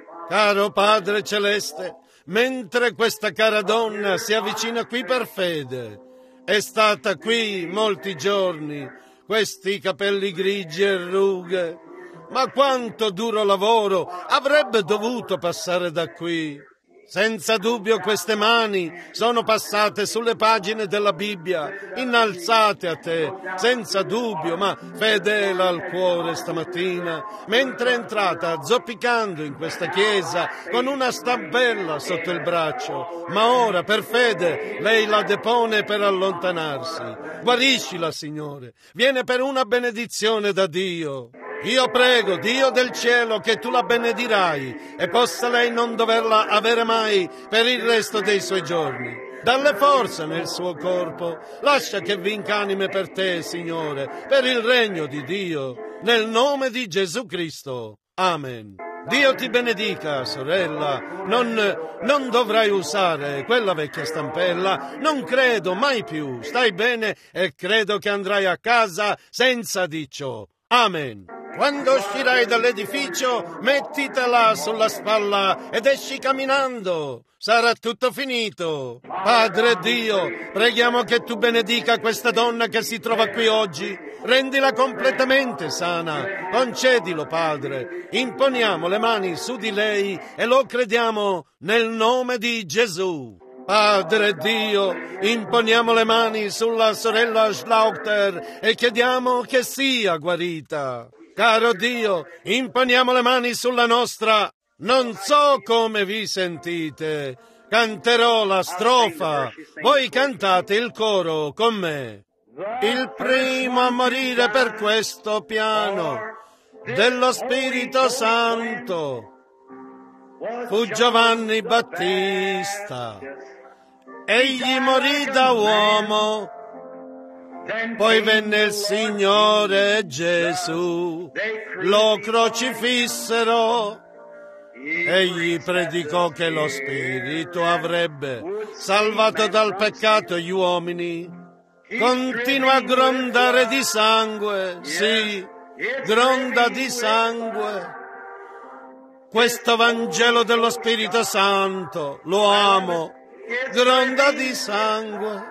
Caro Padre Celeste, mentre questa cara donna si avvicina qui per fede, è stata qui molti giorni, questi capelli grigi e rughe, ma quanto duro lavoro avrebbe dovuto passare da qui. Senza dubbio queste mani sono passate sulle pagine della Bibbia, innalzate a te, senza dubbio, ma fedele al cuore stamattina, mentre è entrata zoppicando in questa chiesa con una stampella sotto il braccio, ma ora per fede lei la depone per allontanarsi. Guariscila, Signore, viene per una benedizione da Dio. Io prego, Dio del cielo, che tu la benedirai e possa lei non doverla avere mai per il resto dei suoi giorni. Dalle forze nel suo corpo, lascia che vinca anime per te, Signore, per il regno di Dio, nel nome di Gesù Cristo. Amen. Dio ti benedica, sorella. Non, non dovrai usare quella vecchia stampella. Non credo mai più. Stai bene e credo che andrai a casa senza di ciò. Amen. Quando uscirai dall'edificio, mettitela sulla spalla ed esci camminando. Sarà tutto finito. Padre Dio, preghiamo che tu benedica questa donna che si trova qui oggi. Rendila completamente sana. Concedilo, Padre. Imponiamo le mani su di lei e lo crediamo nel nome di Gesù. Padre Dio, imponiamo le mani sulla sorella Schlauchter e chiediamo che sia guarita. Caro Dio, imponiamo le mani sulla nostra. Non so come vi sentite. Canterò la strofa. Voi cantate il coro con me. Il primo a morire per questo piano dello Spirito Santo fu Giovanni Battista. Egli morì da uomo, poi venne il Signore Gesù, lo crocifissero, egli predicò che lo Spirito avrebbe salvato dal peccato gli uomini, continua a grondare di sangue, sì, gronda di sangue. Questo Vangelo dello Spirito Santo, lo amo, gronda di sangue.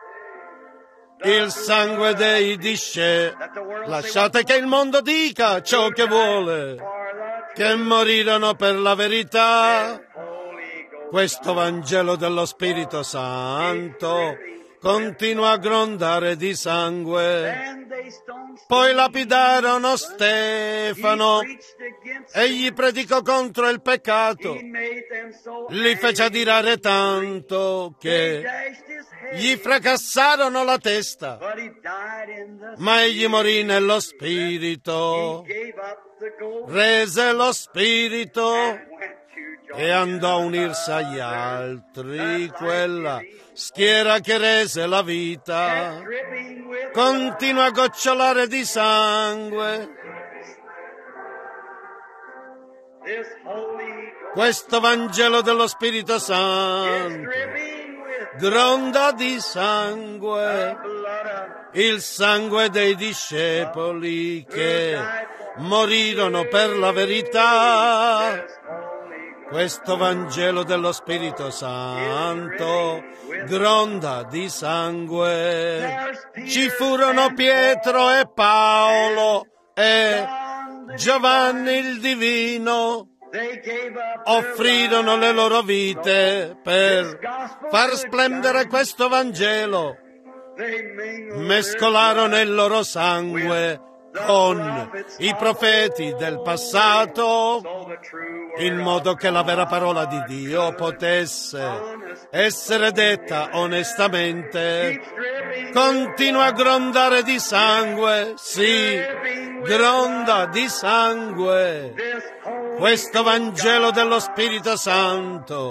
Il sangue dei discepoli. Lasciate che il mondo dica ciò che vuole, che morirono per la verità. Questo Vangelo dello Spirito Santo continua a grondare di sangue. Poi lapidarono Stefano. Egli predicò contro il peccato. Li fece adirare tanto che gli fracassarono la testa. Ma egli morì nello Spirito. Rese lo Spirito e andò a unirsi agli altri, quella schiera che rese la vita. Continua a gocciolare di sangue. Questo Vangelo dello Spirito Santo gronda di sangue, il sangue dei discepoli che morirono per la verità. Questo Vangelo dello Spirito Santo gronda di sangue. Ci furono Pietro e Paolo e Giovanni il Divino. Offrirono le loro vite per far splendere questo Vangelo. Mescolarono il loro sangue con i profeti del passato, in modo che la vera parola di Dio potesse essere detta onestamente. Continua a grondare di sangue, sì, gronda di sangue. Questo Vangelo dello Spirito Santo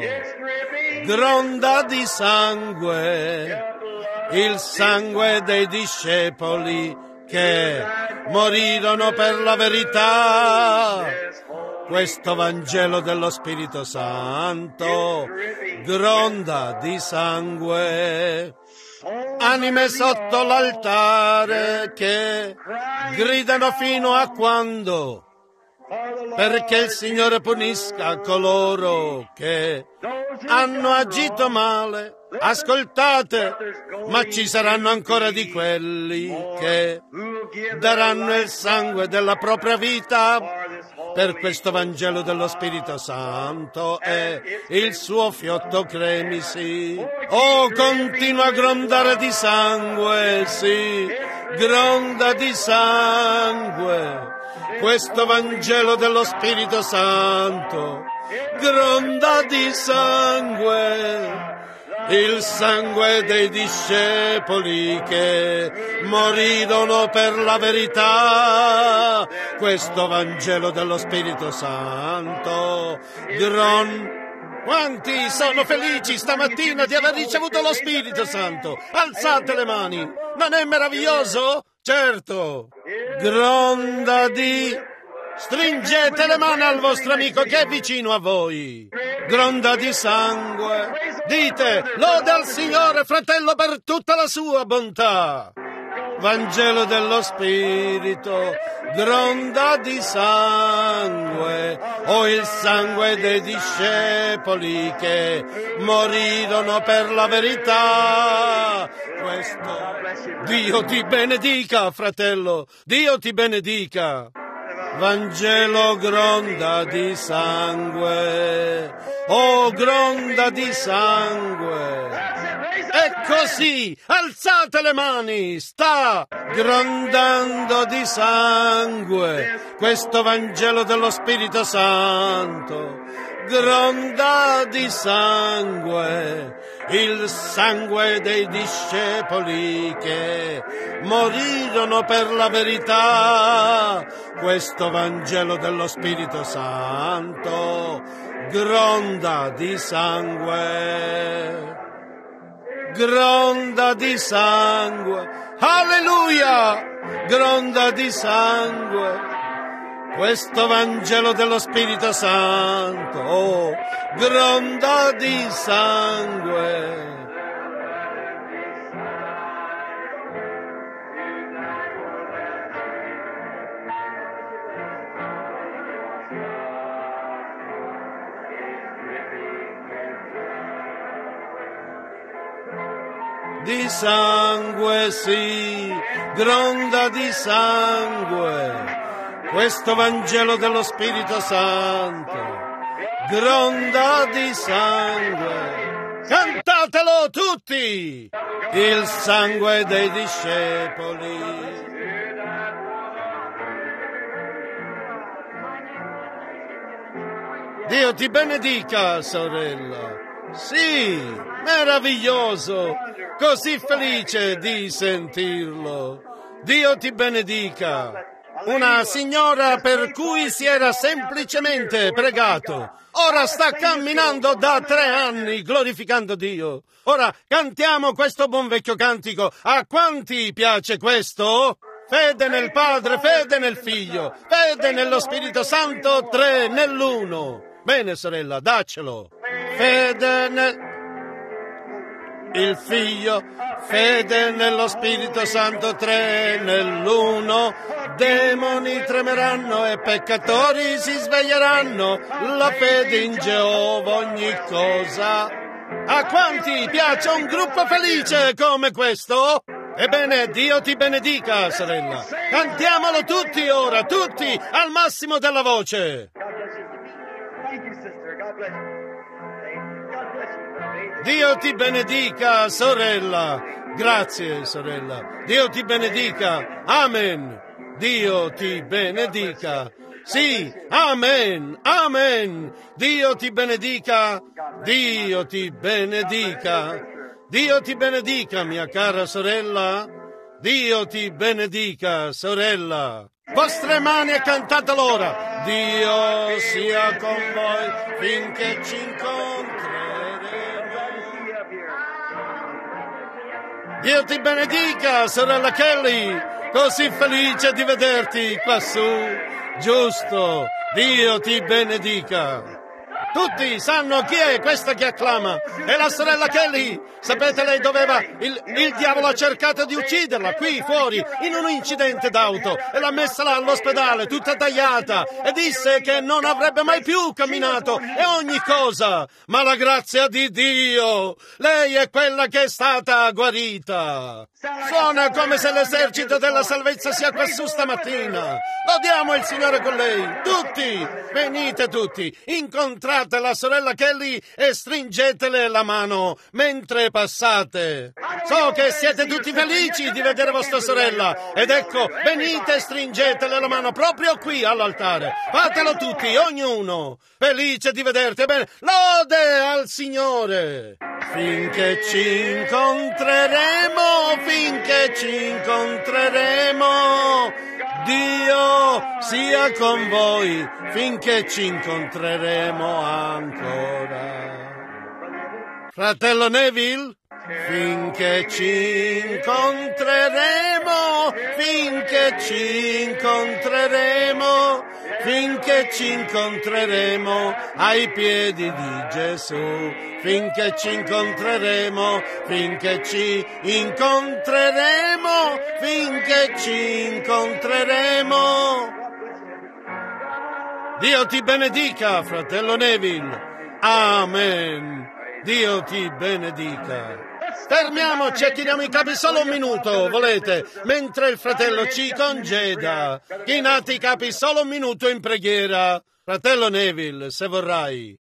gronda di sangue, il sangue dei discepoli che morirono per la verità. Questo Vangelo dello Spirito Santo gronda di sangue. Anime sotto l'altare che gridano fino a quando? Perché il Signore punisca coloro che hanno agito male. Ascoltate, ma ci saranno ancora di quelli che daranno il sangue della propria vita per questo Vangelo dello Spirito Santo e il suo fiotto cremisi. Oh, continua a grondare di sangue, sì, gronda di sangue. Questo Vangelo dello Spirito Santo gronda di sangue, il sangue dei discepoli che morirono per la verità. Questo Vangelo dello Spirito Santo gron... Quanti sono felici stamattina di aver ricevuto lo Spirito Santo? Alzate le mani! Non è meraviglioso? Certo! Gronda di... Stringete le mani al vostro amico che è vicino a voi. Gronda di sangue. Dite, lode al Signore, fratello, per tutta la sua bontà. Vangelo dello Spirito, gronda di sangue. Oh, il sangue dei discepoli che morirono per la verità. Questo... Dio ti benedica, fratello. Dio ti benedica. Vangelo gronda di sangue, oh gronda di sangue. E così, alzate le mani, sta grondando di sangue questo Vangelo dello Spirito Santo. Gronda di sangue, il sangue dei discepoli che morirono per la verità. Questo Vangelo dello Spirito Santo gronda di sangue, gronda di sangue, alleluia, gronda di sangue. Questo Vangelo dello Spirito Santo, oh, gronda di sangue. Di sangue, sì, gronda di sangue. Questo Vangelo dello Spirito Santo gronda di sangue. Cantatelo tutti! Il sangue dei discepoli. Dio ti benedica, sorella. Sì, meraviglioso. Così felice di sentirlo. Dio ti benedica. Una signora per cui si era semplicemente pregato. Ora sta camminando da tre anni, glorificando Dio. Ora cantiamo questo buon vecchio cantico. A quanti piace questo? Fede nel Padre, fede nel Figlio, fede nello Spirito Santo, tre nell'uno. Bene, sorella, daccelo. Fede nel... il Figlio, fede nello Spirito Santo, tre nell'uno. Demoni tremeranno e peccatori si sveglieranno. La fede in Geova ogni cosa. A quanti piace un gruppo felice come questo? Ebbene, Dio ti benedica, sorella. Cantiamolo tutti ora, tutti, al massimo della voce. Dio ti benedica, sorella. Grazie, sorella. Dio ti benedica. Amen. Dio ti benedica. Sì, amen, amen. Dio ti benedica, Dio ti benedica. Dio ti benedica, mia cara sorella. Dio ti benedica, sorella. Vostre mani e cantate l'ora. Dio sia con voi finché ci incontreremo. Dio ti benedica, sorella Kelly. Così felice di vederti quassù. Giusto, Dio ti benedica. Tutti sanno chi è questa che acclama. È la sorella Kelly. Sapete, lei doveva... Il, il diavolo ha cercato di ucciderla qui fuori in un incidente d'auto e l'ha messa là all'ospedale tutta tagliata e disse che non avrebbe mai più camminato e ogni cosa. Ma la grazia di Dio, lei è quella che è stata guarita. Suona come se l'esercito della salvezza sia quassù stamattina. Lodiamo il Signore con lei. Tutti, venite tutti, incontrate la sorella Kelly e stringetele la mano mentre passate. So che siete tutti felici di vedere vostra sorella ed ecco, venite e stringetele la mano proprio qui all'altare. Fatelo tutti, ognuno. Felice di vederti. Bene, lode al Signore. Finché ci incontreremo, finché ci incontreremo, Dio sia con voi, finché ci incontreremo ancora. Fratello Neville, finché ci incontreremo, finché ci incontreremo, finché ci incontreremo ai piedi di Gesù, finché ci incontreremo, finché ci incontreremo, finché ci incontreremo. Dio ti benedica, fratello Neville. Amen. Dio ti benedica. Fermiamoci e chiniamo i capi solo un minuto, volete? Mentre il fratello ci congeda. Chinate i capi solo un minuto in preghiera. Fratello Neville, se vorrai.